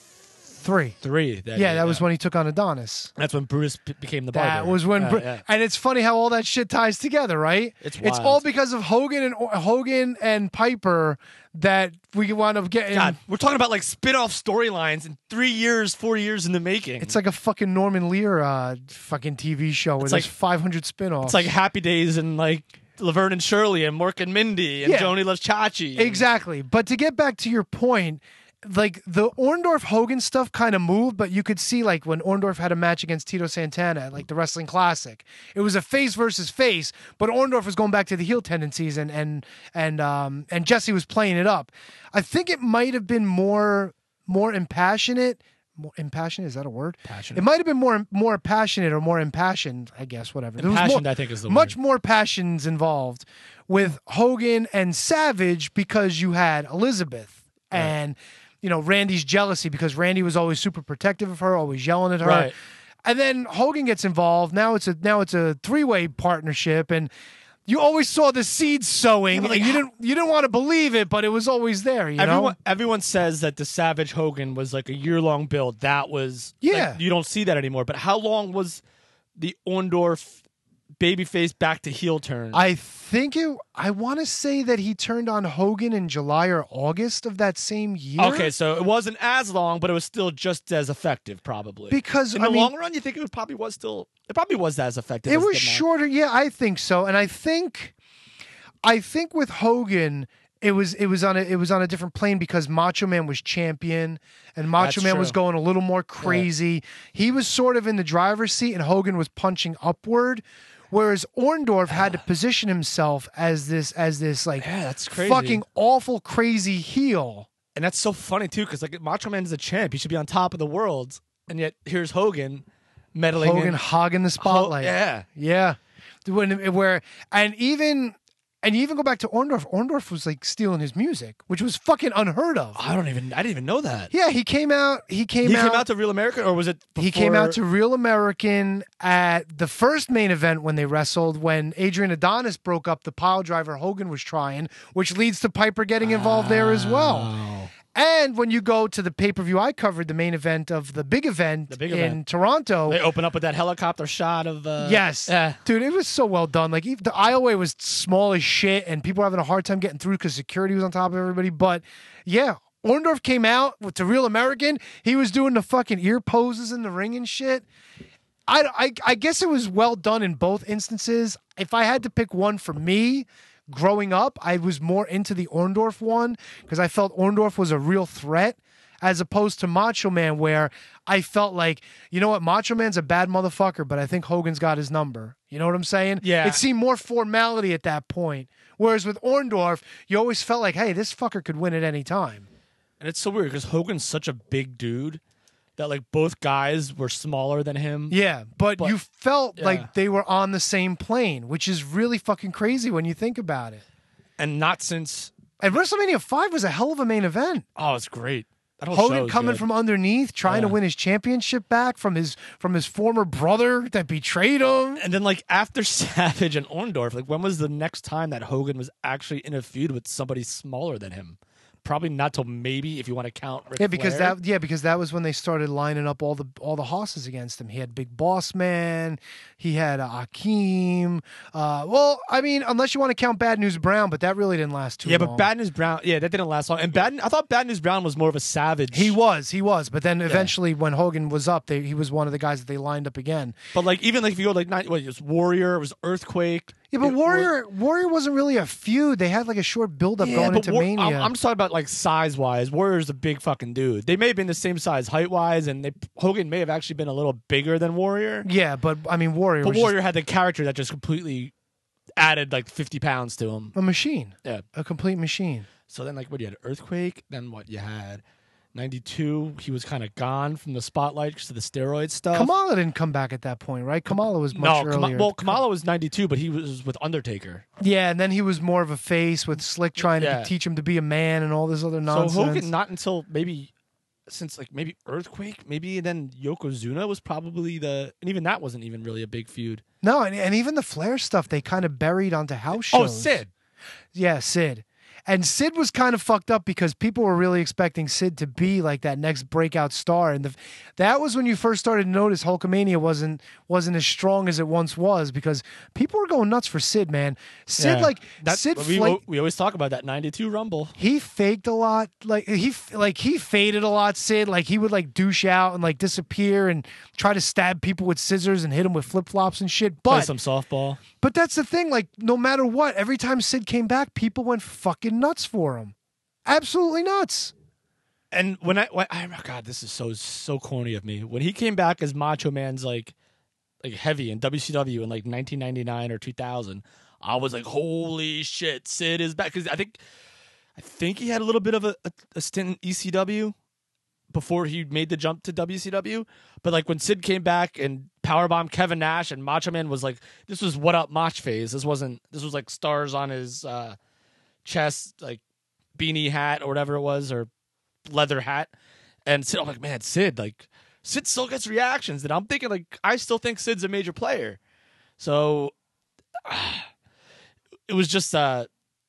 three. Three. That yeah, he- that was when he took on Adonis. That's when Brutus p- became the barber. That was when, Yeah, Bru- yeah. and it's funny how all that shit ties together, right? It's it's wild. all because of Hogan and Hogan and Piper that we wound up getting. God, we're talking about like spin-off storylines in three years, four years in the making. It's like a fucking Norman Lear uh, fucking T V show where It's there's like- five hundred spin-offs. It's like Happy Days and like Laverne and Shirley and Mork and Mindy and Yeah. Joni Loves Chachi. Exactly. But to get back to your point, like the Orndorff Hogan stuff kind of moved, but you could see like when Orndorff had a match against Tito Santana at like the Wrestling Classic, it was a face versus face, but Orndorff was going back to the heel tendencies and and and um and Jesse was playing it up. I think it might have been more more impassionate. More impassionate, is that a word? Passionate. It might have been more more passionate or more impassioned, I guess, whatever. There was Impassioned, more- I think, is the much more passions involved with Hogan and Savage because you had Elizabeth and you know Randy's jealousy because Randy was always super protective of her, always yelling at her. Right. And then Hogan gets involved. Now it's a now it's a three-way partnership and you always saw the seeds sowing Yeah, but, like, and you how- didn't you didn't want to believe it, but it was always there, you everyone, know? everyone says that the Savage Hogan was like a year long build. That was like, Yeah. you don't see that anymore. But how long was the Orndorff babyface back to heel turn? I think it. I want to say that he turned on Hogan in July or August of that same year. Okay, so it wasn't as long, but it was still just as effective, probably. Because, in I the mean- long run, you think it was probably was still it probably was as effective. It as was the match. shorter. Yeah, I think so. And I think, I think with Hogan, it was it was on a it was on a different plane because Macho Man was champion, and Macho That's Man was true. going a little more crazy. He was sort of in the driver's seat, and Hogan was punching upward. Whereas Orndorff had to position himself as this as this like Yeah, that's crazy. fucking awful crazy heel. And that's so funny too, because like Macho Man is a champ; he should be on top of the world, and yet here's Hogan meddling. Hogan in, hogging the spotlight. yeah. yeah. When where and even and you even go back to Orndorff. Orndorff was like stealing his music, which was fucking unheard of. I don't even. I didn't even know that. Yeah, he came out. He came He out. came out to Real America, or was it? he came out to before- Real American at the first main event when they wrestled, when Adrian Adonis broke up the pile driver Hogan was trying, which leads to Piper getting involved there as well. And when you go to the pay-per-view I covered, the main event of the big event The big in event. Toronto. They open up with that helicopter shot of. Uh, Yes. Yeah. Dude, it was so well done. Like, even the aisleway was small as shit, and people were having a hard time getting through because security was on top of everybody. But, yeah, Orndorff came out with the Real American. He was doing the fucking ear poses in the ring and shit. I, I, I guess it was well done in both instances. If I had to pick one for me, growing up, I was more into the Orndorff one because I felt Orndorff was a real threat, as opposed to Macho Man, where I felt like, you know what, Macho Man's a bad motherfucker, but I think Hogan's got his number. You know what I'm saying? Yeah. It seemed more formality at that point. Whereas with Orndorff, you always felt like, hey, this fucker could win at any time. And it's so weird because Hogan's such a big dude that like both guys were smaller than him. Yeah, but, But- you felt yeah. like they were on the same plane, which is really fucking crazy when you think about it. And not since. And WrestleMania five was a hell of a main event. Oh, it's great. That whole show Hogan is coming good. from underneath, trying to Yeah. win his championship back from his from his former brother that betrayed him. And then, like, after Savage and Orndorff, like, when was the next time that Hogan was actually in a feud with somebody smaller than him? Probably not till maybe, if you want to count Ric Yeah, because Flair. that yeah, because that was when they started lining up all the all the hosses against him. He had Big Boss Man, he had uh, Akeem. Uh, well, I mean, unless you want to count Bad News Brown, but that really didn't last too Yeah, long. but Bad News Brown, yeah, that didn't last long. And Bad, I thought Bad News Brown was more of a savage. He was, he was, but then eventually when Hogan was up, they, he was one of the guys that they lined up again. But, like, even, like, if you go, like, not, what, it was Warrior, it was Earthquake. Yeah, but It- Warrior Warrior wasn't really a feud. They had like a short build up Yeah, going but into War- Mania. I'm, I'm just talking about, like, size-wise. Warrior's a big fucking dude. They may have been the same size height-wise, and they, Hogan may have actually been a little bigger than Warrior. yeah, but I mean Warrior But was Warrior had the character that just completely added, like, fifty pounds to him. just a machine, Yeah. a complete machine. So then, like, what you had Earthquake. Then what you had ninety-two, he was kind of gone from the spotlight because of the steroid stuff. Kamala didn't come back at that point, right? Kamala was much no, Kama- earlier. well, Kamala was ninety-two, but he was with Undertaker. Yeah, and then he was more of a face with Slick trying Yeah. to teach him to be a man and all this other nonsense. So Hogan, not until maybe since like maybe Earthquake, maybe then Yokozuna was probably the, and even that wasn't even really a big feud. No, and, and even the Flair stuff they kind of buried onto house Oh, shows. Sid. Yeah, Sid. And Sid was kind of fucked up because people were really expecting Sid to be like that next breakout star, and the, that was when you first started to notice Hulkamania wasn't wasn't as strong as it once was because people were going nuts for Sid, man. Sid Yeah. like That- Sid we, flaked- we always talk about that ninety-two Rumble. he faked a lot, like he like he faded a lot. Sid like he would like douche out and like disappear and try to stab people with scissors and hit them with flip flops and shit. Play But some softball. but that's the thing. Like, no matter what, every time Sid came back, people went fucking nuts for him. Absolutely nuts. And when I, when I, oh God, this is so so corny of me. When he came back as Macho Man's like, like heavy in W C W in like nineteen ninety-nine or two thousand, I was like, holy shit, Sid is back. Because I think, I think he had a little bit of a, a, a stint in E C W before he made the jump to W C W. But like when Sid came back and powerbombed Kevin Nash and Macho Man was like, this was what up Mach phase. This wasn't, this was like stars on his uh, chest, like beanie hat or whatever it was, or leather hat. And Sid, I'm like, man, Sid, like, Sid still gets reactions. And I'm thinking, like, I still think Sid's a major player. So it was just, uh,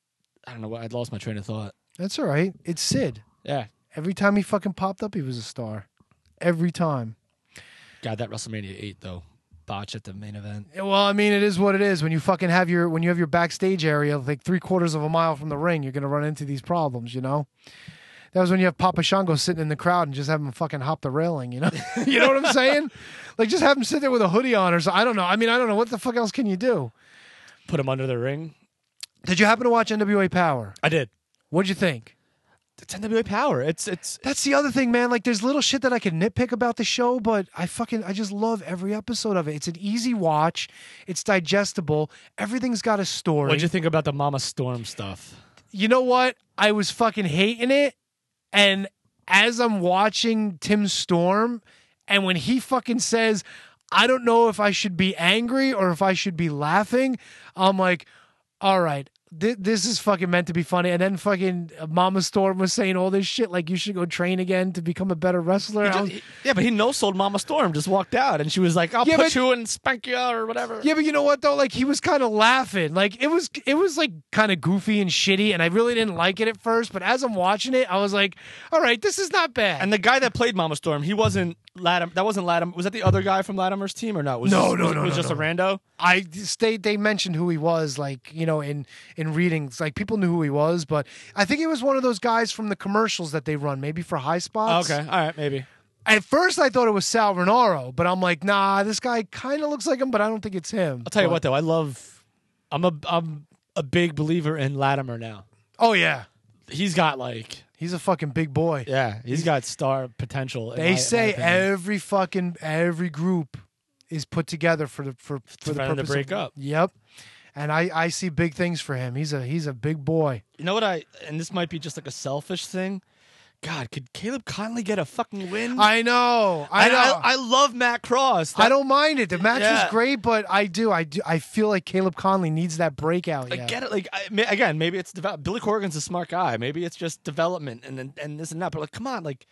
I don't know what, I'd lost my train of thought. That's all right. It's Sid. Yeah. Every time he fucking popped up, he was a star. Every time. God, that WrestleMania eight, though. Botch at the main event. Yeah, well, I mean, it is what it is. When you fucking have your when you have your backstage area like three quarters of a mile from the ring, you're gonna run into these problems, you know. That was when you have Papa Shango sitting in the crowd and just have him fucking hop the railing, you know. You know what I'm saying? Like just have him sit there with a hoodie on or so. I don't know. I mean, I don't know what the fuck else can you do. Put him under the ring. Did you happen to watch N W A Power? I did. What'd you think? It's N W A Power. It's it's That's the other thing, man. Like, there's little shit that I can nitpick about the show, but I fucking I just love every episode of it. It's an easy watch. It's digestible. Everything's got a story. What'd you think about the Mama Storm stuff? You know what? I was fucking hating it, and as I'm watching Tim Storm, and when he fucking says, "I don't know if I should be angry or if I should be laughing," I'm like, all right. This is fucking meant to be funny. And then fucking Mama Storm was saying all this shit like you should go train again to become a better wrestler. He I just- was- he- yeah, but he no-sold Mama Storm, just walked out, and she was like, I'll Yeah, put but- you and spank you or whatever. Yeah, but you know what though? Like he was kind of laughing. Like it was, it was like kind of goofy and shitty, and I really didn't like it at first. But as I'm watching it, I was like, all right, this is not bad. And the guy that played Mama Storm, he wasn't Latimer. That wasn't Latimer. Was that the other guy from Latimer's team or no? Was No, this, no, was, no, Was no, just no. a rando? I they they mentioned who he was, like you know, in in readings, like people knew who he was, but I think he was one of those guys from the commercials that they run, maybe for High Spots. Okay, all right, maybe. At first, I thought it was Sal Renaro, but I'm like, nah, this guy kind of looks like him, but I don't think it's him. I'll tell you But- what, though, I love. I'm a I'm a big believer in Latimer now. Oh yeah, He's got like he's a fucking big boy. yeah, he's got star potential. in my- They in my say opinion. every fucking every group is put together for the for, for the for them to purpose break of, up. Yep, and I I see big things for him. He's a he's a big boy. You know what I? And this might be just like a selfish thing. God, could Caleb Conley get a fucking win? I know, I And know. I, I love Matt Cross. I don't mind it. The match Yeah. was great, but I do, I do, I feel like Caleb Conley needs that breakout. I yeah. get it. Like I, ma- again, maybe it's develop. Billy Corgan's a smart guy. Maybe it's just development and and, and this and that. But like, come on, like,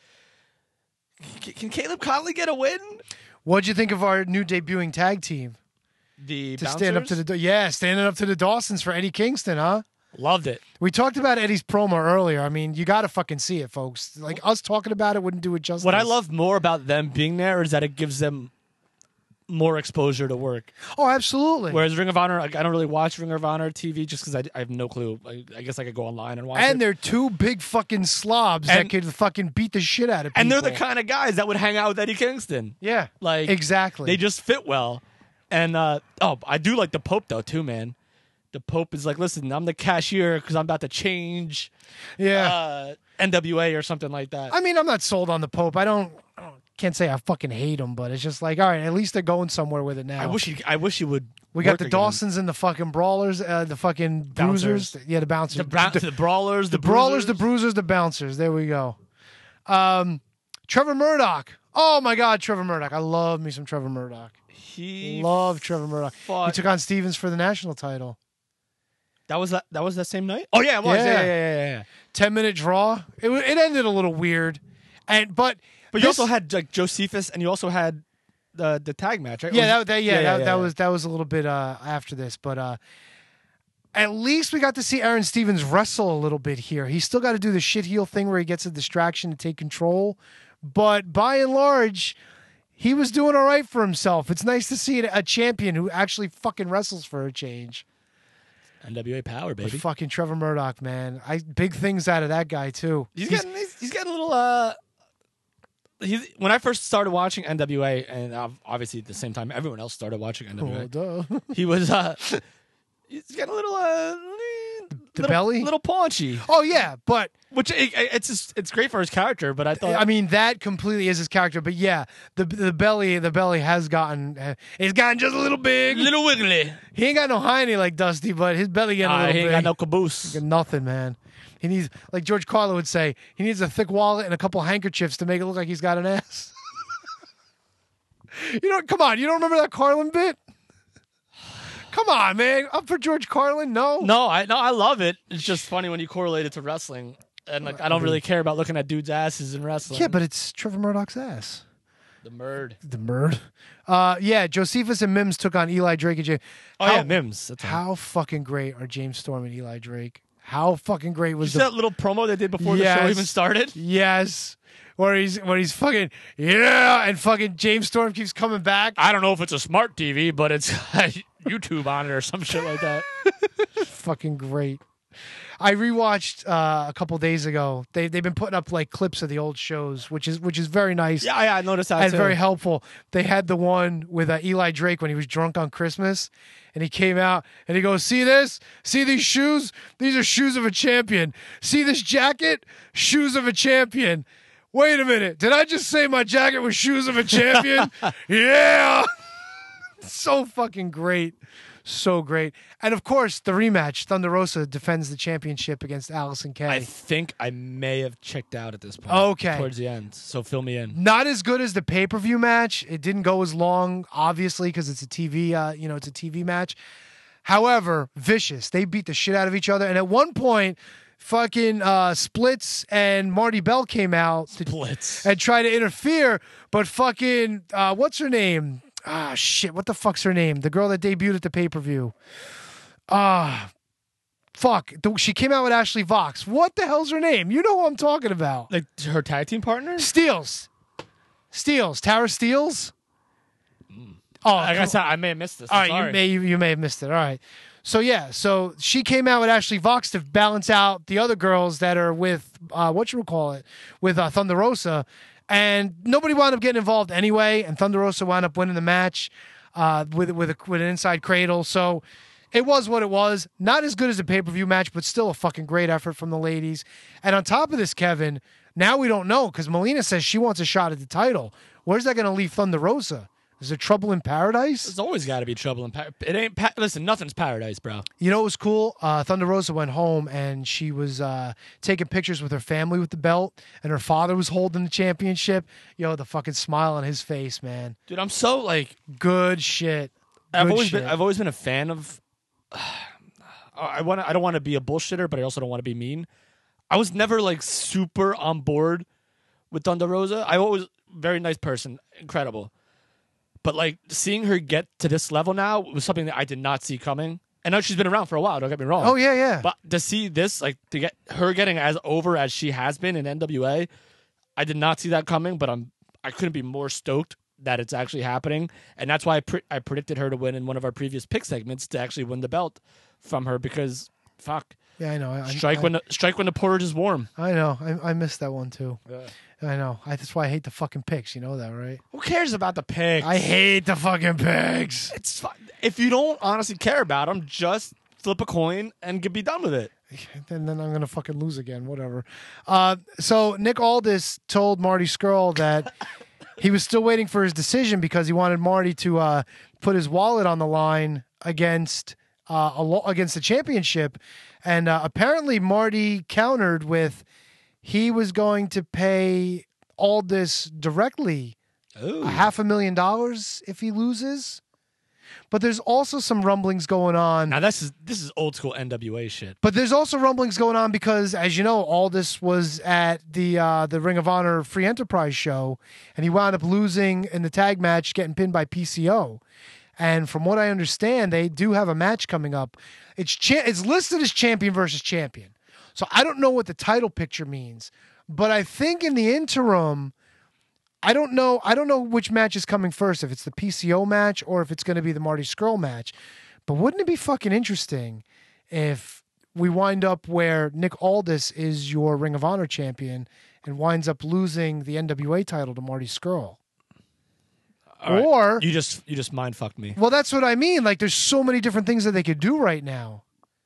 can, can Caleb Conley get a win? What'd you think of our new debuting tag team? The To stand up to bouncers? the yeah, standing up to the Dawsons for Eddie Kingston, huh? Loved it. We talked about Eddie's promo earlier. I mean, you got to fucking see it, folks. Like us talking about it wouldn't do it justice. What I love more about them being there is that it gives them more exposure to work. Oh, absolutely. Whereas Ring of Honor, like, I don't really watch Ring of Honor T V just because I, I have no clue. I, I guess I could go online and watch it. And they're two big fucking slobs that And- could fucking beat the shit out of people. And they're the kind of guys that would hang out with Eddie Kingston. Yeah, Like exactly. They just fit well. And uh, oh, I do like the Pope though too, man. The Pope is like, listen, I'm the cashier because I'm about to change. Yeah. Uh, N W A or something like that. I mean, I'm not sold on the Pope. I don't, I don't can't say I fucking hate him, but it's just like, all right, at least they're going somewhere with it now. I wish he. I wish he would. we got work the again. Dawsons and the fucking Brawlers, uh, the fucking Bouncers. Bruisers. Yeah, the Bouncers. the, bra- the brawlers, the, The Brawlers, the bruisers. Bruisers, the Bouncers. There we go. Um, Trevor Murdoch. Oh my God, Trevor Murdoch. I love me some Trevor Murdoch. He love Trevor Murdoch. fought- He took on Stevens for the national title. That was that. That was that same night. Oh yeah, it was. Yeah, yeah, yeah, yeah. yeah. Ten minute draw. It wa- it ended a little weird, and but But you this- also had like Josephus, and you also had the the tag match, right? Or yeah was- that, that yeah, that, yeah, that yeah. was that was a little bit uh, after this, but uh, at least we got to see Aaron Stevens wrestle a little bit here. He's still got to do the shit heel thing where he gets a distraction to take control, but by and large, he was doing all right for himself. It's nice to see a champion who actually fucking wrestles for a change. N W A power, But baby. fucking Trevor Murdoch, man, I big things out of that guy too. He's, getting he's, he's getting a little uh. He's, when I first started watching N W A, and uh, obviously at the same time everyone else started watching N W A, Oh, duh. he was uh, he's getting a little uh, The little, belly? little paunchy. Oh yeah, but which it, it's just, it's great for his character. But I thought, I mean, that completely is his character. But yeah, the the belly, the belly has gotten, uh, it's gotten just a little big, little wiggly. He ain't got no hiney like Dusty, but his belly getting a Ah, little he ain't big. got no caboose. Got nothing, man. He needs, like George Carlin would say, he needs a thick wallet and a couple handkerchiefs to make it look like he's got an ass. You know, come on, you don't remember that Carlin bit? Come on, man. Up for George Carlin? No. No, I no, I love it. It's just funny when you correlate it to wrestling, and like I don't really care about looking at dudes' asses in wrestling. Yeah, but it's Trevor Murdoch's ass. the murd. The murd. Uh, yeah, Josephus and Mims took on Eli Drake and James. Oh yeah, Mims. That's right. How fucking great are James Storm and Eli Drake? How fucking great You was see the that little promo they did before the Yes. show even started? Yes. Where he's where he's fucking yeah, and fucking James Storm keeps coming back. I don't know if it's a smart T V, but it's YouTube on it or some shit like that. Fucking great. I rewatched uh, a couple days ago. They they've been putting up like clips of the old shows, which is which is very nice. Yeah, yeah, I noticed that and too. very helpful. They had the one with uh, Eli Drake when he was drunk on Christmas, and he came out and he goes, "See this? See these shoes? These are shoes of a champion. See this jacket? Shoes of a champion. Wait a minute. Did I just say my jacket was shoes of a champion? Yeah." So fucking great. So great. And of course, the rematch. Thunder Rosa defends the championship against Allison Kay. I think I may have checked out at this point. Okay. Towards the end. So fill me in. Not as good as the pay-per-view match. It didn't go as long, obviously, because it's a T V, uh, you know, it's a T V match. However, vicious. They beat the shit out of each other. And at one point, fucking uh, Splits and Marty Bell came out to, Splits. and tried to interfere, but fucking, uh, what's her name? Ah, shit. What the fuck's her name? The girl that debuted at the pay-per-view. Ah, fuck. The- She came out with Ashley Vox. What the hell's her name? You know who I'm talking about. Like her tag team partner? Steels. Steels. Tara Steels? Oh, Like I come- said, I may have missed this. all I'm right, you sorry. may you, you may have missed it. All right. So yeah, so she came out with Ashley Vox to balance out the other girls that are with uh, what you call it with uh, Thunder Rosa, and nobody wound up getting involved anyway. And Thunder Rosa wound up winning the match uh, with with a, with an inside cradle. So it was what it was. Not as good as a pay per view match, but still a fucking great effort from the ladies. And on top of this, Kevin, now we don't know because Melina says she wants a shot at the title. Where's that going to leave Thunder Rosa? Is there trouble in paradise? There's always got to be trouble in paradise. It ain't. Pa- Listen, nothing's paradise, bro. You know what was cool? Uh, Thunder Rosa went home and she was uh, taking pictures with her family with the belt, and her father was holding the championship. Yo, the fucking smile on his face, man. Dude, I'm so like good shit. I've Good always shit. been. I've always been a fan of. I want. I don't want to be a bullshitter, but I also don't want to be mean. I was never like super on board with Thunder Rosa. I always very nice person, incredible. But like seeing her get to this level now was something that I did not see coming. And now she's been around for a while. Don't get me wrong. Oh yeah, yeah. But to see this, like to get her getting as over as she has been in N W A, I did not see that coming. But I'm I couldn't be more stoked that it's actually happening, and that's why I pre- I predicted her to win in one of our previous pick segments to actually win the belt from her because fuck. Yeah, I know. I, Strike I, when the strike when the porridge is warm. I know. I, I missed that one too. Yeah. I know. I, that's why I hate the fucking picks. You know that, right? Who cares about the picks? I hate the fucking picks. It's fine. If you don't honestly care about them, just flip a coin and get be done with it. And then I'm gonna fucking lose again. Whatever. Uh, so Nick Aldis told Marty Scurll that he was still waiting for his decision because he wanted Marty to uh, put his wallet on the line against uh, a lo- against the championship, and uh, apparently Marty countered with, he was going to pay Aldis directly Ooh. a half a million dollars if he loses. But there's also some rumblings going on. Now this is this is old school N W A shit. But there's also rumblings going on because, as you know, Aldis was at the uh, the Ring of Honor Free Enterprise show, and he wound up losing in the tag match, getting pinned by P C O. And from what I understand, they do have a match coming up. It's cha- it's listed as champion versus champion. So I don't know what the title picture means, but I think in the interim, I don't know. I don't know which match is coming first. If it's the P C O match or if it's going to be the Marty Scurll match. But wouldn't it be fucking interesting if we wind up where Nick Aldis is your Ring of Honor champion and winds up losing the N W A title to Marty Scurll? All right. Or you just you just mind fucked me. well, that's what I mean. Like, there's so many different things that they could do right now.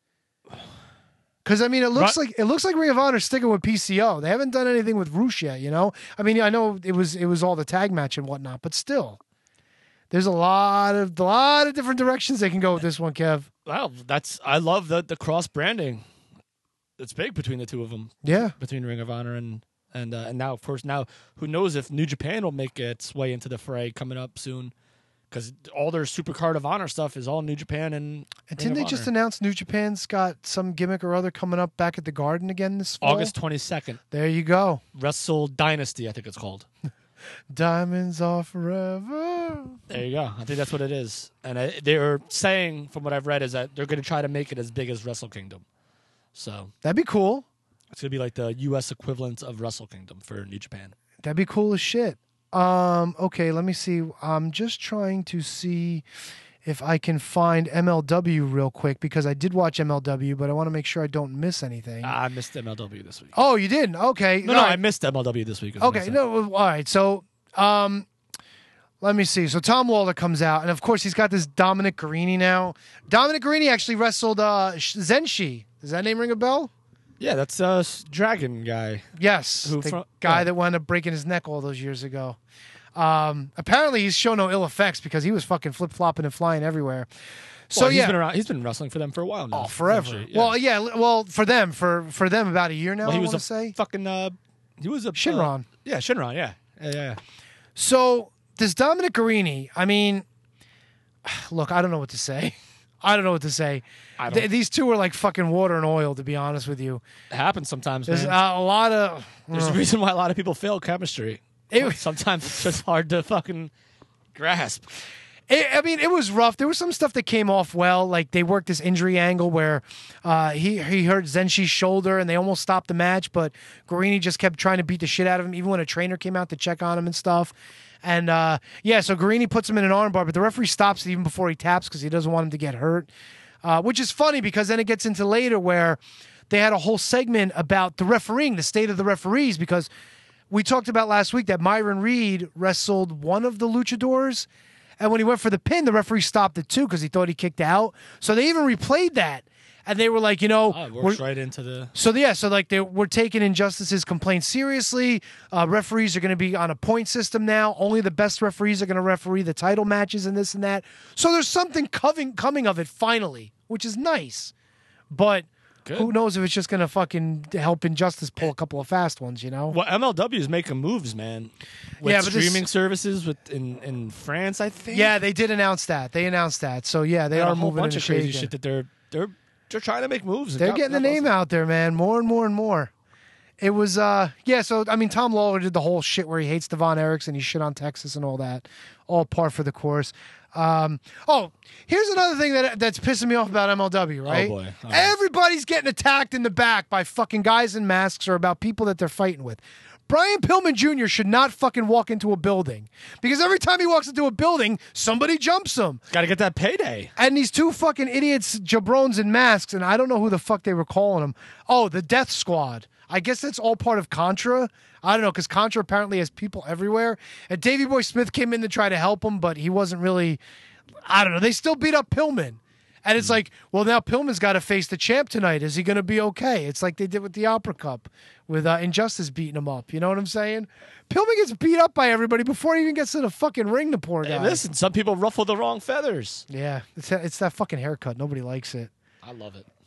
Because I mean, it looks Right. like it looks like Ring of Honor sticking with P C O. They haven't done anything with Roosh yet, you know. I mean, I know it was it was all the tag match and whatnot, but still, there's a lot of a lot of different directions they can go with this one, Kev. Wow, that's I love the the cross branding. It's big between the two of them. Yeah, between Ring of Honor and and uh, and now of course now who knows if New Japan will make its way into the fray coming up soon. Because all their Supercard of Honor stuff is all New Japan and And didn't they just announce New Japan's got some gimmick or other coming up back at the Garden again this fall? August twenty-second. There you go. Wrestle Dynasty, I think it's called. Diamonds are forever. There you go. I think that's what it is. And I, they're saying, from what I've read, is that they're going to try to make it as big as Wrestle Kingdom. So that'd be cool. It's going to be like the U S equivalent of Wrestle Kingdom for New Japan. That'd be cool as shit. Um, okay, let me see. I'm just trying to see if I can find M L W real quick because I did watch M L W, but I want to make sure I don't miss anything. I missed M L W this week. Oh, you didn't? Okay. No, no, I missed M L W this week. Okay, no, well, all right. So, um, let me see. So Tom Lawler comes out, and of course he's got this Dominic Garrini now. Dominic Garrini actually wrestled uh, Zenshi. Does that name ring a bell? Yeah, that's uh Dragon guy. Yes, Who the from- guy yeah. that wound up breaking his neck all those years ago. Um, apparently he's shown no ill effects because he was fucking flip flopping and flying everywhere. So Well, he's yeah, been around, he's been wrestling for them for a while now. oh, forever. essentially, yeah. Well, yeah, li- well for them, for for them about a year now. Well, he I was want a to say fucking uh, he was a Shinron. Uh, yeah, Shinron. Yeah, yeah, yeah. yeah. So this Dominic Garrini, I mean, look, I don't know what to say. I don't know what to say. I don't- Th- these two are like fucking water and oil, to be honest with you. It happens sometimes, There's man. uh, a lot of. There's a Ugh. reason why a lot of people fail chemistry. It- sometimes it's just hard to fucking grasp. It, I mean, it was rough. There was some stuff that came off well. Like they worked this injury angle where uh, he he hurt Zenshi's shoulder and they almost stopped the match, but Guarini just kept trying to beat the shit out of him, even when a trainer came out to check on him and stuff. And uh, yeah, so Guarini puts him in an armbar, but the referee stops it even before he taps because he doesn't want him to get hurt. Uh, which is funny because then it gets into later where they had a whole segment about the refereeing, the state of the referees, because we talked about last week that Myron Reed wrestled one of the luchadors. And when he went for the pin, the referee stopped it too because he thought he kicked out. So they even replayed that. And they were like, you know. Oh, it we're- works right into the. So, yeah, so like they, we're taking Injustice's complaints seriously. Uh, referees are going to be on a point system now. Only the best referees are going to referee the title matches and this and that. So there's something coming, coming of it finally, which is nice. But Good. who knows if it's just going to fucking help Injustice pull a couple of fast ones, you know? Well, M L W is making moves, man. With Yeah, but this- streaming services with in, in France, I think. Yeah, they did announce that. They announced that. So, yeah, they And are a whole moving bunch and of crazy shaking. shit that they're they're they're trying to make moves. and They're God- getting the God name bless out there, man, more and more and more. It was, uh, yeah, so, I mean, Tom Lawler did the whole shit where he hates Devon Erickson, he shit on Texas and all that. All par for the course. Um, oh, here's another thing that that's pissing me off about M L W, right? Oh, boy. All right. Everybody's getting attacked in the back by fucking guys in masks or about people that they're fighting with. Brian Pillman Junior should not fucking walk into a building because every time he walks into a building, somebody jumps him. Got to get that payday. And these two fucking idiots, jabrones in masks, and I don't know who the fuck they were calling them. Oh, the Death Squad. I guess that's all part of Contra. I don't know, because Contra apparently has people everywhere. And Davey Boy Smith came in to try to help him, but he wasn't really, I don't know. They still beat up Pillman. And it's like, well, now Pillman's got to face the champ tonight. Is he going to be okay? It's like they did with the Opera Cup with uh, Injustice beating him up. You know what I'm saying? Pillman gets beat up by everybody before he even gets to the fucking ring, the poor guy. Hey, listen, some people ruffle the wrong feathers. Yeah, it's, it's that fucking haircut. Nobody likes it. I love it.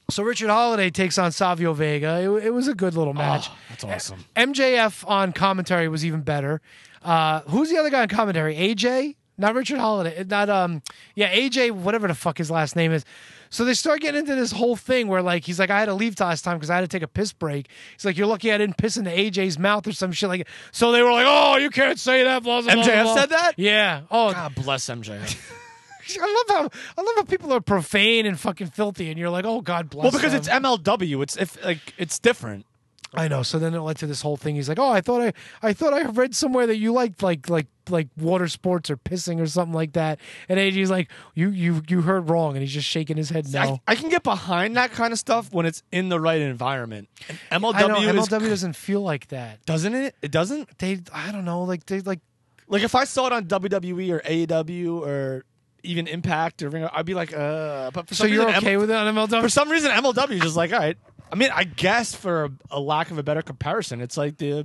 So Richard Holiday takes on Savio Vega. It, it was a good little match. Oh, that's awesome. M J F on commentary was even better. Uh, who's the other guy on commentary? A J? Not Richard Holiday. Not um. Yeah, A J. Whatever the fuck his last name is. So they start getting into this whole thing where like he's like, I had to leave last time because I had to take a piss break. He's like, you're lucky I didn't piss into A J's mouth or some shit like. So they were like, oh, you can't say that. Blah, blah, M J F blah, blah. said that? Yeah. Oh, God bless M J F. I love how I love how people are profane and fucking filthy, and you're like, oh, God bless. Well, because them. it's M L W. It's if like it's different. I know. So then it led to this whole thing. He's like, "Oh, I thought I, I thought I read somewhere that you liked like like like water sports or pissing or something like that." And A J's like, "You you you heard wrong," and he's just shaking his head no. I, I can get behind that kind of stuff when it's in the right environment. And M L W I know, is, M L W doesn't feel like that, doesn't it? It doesn't. They I don't know. Like they like like if I saw it on W W E or A E W or even Impact or Ring, I'd be like, uh. But for so some you're reason, okay M- with it on M L W? For some reason, M L W is just like, all right. I mean, I guess for a, a lack of a better comparison, it's like the,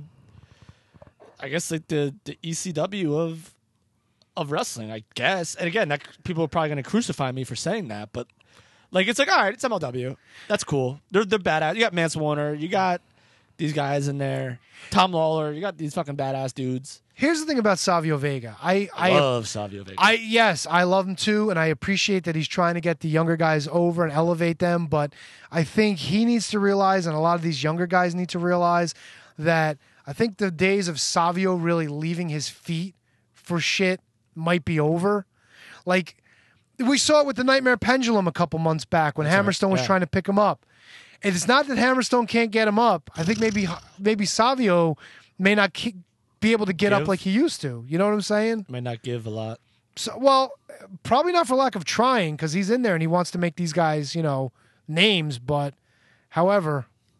I guess like the, the E C W of of wrestling, I guess. And again, that, people are probably going to crucify me for saying that, but like it's like, all right, it's M L W. That's cool. They're they're badass. You got Mance Warner. You got these guys in there. Tom Lawler. You got these fucking badass dudes. Here's the thing about Savio Vega. I, I love Savio Vega. I yes, I love him too, and I appreciate that he's trying to get the younger guys over and elevate them. But I think he needs to realize, and a lot of these younger guys need to realize, that I think the days of Savio really leaving his feet for shit might be over. Like we saw it with the Nightmare Pendulum a couple months back when That's Hammerstone right. was Yeah. trying to pick him up. And it's not that Hammerstone can't get him up. I think maybe maybe Savio may not keep. Be able to get Give. up like he used to. You know what I'm saying? Might not give a lot. So, well, probably not for lack of trying because he's in there and he wants to make these guys, you know, names. But, however,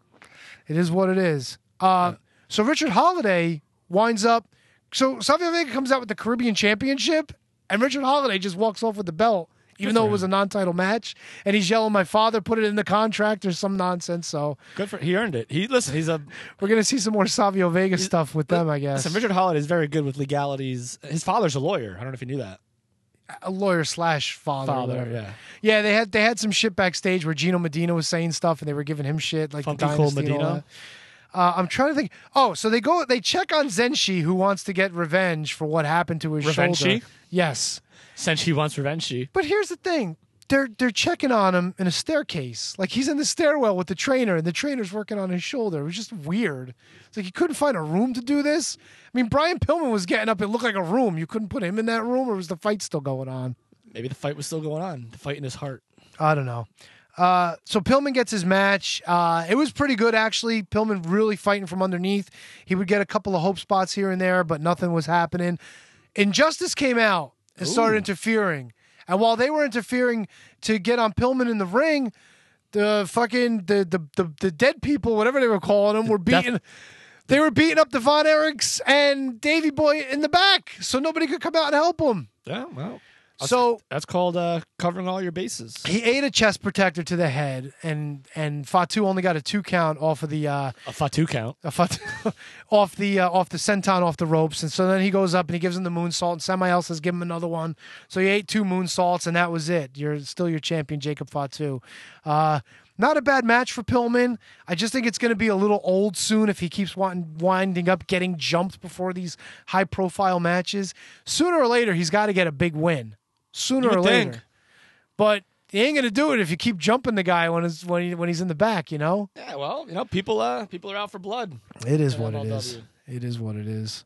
it is what it is. Uh, so Richard Holiday winds up. So Savio Vega comes out with the Caribbean Championship, and Richard Holiday just walks off with the belt, even Good though for it was a non-title match. And he's yelling, "My father put it in the contract" or some nonsense. So Good for he earned it. He listen. He's a. we're gonna see some more Savio Vega stuff with them, I guess. Listen, Richard Holiday is very good with legalities. His father's a lawyer. I don't know if you knew that. A lawyer slash father. or Father, whatever. yeah. Yeah, they had they had some shit backstage where Gino Medina was saying stuff and they were giving him shit like Funky the Cole Dynasty and all Medina? that. Uh, I'm trying to think. Oh, so they go they check on Zenshi who wants to get revenge for what happened to his Revenshi? shoulder. Yes. Since he wants revenge, she. But here's the thing. They're they're checking on him in a staircase. Like he's in the stairwell with the trainer and the trainer's working on his shoulder. It was just weird. It's like you couldn't find a room to do this. I mean, Brian Pillman was getting up. It looked like a room. You couldn't put him in that room, or was the fight still going on? Maybe the fight was still going on. The fight in his heart. I don't know. Uh, so Pillman gets his match. Uh, it was pretty good, actually. Pillman really fighting from underneath. He would get a couple of hope spots here and there, but nothing was happening. Injustice came out and started Ooh. interfering. And while they were interfering to get on Pillman in the ring, the fucking the the the, the dead people, whatever they were calling them, were death- beating. They were beating up the Von Erichs and Davey Boy in the back, so nobody could come out and help them. Yeah, well. So that's called uh, covering all your bases. he ate a chest protector to the head, and and Fatu only got a two count off of the uh, A Fatu count. a Fatu, off the uh, off the senton off the ropes, and so then he goes up and he gives him the moonsault, and somebody else has given him another one. So he ate two moonsaults, and that was it. You're still your champion, Jacob Fatu. Uh, not a bad match for Pillman. I just think it's going to be a little old soon if he keeps wanting, winding up getting jumped before these high profile matches. Sooner or later, he's got to get a big win. Sooner You or would later. think. But he ain't gonna do it if you keep jumping the guy when he's when he when he's in the back, you know? Yeah, well, you know, people uh people are out for blood. It is in what it M L W. is. It is what it is.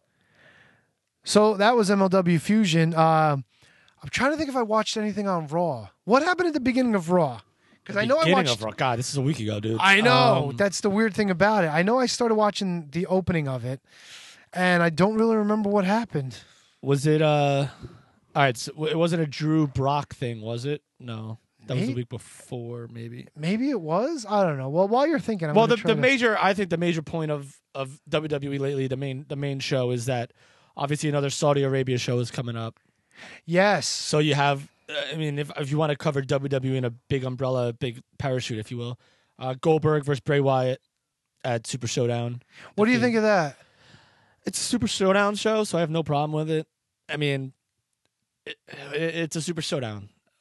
So that was M L W Fusion. Uh, I'm trying to think if I watched anything on Raw. What happened at the beginning of Raw? Because I know I Beginning watched. of Raw. God, this is a week ago, dude. I know Um, that's the weird thing about it. I know I started watching the opening of it, and I don't really remember what happened. was it uh all right, so it wasn't a Drew Brock thing, was it? No. That was Maybe- the week before, maybe. Maybe it was. I don't know. Well, while you're thinking, I'm well, gonna the, try the to- major, I think the major point of, of W W E lately, the main the main show is that obviously another Saudi Arabia show is coming up. Yes. So you have, uh, I mean, if if you want to cover W W E in a big umbrella, big parachute, if you will, uh, Goldberg versus Bray Wyatt at Super Showdown. What do you think of that? It's a Super Showdown show, so I have no problem with it. I mean, it, it, it's a Super Showdown.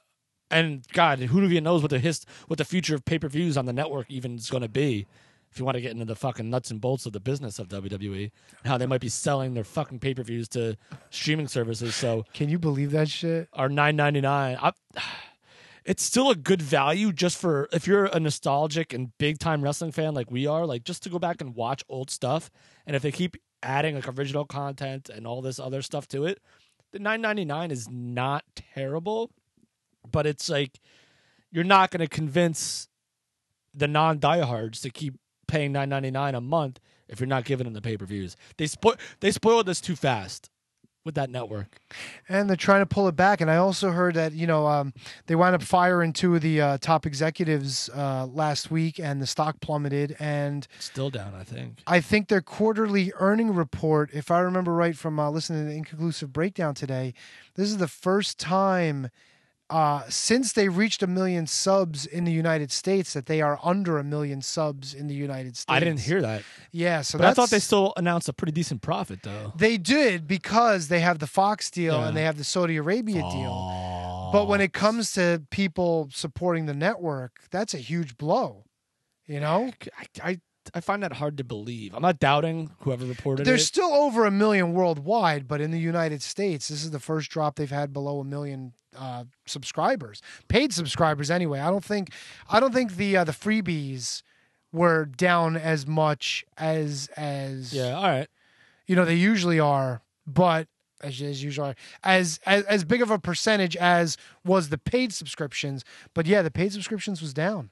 And God, who even knows what the hist- what the future of pay per views on the network even is going to be? If you want to get into the fucking nuts and bolts of the business of W W E, and how they might be selling their fucking pay per views to streaming services. So Can you believe that shit? Our nine ninety nine. It's still a good value just for if you're a nostalgic and big time wrestling fan like we are, like just to go back and watch old stuff. And if they keep adding like original content and all this other stuff to it, the nine ninety-nine is not terrible, but it's like you're not going to convince the non diehards to keep paying nine ninety-nine a month if you're not giving them the pay per views. They spo- they spoiled this too fast with that network. And they're trying to pull it back. And I also heard that, you know, um, they wound up firing two of the uh, top executives uh, last week, and the stock plummeted. And still down, I think. I think their quarterly earning report, if I remember right from uh, listening to the Inconclusive Breakdown today, this is the first time uh, since they reached a million subs in the United States that they are under a million subs in the United States. I didn't hear that. Yeah, so but I that's, thought they still announced a pretty decent profit, though. They did, because they have the Fox deal Yeah. and they have the Saudi Arabia deal. But when it comes to people supporting the network, that's a huge blow. You know? I, I, I find that hard to believe. I'm not doubting whoever reported There's it. still over a million worldwide, but in the United States, this is the first drop they've had below a million uh, subscribers, paid subscribers. Anyway, I don't think, I don't think the uh, the freebies were down as much as as Yeah, all right. You know, they usually are, but as, as usual, as, as as big of a percentage as was the paid subscriptions. But yeah, the paid subscriptions was down.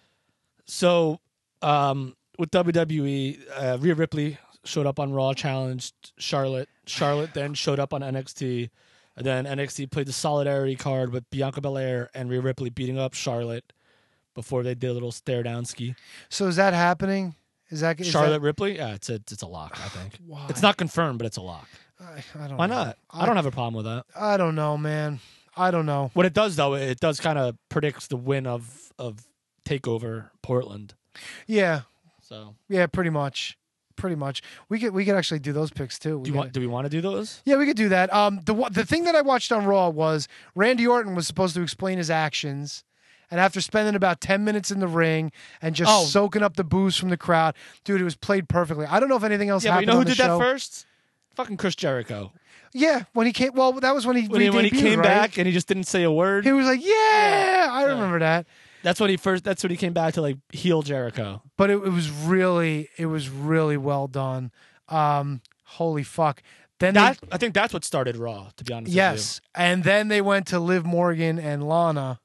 So, um, with W W E, uh, Rhea Ripley showed up on Raw, challenged Charlotte. Charlotte then showed up on N X T. And then N X T played the solidarity card with Bianca Belair and Rhea Ripley beating up Charlotte before they did a little stare down ski. So is that happening? Is that is Charlotte that, Ripley? Yeah, it's a, it's a lock, I think. Why? It's not confirmed, but it's a lock. I, I don't Why know. not? I, I don't have a problem with that. I don't know, man. I don't know. What it does, though, it does kind of predicts the win of, of TakeOver Portland. Yeah. So yeah, pretty much. Pretty much. We could we could actually do those picks too. We do, you want, do we want to do those? Yeah, we could do that. Um, the one- the thing that I watched on Raw was Randy Orton was supposed to explain his actions, and after spending about ten minutes in the ring and just Oh. soaking up the booze from the crowd, dude, it was played perfectly. I don't know if anything else Yeah, but happened. you know who on the did show. that first? Fucking Chris Jericho. Yeah, when he came. Well, that was when he When he, when he re-debuted, came right? back and he just didn't say a word. He was like, "Yeah, I remember that." That's when he first. That's when he came back to like heel Jericho. But it, it was really, it was really well done. Um, holy fuck! Then That they, I think that's what started Raw. To be honest, yes, and then they went to Liv Morgan and Lana.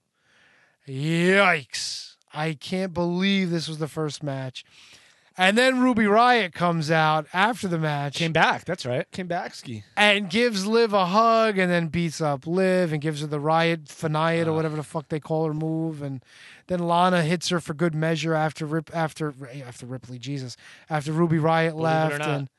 Yikes! I can't believe this was the first match. And then Ruby Riott comes out after the match. Came back. That's right. Came back. Ski. And gives Liv a hug, and then beats up Liv and gives her the Riot Faniot or whatever the fuck they call her move. And then Lana hits her for good measure after Rip after after Ripley, Jesus, after Ruby Riott Believe it or left, not. and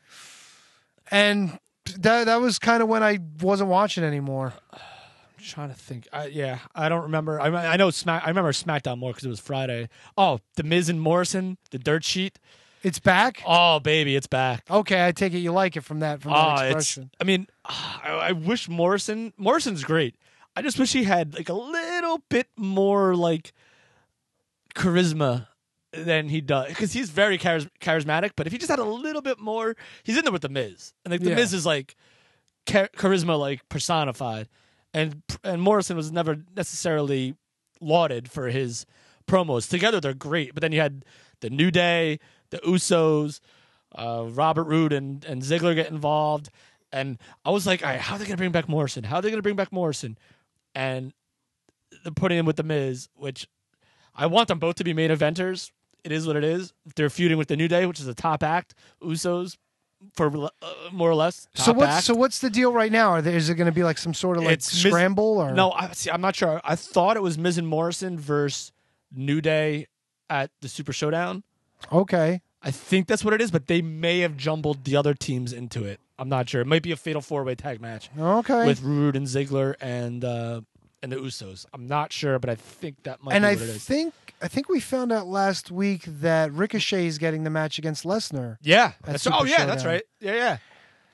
and that that was kind of when I wasn't watching anymore. I'm trying to think. I, yeah, I don't remember. I, I know Smack. I remember SmackDown more because it was Friday. Oh, the Miz and Morrison, the Dirt Sheet. It's back. Oh, baby, it's back. Okay, I take it you like it from that from that Oh, it's. expression. I mean, I, I wish Morrison. Morrison's great. I just wish he had like a little bit more like charisma than he does because he's very charis- charismatic. But if he just had a little bit more, he's in there with the Miz, and like the Yeah. Miz is like char- charisma like personified, and and Morrison was never necessarily lauded for his promos. Together they're great, but then you had the New Day, the Usos, uh, Robert Roode and, and Ziggler get involved. And I was like, all right, how are they going to bring back Morrison? How are they going to bring back Morrison? And they're putting him with The Miz, which I want them both to be main eventers. It is what it is. They're feuding with the New Day, which is a top act. Usos, for uh, more or less, top So what's act. so what's the deal right now? Are there, is it going to be like some sort of like It's Miz- scramble or No, I, see, I'm not sure. I thought it was Miz and Morrison versus New Day at the Super Showdown. Okay. I think that's what it is, but they may have jumbled the other teams into it. I'm not sure. It might be a fatal four-way tag match. Okay. With Rude and Ziggler and uh, and the Usos. I'm not sure, but I think that might and be I what it is. think I think we found out last week that Ricochet is getting the match against Lesnar. Yeah. at That's, Super oh, yeah, that's Showdown. right. Yeah, yeah.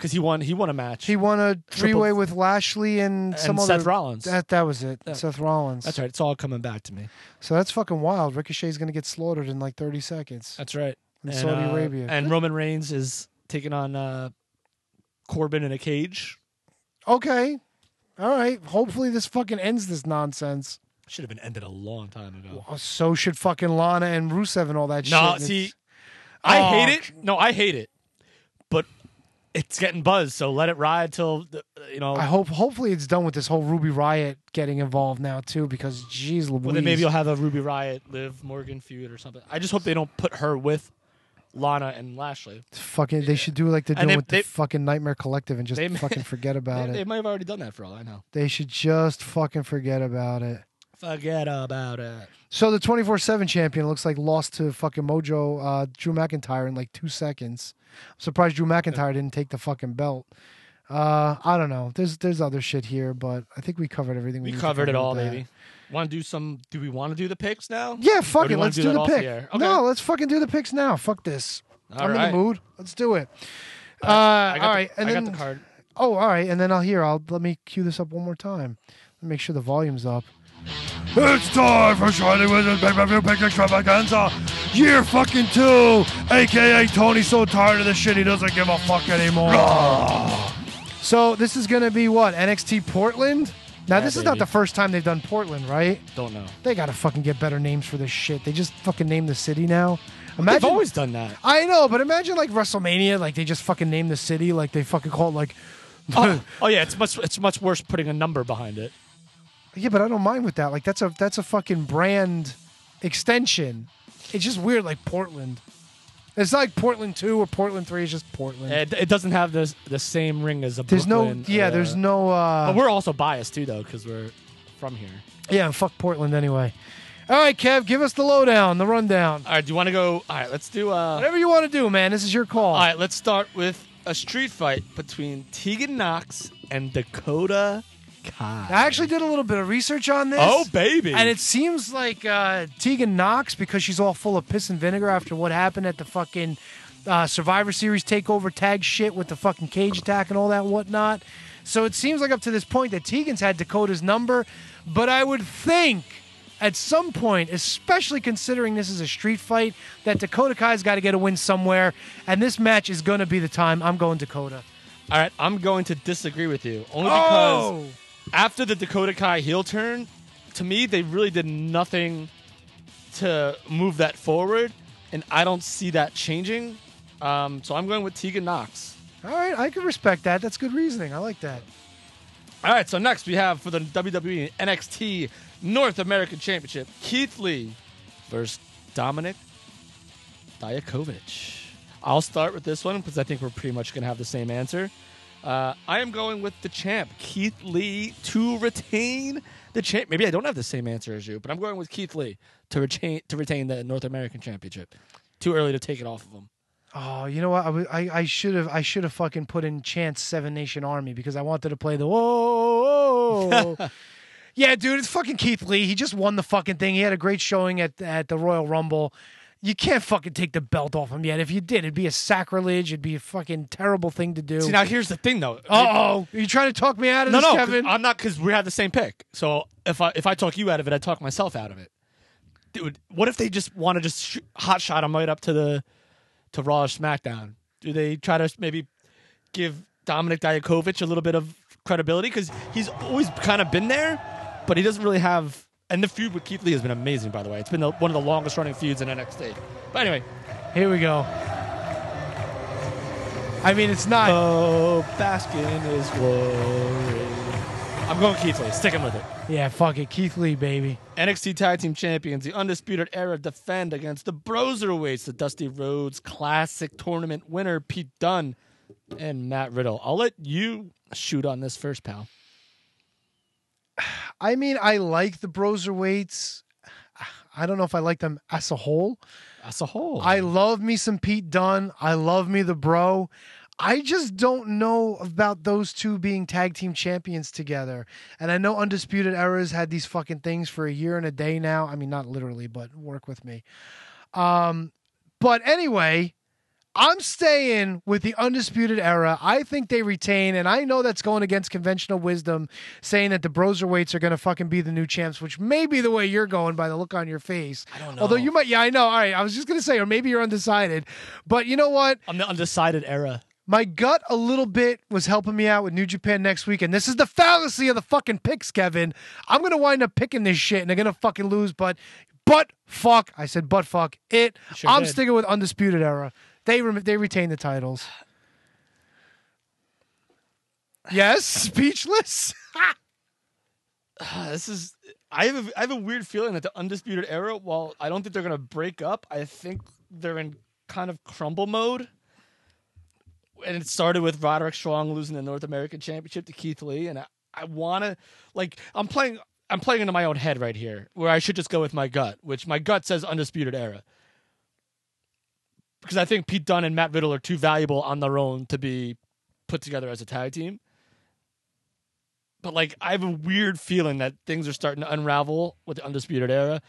because he won. He won a match. He won a three-way Triple- with Lashley and, and some Seth other. Rollins. That that was it. Yeah. Seth Rollins. That's right. It's all coming back to me. So that's fucking wild. Ricochet's gonna get slaughtered in like thirty seconds. That's right. In And, Saudi uh, Arabia. And Roman Reigns is taking on uh, Corbin in a cage. Okay. All right. Hopefully this fucking ends this nonsense. Should have been ended a long time ago. Well, so should fucking Lana and Rusev and all that No, shit. see, It's- I Oh, hate it. No, I hate it. But it's getting buzz, so let it ride till the, you know. I hope. Hopefully it's done with this whole Ruby Riot getting involved now too, because geez, Louise. Well, then maybe you'll have a Ruby Riot, Liv Morgan feud or something. I just hope they don't put her with Lana and Lashley. Fucking, they should do like they're And doing they- with they- the fucking Nightmare Collective and just they may- fucking forget about They, it. they might have already done that for all I know. They should just fucking forget about it. Forget about it. So the twenty-four seven champion looks like lost to fucking Mojo, uh, Drew McIntyre in like two seconds. I'm surprised Drew McIntyre didn't take the fucking belt. Uh, I don't know. There's there's other shit here, but I think we covered everything. We, We need to covered it cover all, with that. baby. Want to do some? Do we want to do the picks now? Yeah, Or fuck do it. you wanna Let's do do, that the off pick. the air? Okay. No, let's fucking do the picks now. Fuck this. All I'm in right. the mood. Let's do it. Uh, I got all the- right, and I then got the card. Oh, all right, and then I'll hear. I'll let me cue this up one more time. Let me make sure the volume's up. It's time for Shining Wizards pay-per-view pick extravaganza, year fucking two, aka Tony's so tired of this shit he doesn't give a fuck anymore. So this is gonna be what, N X T Portland? Now Yeah, this is not baby. the first time they've done Portland, right? Don't know. They gotta fucking get better names for this shit. They just fucking name the city now. They've always done that. I know, but imagine like WrestleMania, like they just fucking name the city, like they fucking call it like. Oh, oh yeah, it's much it's much worse putting a number behind it. Yeah, but I don't mind with that. Like that's a that's a fucking brand extension. It's just weird, like Portland. It's not like Portland two or Portland three. It's just Portland. It, it doesn't have the the same ring as a There's Brooklyn. no, yeah, uh, there's no. uh But we're also biased too, though, because we're from here. Yeah, fuck Portland anyway. All right, Kev, give us the lowdown, the rundown. All right, do you want to go? All right, let's do. Uh, Whatever you want to do, man. This is your call. All right, let's start with a street fight between Tegan Knox and Dakota Kai. I actually did a little bit of research on this. Oh, baby. And it seems like uh, Tegan Knox, because she's all full of piss and vinegar after what happened at the fucking uh, Survivor Series takeover tag shit with the fucking cage attack and all that whatnot. So it seems like up to this point that Tegan's had Dakota's number. But I would think at some point, especially considering this is a street fight, that Dakota Kai's got to get a win somewhere. And this match is going to be the time. I'm going Dakota. All right, I'm going to disagree with you. Only because Oh! after the Dakota Kai heel turn, to me, they really did nothing to move that forward. And I don't see that changing. Um, so I'm going with Tegan Knox. All right, I can respect that. That's good reasoning. I like that. All right, so next we have for the W W E N X T North American Championship, Keith Lee versus Dominic Dijakovic. I'll start with this one because I think we're pretty much going to have the same answer. Uh, I am going with the champ, Keith Lee, to retain the champ. Maybe I don't have the same answer as you, but I'm going with Keith Lee to retain to retain the North American Championship. Too early to take it off of him. Oh, you know what? I, w- I, I should have I should have fucking put in Chance Seven Nation Army because I wanted to play the whoa. whoa. Yeah, dude, it's fucking Keith Lee. He just won the fucking thing. He had a great showing at at the Royal Rumble. You can't fucking take the belt off him yet. If you did, it'd be a sacrilege. It'd be a fucking terrible thing to do. See, now here's the thing, though. Uh-oh. Are you trying to talk me out of no, this, no, 'cause Kevin? I'm not, because we have the same pick. So if I if I talk you out of it, I talk myself out of it. Dude, what if they just want to just sh- hot shot him right up to the to Raw or SmackDown? Do they try to maybe give Dominic Dijakovic a little bit of credibility? Because he's always kind of been there, but he doesn't really have... And the feud with Keith Lee has been amazing, by the way. It's been the, one of the longest running feuds in N X T. But anyway. Here we go. I mean, it's not... Oh, bask in his glory. I'm going Keith Lee. Sticking with it. Yeah, fuck it. Keith Lee, baby. N X T Tag Team Champions, the Undisputed Era, defend against the Broserweights, the Dusty Rhodes Classic Tournament winner, Pete Dunne and Matt Riddle. I'll let you shoot on this first, pal. I mean, I like the Broserweights. I don't know if I like them as a whole. As a whole. I love me some Pete Dunne. I love me the Bro. I just don't know about those two being tag team champions together. And I know Undisputed Era's had these fucking things for a year and a day now. I mean, not literally, but work with me. Um, but anyway, I'm staying with the Undisputed Era. I think they retain, and I know that's going against conventional wisdom, saying that the Broserweights are going to fucking be the new champs, which may be the way you're going by the look on your face. I don't know. Although you might, yeah, I know. All right, I was just going to say, or maybe you're undecided. But you know what? I'm the Undecided Era. My gut a little bit was helping me out with New Japan next week, and this is the fallacy of the fucking picks, Kevin. I'm going to wind up picking this shit, and they're going to fucking lose, but, but fuck. I said but fuck it. Sure I'm did. sticking with Undisputed Era. They re- they retain the titles. Yes, speechless. This is. I have a, I have a weird feeling that the Undisputed Era, while I don't think they're gonna break up, I think they're in kind of crumble mode. And it started with Roderick Strong losing the North American Championship to Keith Lee, and I, I wanna like I'm playing I'm playing into my own head right here, where I should just go with my gut, which my gut says Undisputed Era. Because I think Pete Dunne and Matt Riddle are too valuable on their own to be put together as a tag team. But, like, I have a weird feeling that things are starting to unravel with the Undisputed Era.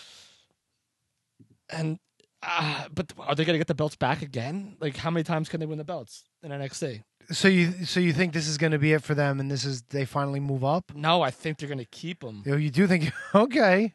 And, uh, but are they going to get the belts back again? Like, how many times can they win the belts in N X T? So you so you think this is going to be it for them, and this is they finally move up? No, I think they're going to keep them. You, you do think? Okay.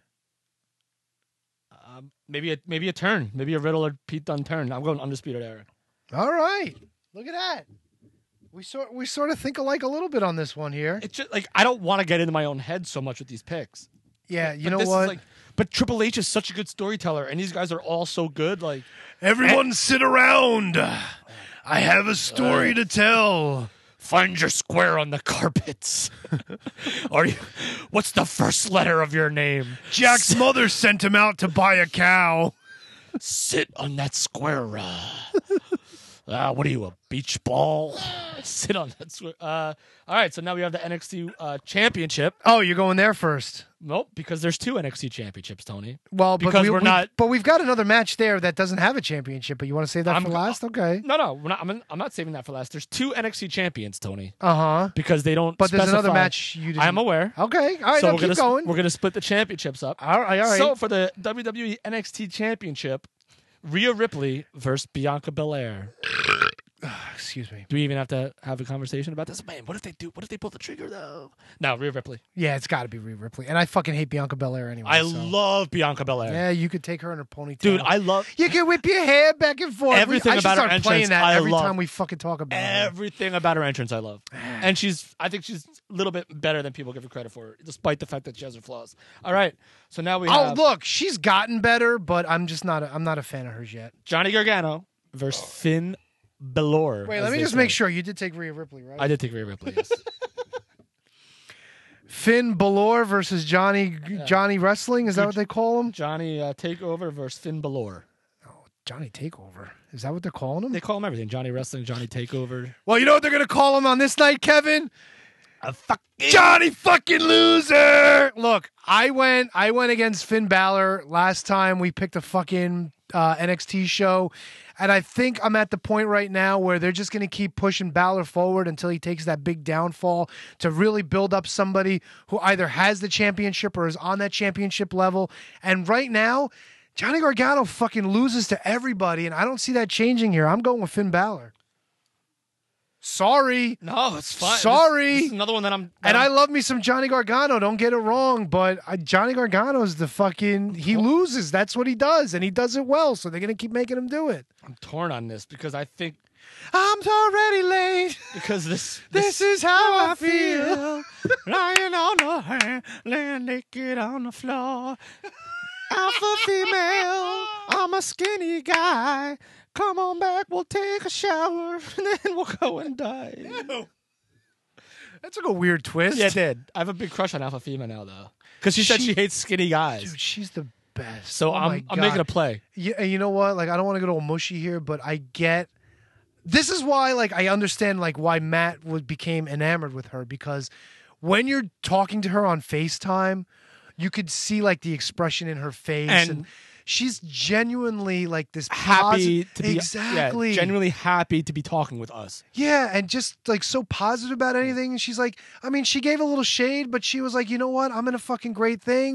Um, maybe a maybe a turn, maybe a Riddle or Pete Dunne turn. I'm going Undisputed Era. All right. Look at that. We sort we sort of think alike a little bit on this one here. It's just like I don't want to get into my own head so much with these picks. Yeah, you But know this is what? like, but Triple H is such a good storyteller, and these guys are all so good. Like Everyone sit around. I have a story to tell. Find your square on the carpets. Are you? What's the first letter of your name? Jack's mother sent him out to buy a cow. Sit on that square. Uh, uh, what are you, a beach ball? Sit on that square. Uh, all right, so now we have the N X T uh, Championship. Oh, you're going there first. Nope, because there's two N X T Championships, Tony. Well, because but we, we're we- not. But we've got another match there that doesn't have a championship. But you want to save that I'm- for last? Okay. No, no, we're not, I'm, I'm not saving that for last. There's two N X T champions, Tony. Uh huh. Because they don't. But there's another specify- match you. Didn't... I'm aware. Okay. All right. so now we're keep gonna going. we're gonna split the championships up. All right. All right. So for the W W E N X T Championship, Rhea Ripley versus Bianca Belair. Excuse me. Do we even have to have a conversation about this? Man, what if they do? What if they pull the trigger though? No, Rhea Ripley. Yeah, it's got to be Rhea Ripley, and I fucking hate Bianca Belair anyway. I so. love Bianca Belair. Yeah, you could take her in her ponytail. Dude, I love You can whip your hair back and forth. Everything I should about her start playing entrance, that I every love. time we fucking talk about her. everything about her entrance. I love, and she's. I think she's a little bit better than people give her credit for, despite the fact that she has her flaws. All right, so now we Oh, have look, she's gotten better, but I'm just not. A, I'm not a fan of hers yet. Johnny Gargano versus Finn Balor. Wait, as let me they just say. make sure you did take Rhea Ripley, right? I did take Rhea Ripley. Yes. Finn Balor versus Johnny Johnny Wrestling. Is that what they call him? Johnny uh, Takeover versus Finn Balor. Johnny Takeover. Is that what they're calling him? They call him everything. Johnny Wrestling, Johnny Takeover. Well, you know what they're gonna call him on this night, Kevin? A fucking Johnny fucking loser. Look, I went I went against Finn Balor last time we picked a fucking uh, N X T show, and I think I'm at the point right now where they're just gonna keep pushing Balor forward until he takes that big downfall to really build up somebody who either has the championship or is on that championship level. And right now, Johnny Gargano fucking loses to everybody, and I don't see that changing here. I'm going with Finn Balor. Sorry. No, it's fine. Sorry. This, this is another one that I'm. That And I I'm, love me some Johnny Gargano. Don't get it wrong, but uh, Johnny Gargano's the fucking. He loses. That's what he does, and he does it well. So they're gonna keep making him do it. I'm torn on this because I think I'm already late. because this This is how I feel. lying on the hand, laying naked on the floor. Alpha female, I'm a skinny guy. Come on back, we'll take a shower, and then we'll go and die. That took a weird twist. Yeah, it did. I have a big crush on Alpha Female now, though, because she, said She- she hates skinny guys. Dude, she's the best. so Oh my I'm I'm God. making a play. Yeah, and you know what? Like, I don't want to get all mushy here, but I get. This is why, like, I understand, like, why Matt was became enamored with her, because when you're talking to her on FaceTime, you could see like the expression in her face, and, And- she's genuinely like this Happy posi- to be exactly, yeah, genuinely happy to be talking with us. yeah, and just like so positive about anything. And she's like, I mean, she gave a little shade, but she was like, you know what? I'm in a fucking great thing.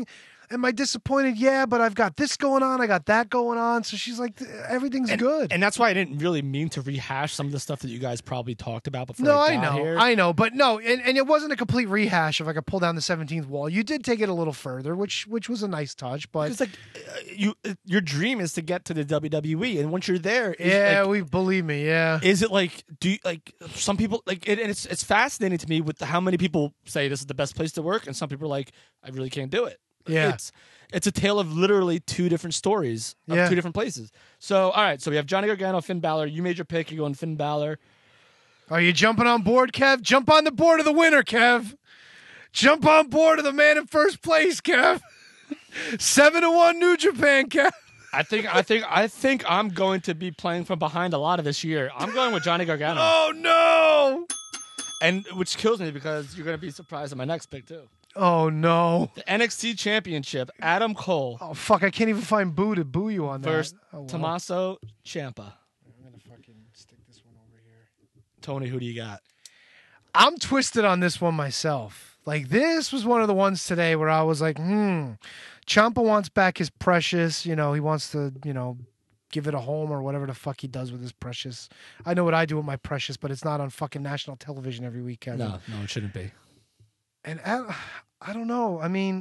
am I disappointed? Yeah, but I've got this going on. I got that going on. So she's like, everything's and, good. And that's why I didn't really mean to rehash some of the stuff that you guys probably talked about before. No, I, I got know, here. I know, but no, and, and it wasn't a complete rehash if I could pull down the seventeenth wall. You did take it a little further, which which was a nice touch, but it's like uh, you, uh, your dream is to get to the W W E, and once you're there, is yeah, like, we believe me, yeah. Is it like do you, like some people like it, and it's it's fascinating to me with the, how many people say this is the best place to work, and some people are like, I really can't do it. Yeah. It's it's a tale of literally two different stories of Yeah. two different places. So, all right, so we have Johnny Gargano, Finn Balor. You made your pick. You're going Finn Balor. Are you jumping on board, Kev? Jump on the board of the winner, Kev. Jump on board of the man in first place, Kev. Seven to one New Japan, Kev. I think I think I think I'm going to be playing from behind a lot of this year. I'm going with Johnny Gargano. Oh no! And which kills me because you're going to be surprised at my next pick too. Oh no! The N X T Championship, Adam Cole. Oh fuck! I can't even find Boo to boo you on that. First, Oh, wow. Tommaso Ciampa. I'm gonna fucking stick this one over here. Tony, who do you got? I'm twisted on this one myself. Like, this was one of the ones today where I was like, hmm, Ciampa wants back his Precious. You know, he wants to, you know, give it a home or whatever the fuck he does with his Precious. I know what I do with my Precious, but it's not on fucking national television every week, Kevin. No, no, it shouldn't be. And I, I don't know. I mean,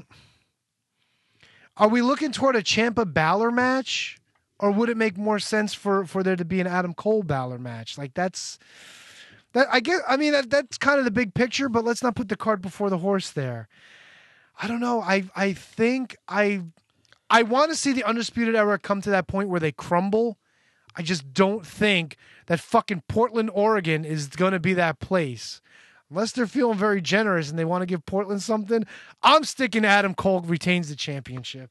are we looking toward a Ciampa Balor match? Or would it make more sense for, for there to be an Adam Cole Balor match? Like, that's... That, I guess, I mean, that, that's kind of the big picture, but let's not put the cart before the horse there. I don't know. I I think I I want to see the Undisputed Era come to that point where they crumble. I just don't think that fucking Portland, Oregon is going to be that place. Unless they're feeling very generous and they want to give Portland something, I'm sticking Adam Cole retains the championship.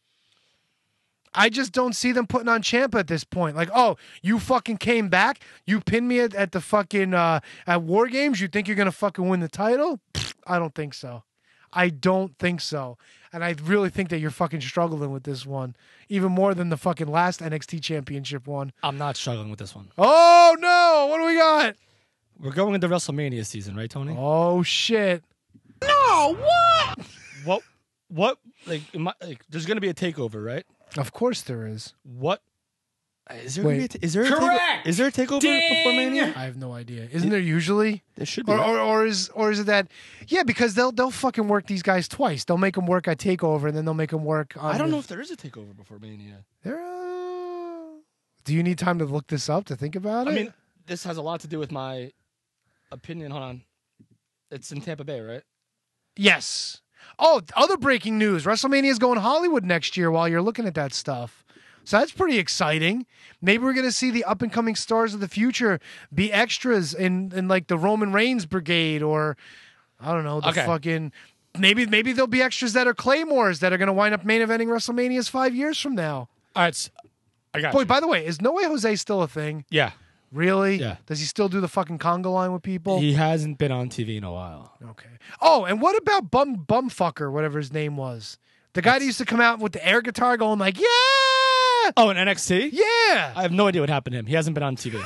I just don't see them putting on Ciampa at this point. Like, oh, you fucking came back? You pinned me at, at the fucking, uh, at War Games? You think you're going to fucking win the title? Pfft, I don't think so. I don't think so. And I really think that you're fucking struggling with this one. Even more than the fucking last N X T Championship one. I'm not struggling with this one. Oh, no. What do we got? We're going into WrestleMania season, right, Tony? Oh, shit. No, what? What? What? Like, am I, like there's going to be a takeover, right? Of course there is. What? Is there Wait. gonna be a, is there a Correct. takeover? Is there a takeover before Mania? I have no idea. Isn't there usually? There should be. Or, right? or, or is or is it that? Yeah, because they'll they'll fucking work these guys twice. They'll make them work at Takeover, and then they'll make them work. On I don't the, know if there is a takeover before Mania. There. Uh, do you need time to look this up to think about I it? mean, this has a lot to do with my opinion. Hold on. It's in Tampa Bay, right? Yes. Oh, other breaking news: WrestleMania is going Hollywood next year. While you're looking at that stuff, so that's pretty exciting. Maybe we're gonna see the up and coming stars of the future be extras in in like the Roman Reigns brigade, or I don't know, the Okay. fucking. Maybe maybe there'll be extras that are Claymores that are gonna wind up main eventing WrestleManias five years from now. All right, so, I got Boy, you. by the way, is No Way Jose still a thing? Yeah, Really? Yeah. Does he still do the fucking conga line with people? he hasn't been on T V in a while. Okay. Oh, and what about Bum Bumfucker, whatever his name was? The guy that used to come out with the air guitar going like, yeah! Oh, in N X T? Yeah! I have no idea what happened to him. He hasn't been on T V.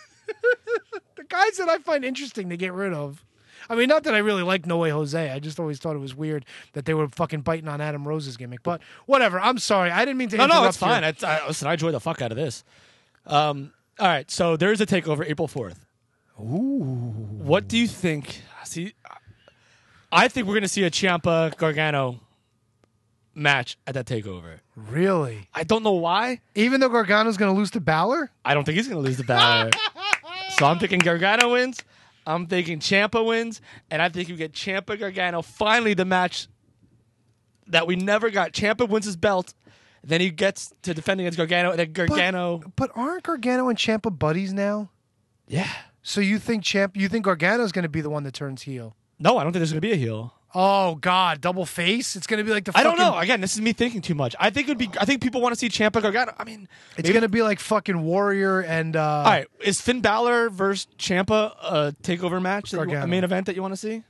The guys that I find interesting to get rid of. I mean, not that I really like No Way Jose. I just always thought it was weird that they were fucking biting on Adam Rose's gimmick. But whatever. I'm sorry. I didn't mean to no, interrupt no, it's fine. your- It's, I, listen, I enjoy the fuck out of this. Um, all right, so there's a takeover April fourth. Ooh. What do you think? See, I think we're going to see a Ciampa Gargano match at that takeover. Really? I don't know why. Even though Gargano's going to lose to Balor? I don't think he's going to lose the Balor. So I'm thinking Gargano wins. I'm thinking Ciampa wins, and I think you get Ciampa Gargano finally the match that we never got. Ciampa wins his belt, then he gets to defend against Gargano, and then Gargano. But, but aren't Gargano and Ciampa buddies now? Yeah. So you think Champ? You think Gargano's going to be the one that turns heel? No, I don't think there's going to be a heel. Oh God, double face! It's going to be like the. I Fucking, don't know. Again, this is me thinking too much. I think it'd be. I think people want to see Ciampa Gargano. I mean, It's maybe- going to be like fucking Warrior and. Uh, All right, is Finn Balor versus Ciampa a takeover match? that you- Gargano. A main event that you want to see?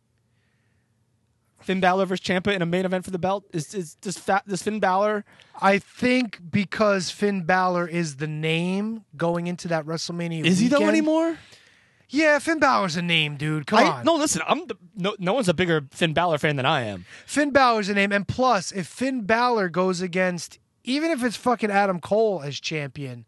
Finn Balor versus Ciampa in a main event for the belt? Is is does Fa- does Finn Balor? I think because Finn Balor is the name going into that WrestleMania. Is he though weekend- anymore? Yeah, Finn Balor's a name, dude. Come I, on. No, listen, I'm the, no, no one's a bigger Finn Balor fan than I am. Finn Balor's a name. And plus, if Finn Balor goes against, even if it's fucking Adam Cole as champion,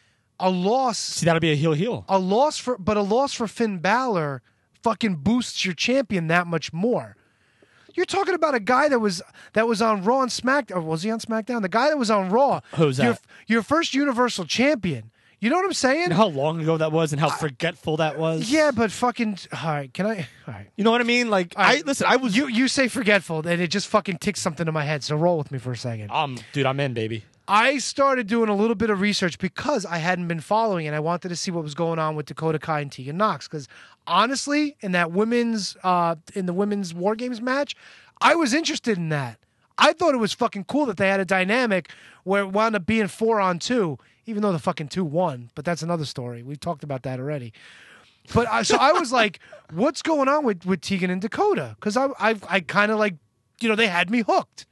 a loss. See, that'll be a heel heel. A loss for, but a loss for Finn Balor fucking boosts your champion that much more. You're talking about a guy that was that was on Raw and SmackDown. Or was he on SmackDown? The guy that was on Raw. Who's that? Your, your first Universal Champion. You know what I'm saying? You know how long ago that was and how forgetful that was? Yeah, but fucking. All right, can I? All right. You know what I mean? Like, I I listen, I was. You you say forgetful, and it just fucking ticks something in my head. So roll with me for a second. Um, dude, I'm in, baby. I started doing a little bit of research because I hadn't been following, and I wanted to see what was going on with Dakota Kai and Tegan Nox. Because honestly, in that women's, uh, in the women's War Games match, I was interested in that. I thought it was fucking cool that they had a dynamic where it wound up being four on two, even though the fucking two won. But that's another story. We've talked about that already. But I, so I was like, what's going on with, with Tegan and Dakota? Because I, I, I kind of like, you know, they had me hooked.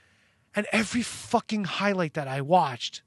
And every fucking highlight that I watched,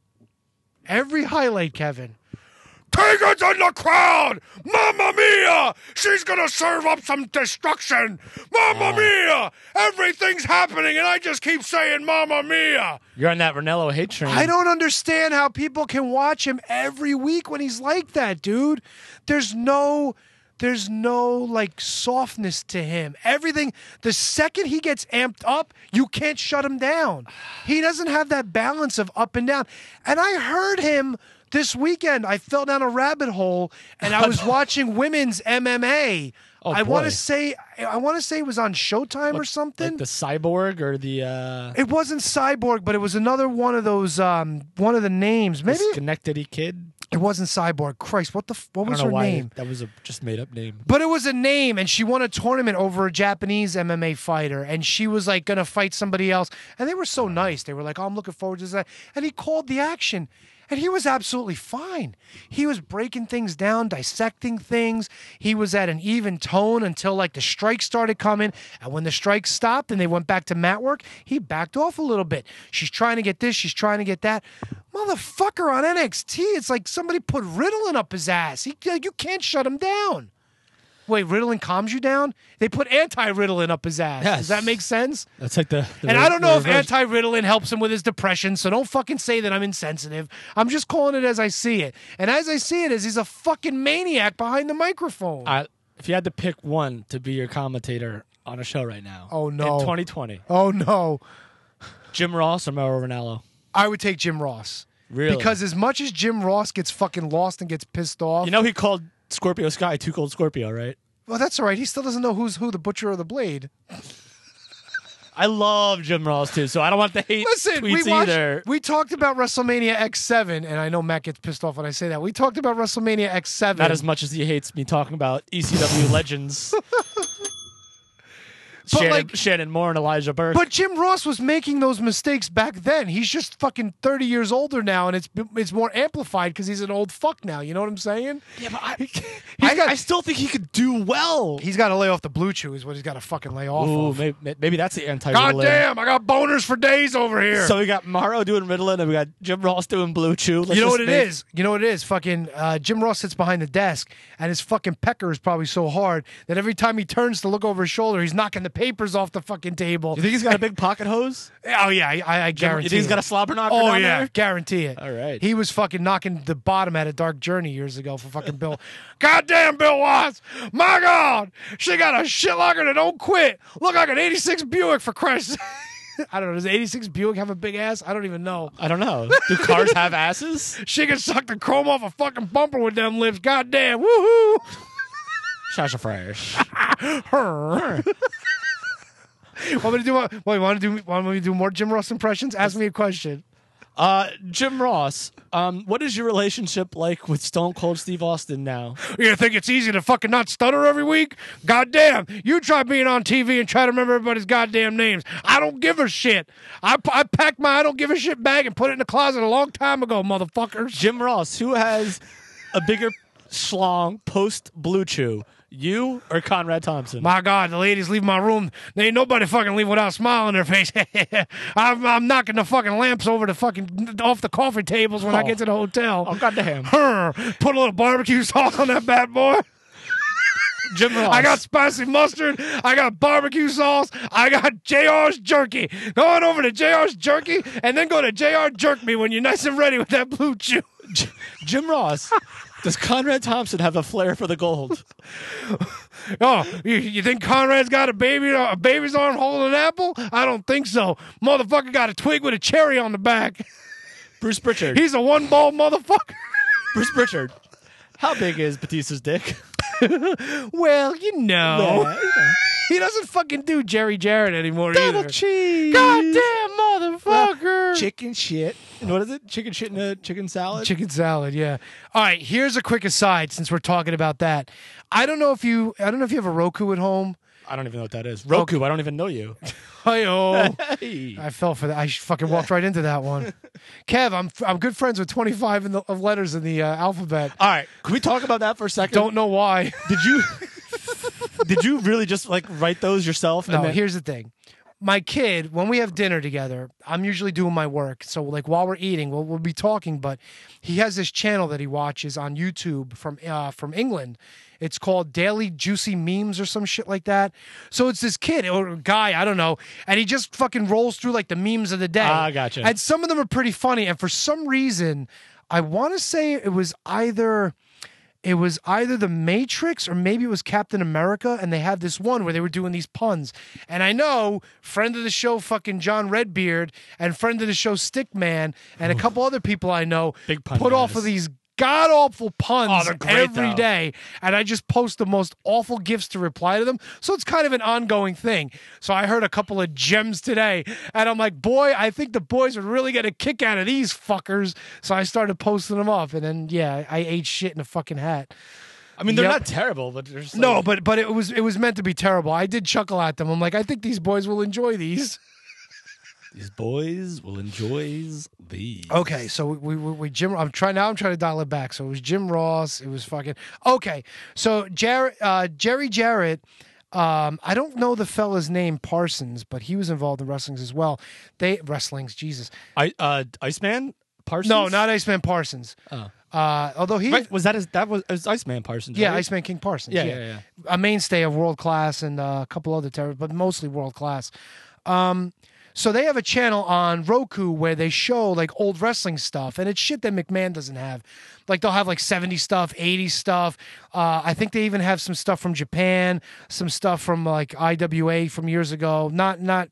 every highlight, Kevin, Tegan's in the crowd! Mamma mia! She's gonna serve up some destruction! Mamma mia! Everything's happening and I just keep saying Mamma mia! You're on that Ranello hate train. I don't understand how people can watch him every week when he's like that, dude. There's no... There's no, like, softness to him. Everything, the second he gets amped up, you can't shut him down. He doesn't have that balance of up and down. And I heard him this weekend. I fell down a rabbit hole, and I was watching women's M M A. Oh, I want boy. to say, I want to say it was on Showtime or something. Like the Cyborg or the... Uh, it wasn't Cyborg, but it was another one of those, um, one of the names. Maybe Schenectady Kid? It wasn't Cyborg. Christ, what the f- what I was don't know her why name? That was a just made up name. But it was a name, and she won a tournament over a Japanese M M A fighter, and she was like gonna fight somebody else. And they were so nice. They were like, "Oh, I'm looking forward to that." And he called the action, and he was absolutely fine. He was breaking things down, dissecting things. He was at an even tone until like the strikes started coming, and when the strikes stopped and they went back to mat work, he backed off a little bit. She's trying to get this, she's trying to get that. Motherfucker on N X T, it's like somebody put Ritalin up his ass. He, you can't shut him down. Wait, Ritalin calms you down? They put anti-Ritalin up his ass. Yes. Does that make sense? That's like the... the and I don't know if reverse- anti-Ritalin helps him with his depression, so don't fucking say that I'm insensitive. I'm just calling it as I see it. And as I see it is he's a fucking maniac behind the microphone. I, if you had to pick one to be your commentator on a show right now... Oh, no. In twenty twenty. Oh, no. Jim Ross or Mauro Ranallo? I would take Jim Ross. Really? Because as much as Jim Ross gets fucking lost and gets pissed off... You know he called Scorpio Sky Too Cold Scorpio, right? Well, that's all right. He still doesn't know who's who, the Butcher or the Blade. I love Jim Ross, too, so I don't want the hate Listen, we tweets watched, either. we talked about WrestleMania X seven, and I know Matt gets pissed off when I say that. We talked about WrestleMania X seven. Not as much as he hates me talking about E C W legends. But Shannon, like- Shannon Moore and Elijah Burke. But Jim Ross was making those mistakes back then. He's just fucking thirty years older now, and it's it's more amplified because he's an old fuck now. You know what I'm saying? Yeah, but I, He's I, got- I still think he could do well. He's got to lay off the blue chew is what he's got to fucking lay off Ooh, of. maybe, maybe that's the anti God damn, I got boners for days over here. So we got Morrow doing Ritalin, and we got Jim Ross doing Blue Chew. Let's you know just what it make- is? You know what it is? Fucking uh, Jim Ross sits behind the desk, and his fucking pecker is probably so hard that every time he turns to look over his shoulder, he's knocking the papers off the fucking table. You think he's got a big pocket hose? Oh yeah, I, I guarantee. You think he's it. got a slobber knocker Oh down yeah, there? guarantee it. All right. He was fucking knocking the bottom out of Dark Journey years ago for fucking Bill. Goddamn Bill Watts! My God, she got a shit locker that don't quit. Look like an eighty-six Buick for Christ. I don't know. Does the eighty-six Buick have a big ass? I don't even know. I don't know. Do cars have asses? She can suck the chrome off a fucking bumper with them lips. Goddamn, woohoo! Shasha Fresh. Her. Want me to do? What? Wait, want to do? Want me to do more Jim Ross impressions? Ask me a question. Uh, Jim Ross, um, what is your relationship like with Stone Cold Steve Austin now? You think it's easy to fucking not stutter every week? Goddamn, you try being on T V and try to remember everybody's goddamn names. I don't give a shit. I, I packed my I don't give a shit bag and put it in the closet a long time ago, motherfuckers. Jim Ross, who has a bigger schlong post Blue Chew? You or Conrad Thompson? My God, the ladies leave my room. There ain't nobody fucking leave without a smile on their face. I'm, I'm knocking the fucking lamps over the fucking off the coffee tables when I Oh. get to the hotel. Oh, goddamn. Put a little barbecue sauce on that bad boy. Jim Ross. I got spicy mustard. I got barbecue sauce. I got J R's jerky. Go on over to J R's jerky and then go to J R Jerk Me when you're nice and ready with that blue chew. J- Jim Ross. Does Conrad Thompson have a flair for the gold? Oh, you, you think Conrad's got a baby, a baby's arm holding an apple? I don't think so. Motherfucker got a twig with a cherry on the back. Bruce Pritchard. He's a one ball motherfucker. Bruce Pritchard. How big is Batista's dick? Well, you know. Yeah, you know. He doesn't fucking do Jerry Jarrett anymore Double either. cheese. Goddamn motherfucker. Chicken shit. And what is it? Chicken shit in a chicken salad? Chicken salad, yeah. All right, here's a quick aside since we're talking about that. I don't know if you I don't know if you have a Roku at home. I don't even know what that is. Roku, okay. I don't even know you. Hi-oh. Hey. I fell for that. I fucking walked right into that one. Kev, I'm I'm good friends with twenty-five in the, of letters in the uh, alphabet. All right, can we talk about that for a second? Don't know why. Did you Did you really just like write those yourself? No, and then- here's the thing. My kid, when we have dinner together, I'm usually doing my work. So, like, while we're eating, we'll, we'll be talking. But he has this channel that he watches on YouTube from uh, from England. It's called Daily Juicy Memes or some shit like that. So it's this kid or guy, I don't know, and he just fucking rolls through like the memes of the day. Ah, gotcha. And some of them are pretty funny. And for some reason, I want to say it was either. It was either The Matrix or maybe it was Captain America, and they had this one where they were doing these puns. And I know friend of the show fucking John Redbeard and friend of the show Stickman and a couple other people I know Big pun put guys. off of these god-awful puns Oh, they're great, every though. day, and I just post the most awful gifs to reply to them. So it's kind of an ongoing thing. So I heard a couple of gems today, and I'm like, boy, I think the boys would really get a kick out of these fuckers. So I started posting them up, and then, yeah, I ate shit in a fucking hat. I mean, they're Yep. not terrible, but they're just like, No, but but it was it was meant to be terrible. I did chuckle at them. I'm like, I think these boys will enjoy these. these boys will enjoy these. Okay, so we, we, we Jim. I'm trying now. I'm trying to dial it back. So it was Jim Ross. It was fucking okay. So Jarrett, uh, Jerry Jarrett. Um, I don't know the fella's name Parsons, but he was involved in wrestlings as well. They wrestlings, Jesus. I uh, Iceman Parsons. No, not Iceman Parsons. Oh. Uh, although he Right, was that his, that was, it was Iceman Parsons? yeah, right? Iceman King Parsons. Yeah, Yeah, yeah, yeah. A mainstay of World Class and uh, a couple other terror, but mostly World Class. Um, so they have a channel on Roku where they show like old wrestling stuff, and it's shit that McMahon doesn't have. Like they'll have like seventies stuff, eighties stuff. Uh, I think they even have some stuff from Japan, some stuff from like I W A from years ago. Not not.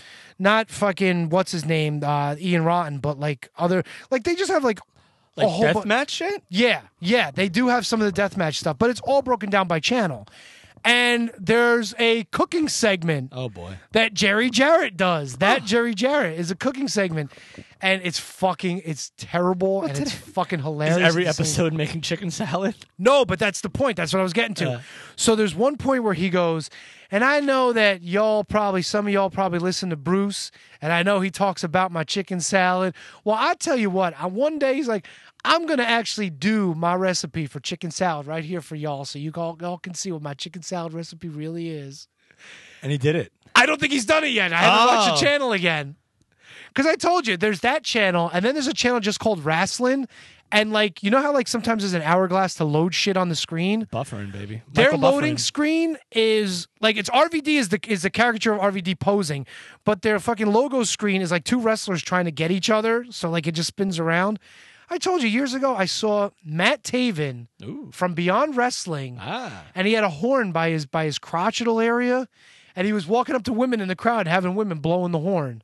Not fucking what's his name, uh, Ian Rotten, but like other like they just have like a Like whole death bu- match shit? Yeah, yeah, they do have some of the deathmatch stuff, but it's all broken down by channel. And there's a cooking segment Oh boy. that Jerry Jarrett does. That Jerry Jarrett is a cooking segment, and it's fucking, it's terrible, and it's fucking hilarious. Is every at the same- episode making chicken salad? No, but that's the point. That's what I was getting to. Uh. So there's one point where he goes, and I know that y'all probably, some of y'all probably listen to Bruce, and I know he talks about my chicken salad. Well, I tell you what, I, one day he's like, I'm going to actually do my recipe for chicken salad right here for y'all so you all, y'all can see what my chicken salad recipe really is. And he did it. I don't think he's done it yet. I haven't Oh. watched the channel again. Because I told you, there's that channel, and then there's a channel just called Wrestling. And, like, you know how, like, sometimes there's an hourglass to load shit on the screen? Buffering, baby. Their Michael loading Buffering. screen is like it's R V D is the is the caricature of R V D posing, but their fucking logo screen is like two wrestlers trying to get each other, so like it just spins around. I told you years ago I saw Matt Taven Ooh. from Beyond Wrestling, Ah. and he had a horn by his by his crotchetal area, and he was walking up to women in the crowd, having women blowing the horn.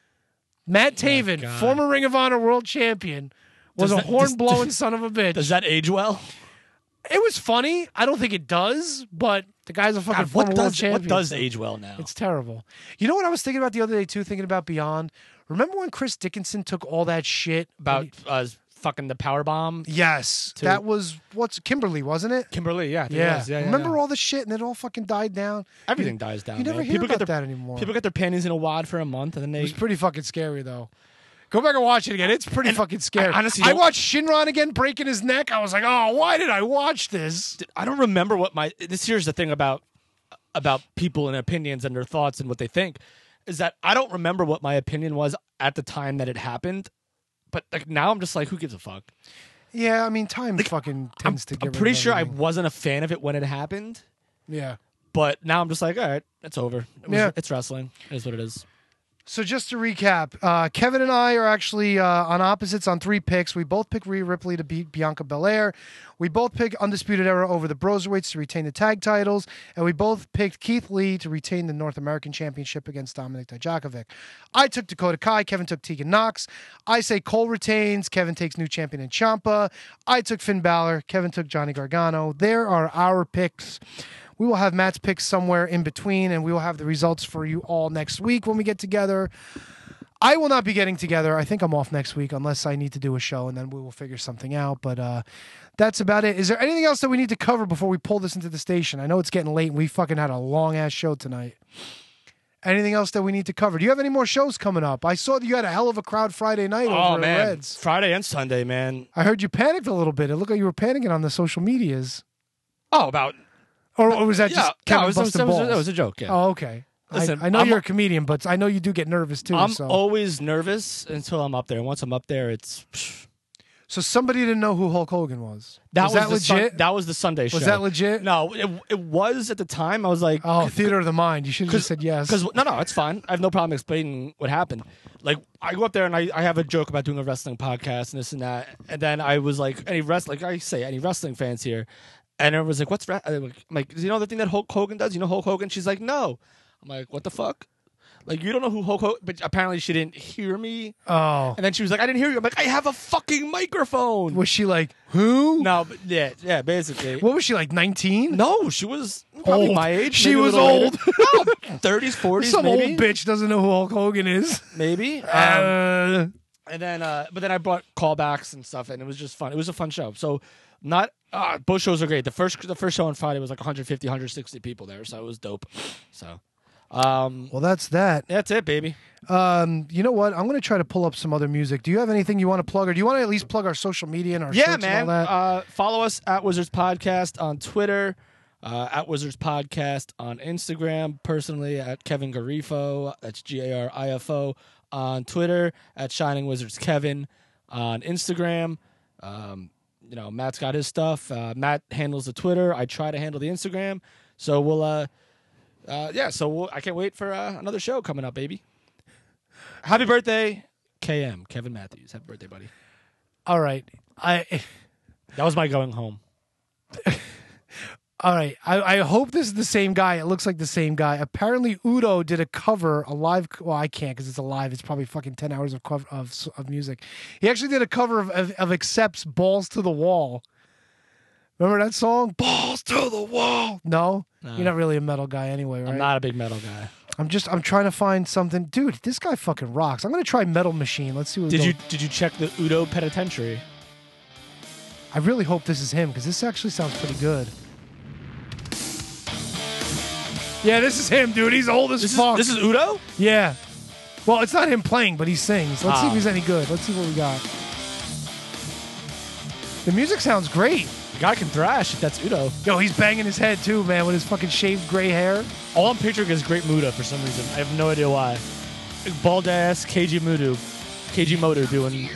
Matt Taven, God. former Ring of Honor world champion, was Does a that- horn does- blowing son of a bitch. Does that age well? It was funny. I don't think it does, but the guy's a fucking God, former what world does champion. what does so age well now? It's terrible. You know what I was thinking about the other day too? Thinking about Beyond. Remember when Chris Dickinson took all that shit About when uh, fucking the power bomb. he- yes, to- that was what's Kimberly, wasn't it? Kimberly, yeah, I think it Yeah. was. yeah, yeah, Remember yeah. all the shit and it all fucking died down. Everything You- dies down. You never man. hear people about get their, that anymore. People get their panties in a wad for a month, and then It they. was pretty fucking scary though. Go back and watch it again. It's pretty fucking scary. I honestly I don't- watched Shinron again breaking his neck. I was like, oh, why did I watch this? I don't remember what my. This here's the thing about about people and opinions and their thoughts and what they think is that I don't remember what my opinion was at the time that it happened, but like now I'm just like, who gives a fuck? Yeah, I mean, time fucking tends to get I'm rid of pretty sure I everything. wasn't a fan of it when it happened, Yeah. But now I'm just like, all right, it's over. It was, Yeah. It's wrestling. It is what it is. So just to recap, uh, Kevin and I are actually uh, on opposites on three picks. We both pick Rhea Ripley to beat Bianca Belair. We both pick Undisputed Era over the Broserweights to retain the tag titles. And we both picked Keith Lee to retain the North American Championship against Dominik Dijakovic. I took Dakota Kai. Kevin took Tegan Nox. I say Cole retains. Kevin takes new champion in Ciampa. I took Finn Balor. Kevin took Johnny Gargano. There are our picks. We will have Matt's picks somewhere in between, and we will have the results for you all next week when we get together. I will not be getting together. I think I'm off next week unless I need to do a show, and then we will figure something out. But uh, that's about it. Is there anything else that we need to cover before we pull this into the station? I know it's getting late, and we fucking had a long-ass show tonight. Anything else that we need to cover? Do you have any more shows coming up? I saw that you had a hell of a crowd Friday night Oh, over man. at Reds. Friday and Sunday, man. I heard you panicked a little bit. It looked like you were panicking on the social medias. Oh, about... Or, or was that Yeah, just no, Kevin it was- busting it was- balls? it was a joke, yeah. Oh, okay. Listen, I, I know I'm- you're a comedian, but I know you do get nervous too. I'm so. always nervous until I'm up there. Once I'm up there, it's... so somebody didn't know who Hulk Hogan was. That was, was, that the Sun- legit? that was the Sunday show. Was that legit? No, it, it was at the time. I was like... Oh, theater of the mind. You should have just said yes. Because no, no, it's fine. I have no problem explaining what happened. Like I go up there and I, I have a joke about doing a wrestling podcast and this and that, and then I was like, any wrest like I say, any wrestling fans here, and everyone was like, what's re-? I'm like, I'm like, you know the thing that Hulk Hogan does? You know Hulk Hogan? She's like, no. I'm like, what the fuck? Like you don't know who Hulk Hogan? But apparently she didn't hear me. Oh. And then she was like, I didn't hear you. I'm like, I have a fucking microphone. Was she like, who? No, but yeah, yeah, basically. What was she like, nineteen? No, she was probably Old. my age. She maybe a was little old. later. No, thirties, forties, Some maybe. old bitch doesn't know who Hulk Hogan is. Maybe. Um, Uh, and then, uh, but then I brought callbacks and stuff, and it was just fun. It was a fun show. So, not uh, both shows are great. The first, the first show on Friday was like one fifty, one sixty people there, so it was dope. So, um, well, that's that. That's it, baby. Um, you know what? I'm going to try to pull up some other music. Do you have anything you want to plug, or do you want to at least plug our social media and our Yeah, shirts man. and all that? Uh, follow us at Wizards Podcast on Twitter, uh, at Wizards Podcast on Instagram. Personally, at Kevin Garifo. That's G A R I F O on Twitter. At Shining Wizards Kevin on Instagram. Um, you know, Matt's got his stuff. Uh, Matt handles the Twitter. I try to handle the Instagram. So we'll, uh, uh, yeah. So we'll, I can't wait for uh, another show coming up, baby. Happy birthday, K M Kevin Matthews. Happy birthday, buddy. All right. I. That was my going home. All right. I, I hope this is the same guy. It looks like the same guy. Apparently, Udo did a cover, a live. Well, I can't because it's a live. It's probably fucking ten hours of cover, of of music. He actually did a cover of of, of Accept's "Balls to the Wall." Remember that song? Balls to the wall. No? No. You're not really a metal guy anyway, right? I'm not a big metal guy. I'm just. I'm trying to find something, dude. This guy fucking rocks. I'm gonna try Metal Machine. Let's see what. Did goes. you did you check the Udo Penitentiary? I really hope this is him because this actually sounds pretty good. Yeah, this is him, dude. He's old as This is, fuck. this is Udo? Yeah. Well, it's not him playing, but he sings. Let's see Ah. if he's any good. Let's see what we got. The music sounds great. The guy can thrash if that's Udo. Yo, he's banging his head too, man, with his fucking shaved gray hair. All I'm picturing is Great Muda for some reason. I have no idea why. Bald ass K G Mudu. K G Motor doing.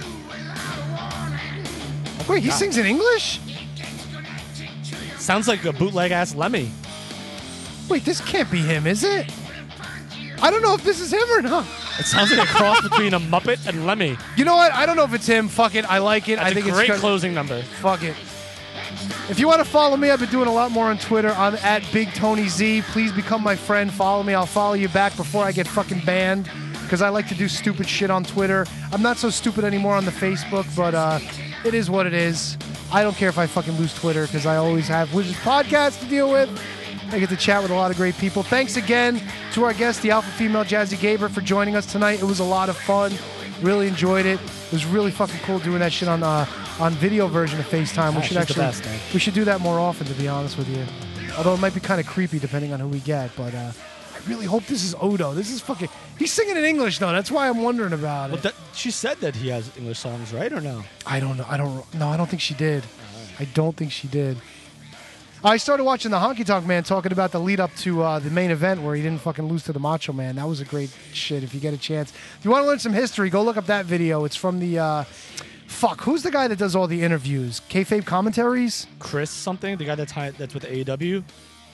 Wait, he God. sings in English? Sounds like a bootleg ass Lemmy. Wait, this can't be him, is it? I don't know if this is him or not. It sounds like a cross between a Muppet and Lemmy. You know what? I don't know if it's him. Fuck it. I like it. That's I think a great it's good. closing number. Fuck it. If you want to follow me, I've been doing a lot more on Twitter. I'm at Big Tony Z. Please become my friend. Follow me. I'll follow you back before I get fucking banned because I like to do stupid shit on Twitter. I'm not so stupid anymore on the Facebook, but uh, it is what it is. I don't care if I fucking lose Twitter because I always have Wizards Podcast to deal with. I get to chat with a lot of great people. Thanks again to our guest, the alpha female Jazzy Gaber, for joining us tonight. It was a lot of fun. Really enjoyed it. It was really fucking cool doing that shit on uh, on video version of FaceTime. We Ah, should she's the actually best, man. we should do that more often, to be honest with you. Although it might be kind of creepy depending on who we get. But uh, I really hope this is Odo. This is fucking. He's singing in English though. That's why I'm wondering about it. Well, that, she said that he has English songs, right, or no? I don't know. I don't. No, I don't think she did. I don't think she did. I started watching the Honky Tonk Man talking about the lead up to uh, the main event where he didn't fucking lose to the Macho Man. That was a great shit. If you get a chance, if you want to learn some history, go look up that video. It's from the uh, fuck. Who's the guy that does all the interviews? Kayfabe commentaries. Chris something, the guy that's high, that's with A E W.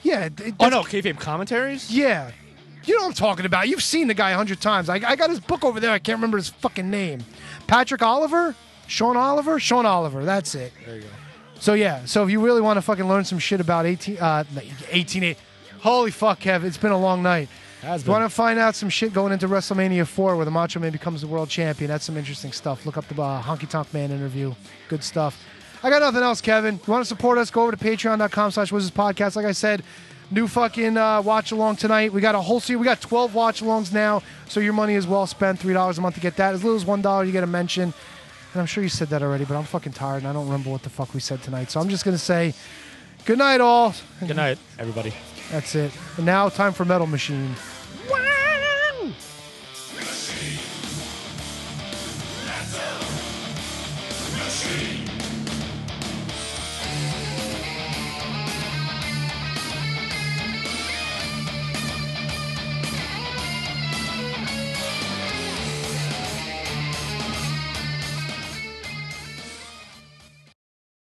Yeah. it- Oh that's- no, kayfabe commentaries. Yeah. You know what I'm talking about. You've seen the guy a hundred times. I, I got his book over there. I can't remember his fucking name. Patrick Oliver? Sean Oliver? Sean Oliver. That's it. There you go. So, yeah. So, if you really want to fucking learn some shit about eighteen, uh, eighteen eight. Holy fuck, Kev. It's been a long night. Has If you want to find out some shit going into WrestleMania four where the Macho Man becomes the world champion, that's some interesting stuff. Look up the uh, Honky Tonk Man interview. Good stuff. I got nothing else, Kevin. You want to support us, go over to patreon.com slash Wizards Podcast. Like I said, new fucking uh, watch along tonight. We got a whole series. We got twelve watch alongs now, so your money is well spent. three dollars a month to get that. As little as one dollar, you get a mention. And I'm sure you said that already, but I'm fucking tired and I don't remember what the fuck we said tonight. So I'm just going to say good night, all. Good night, everybody. That's it. And now, time for Metal Machine. Machine.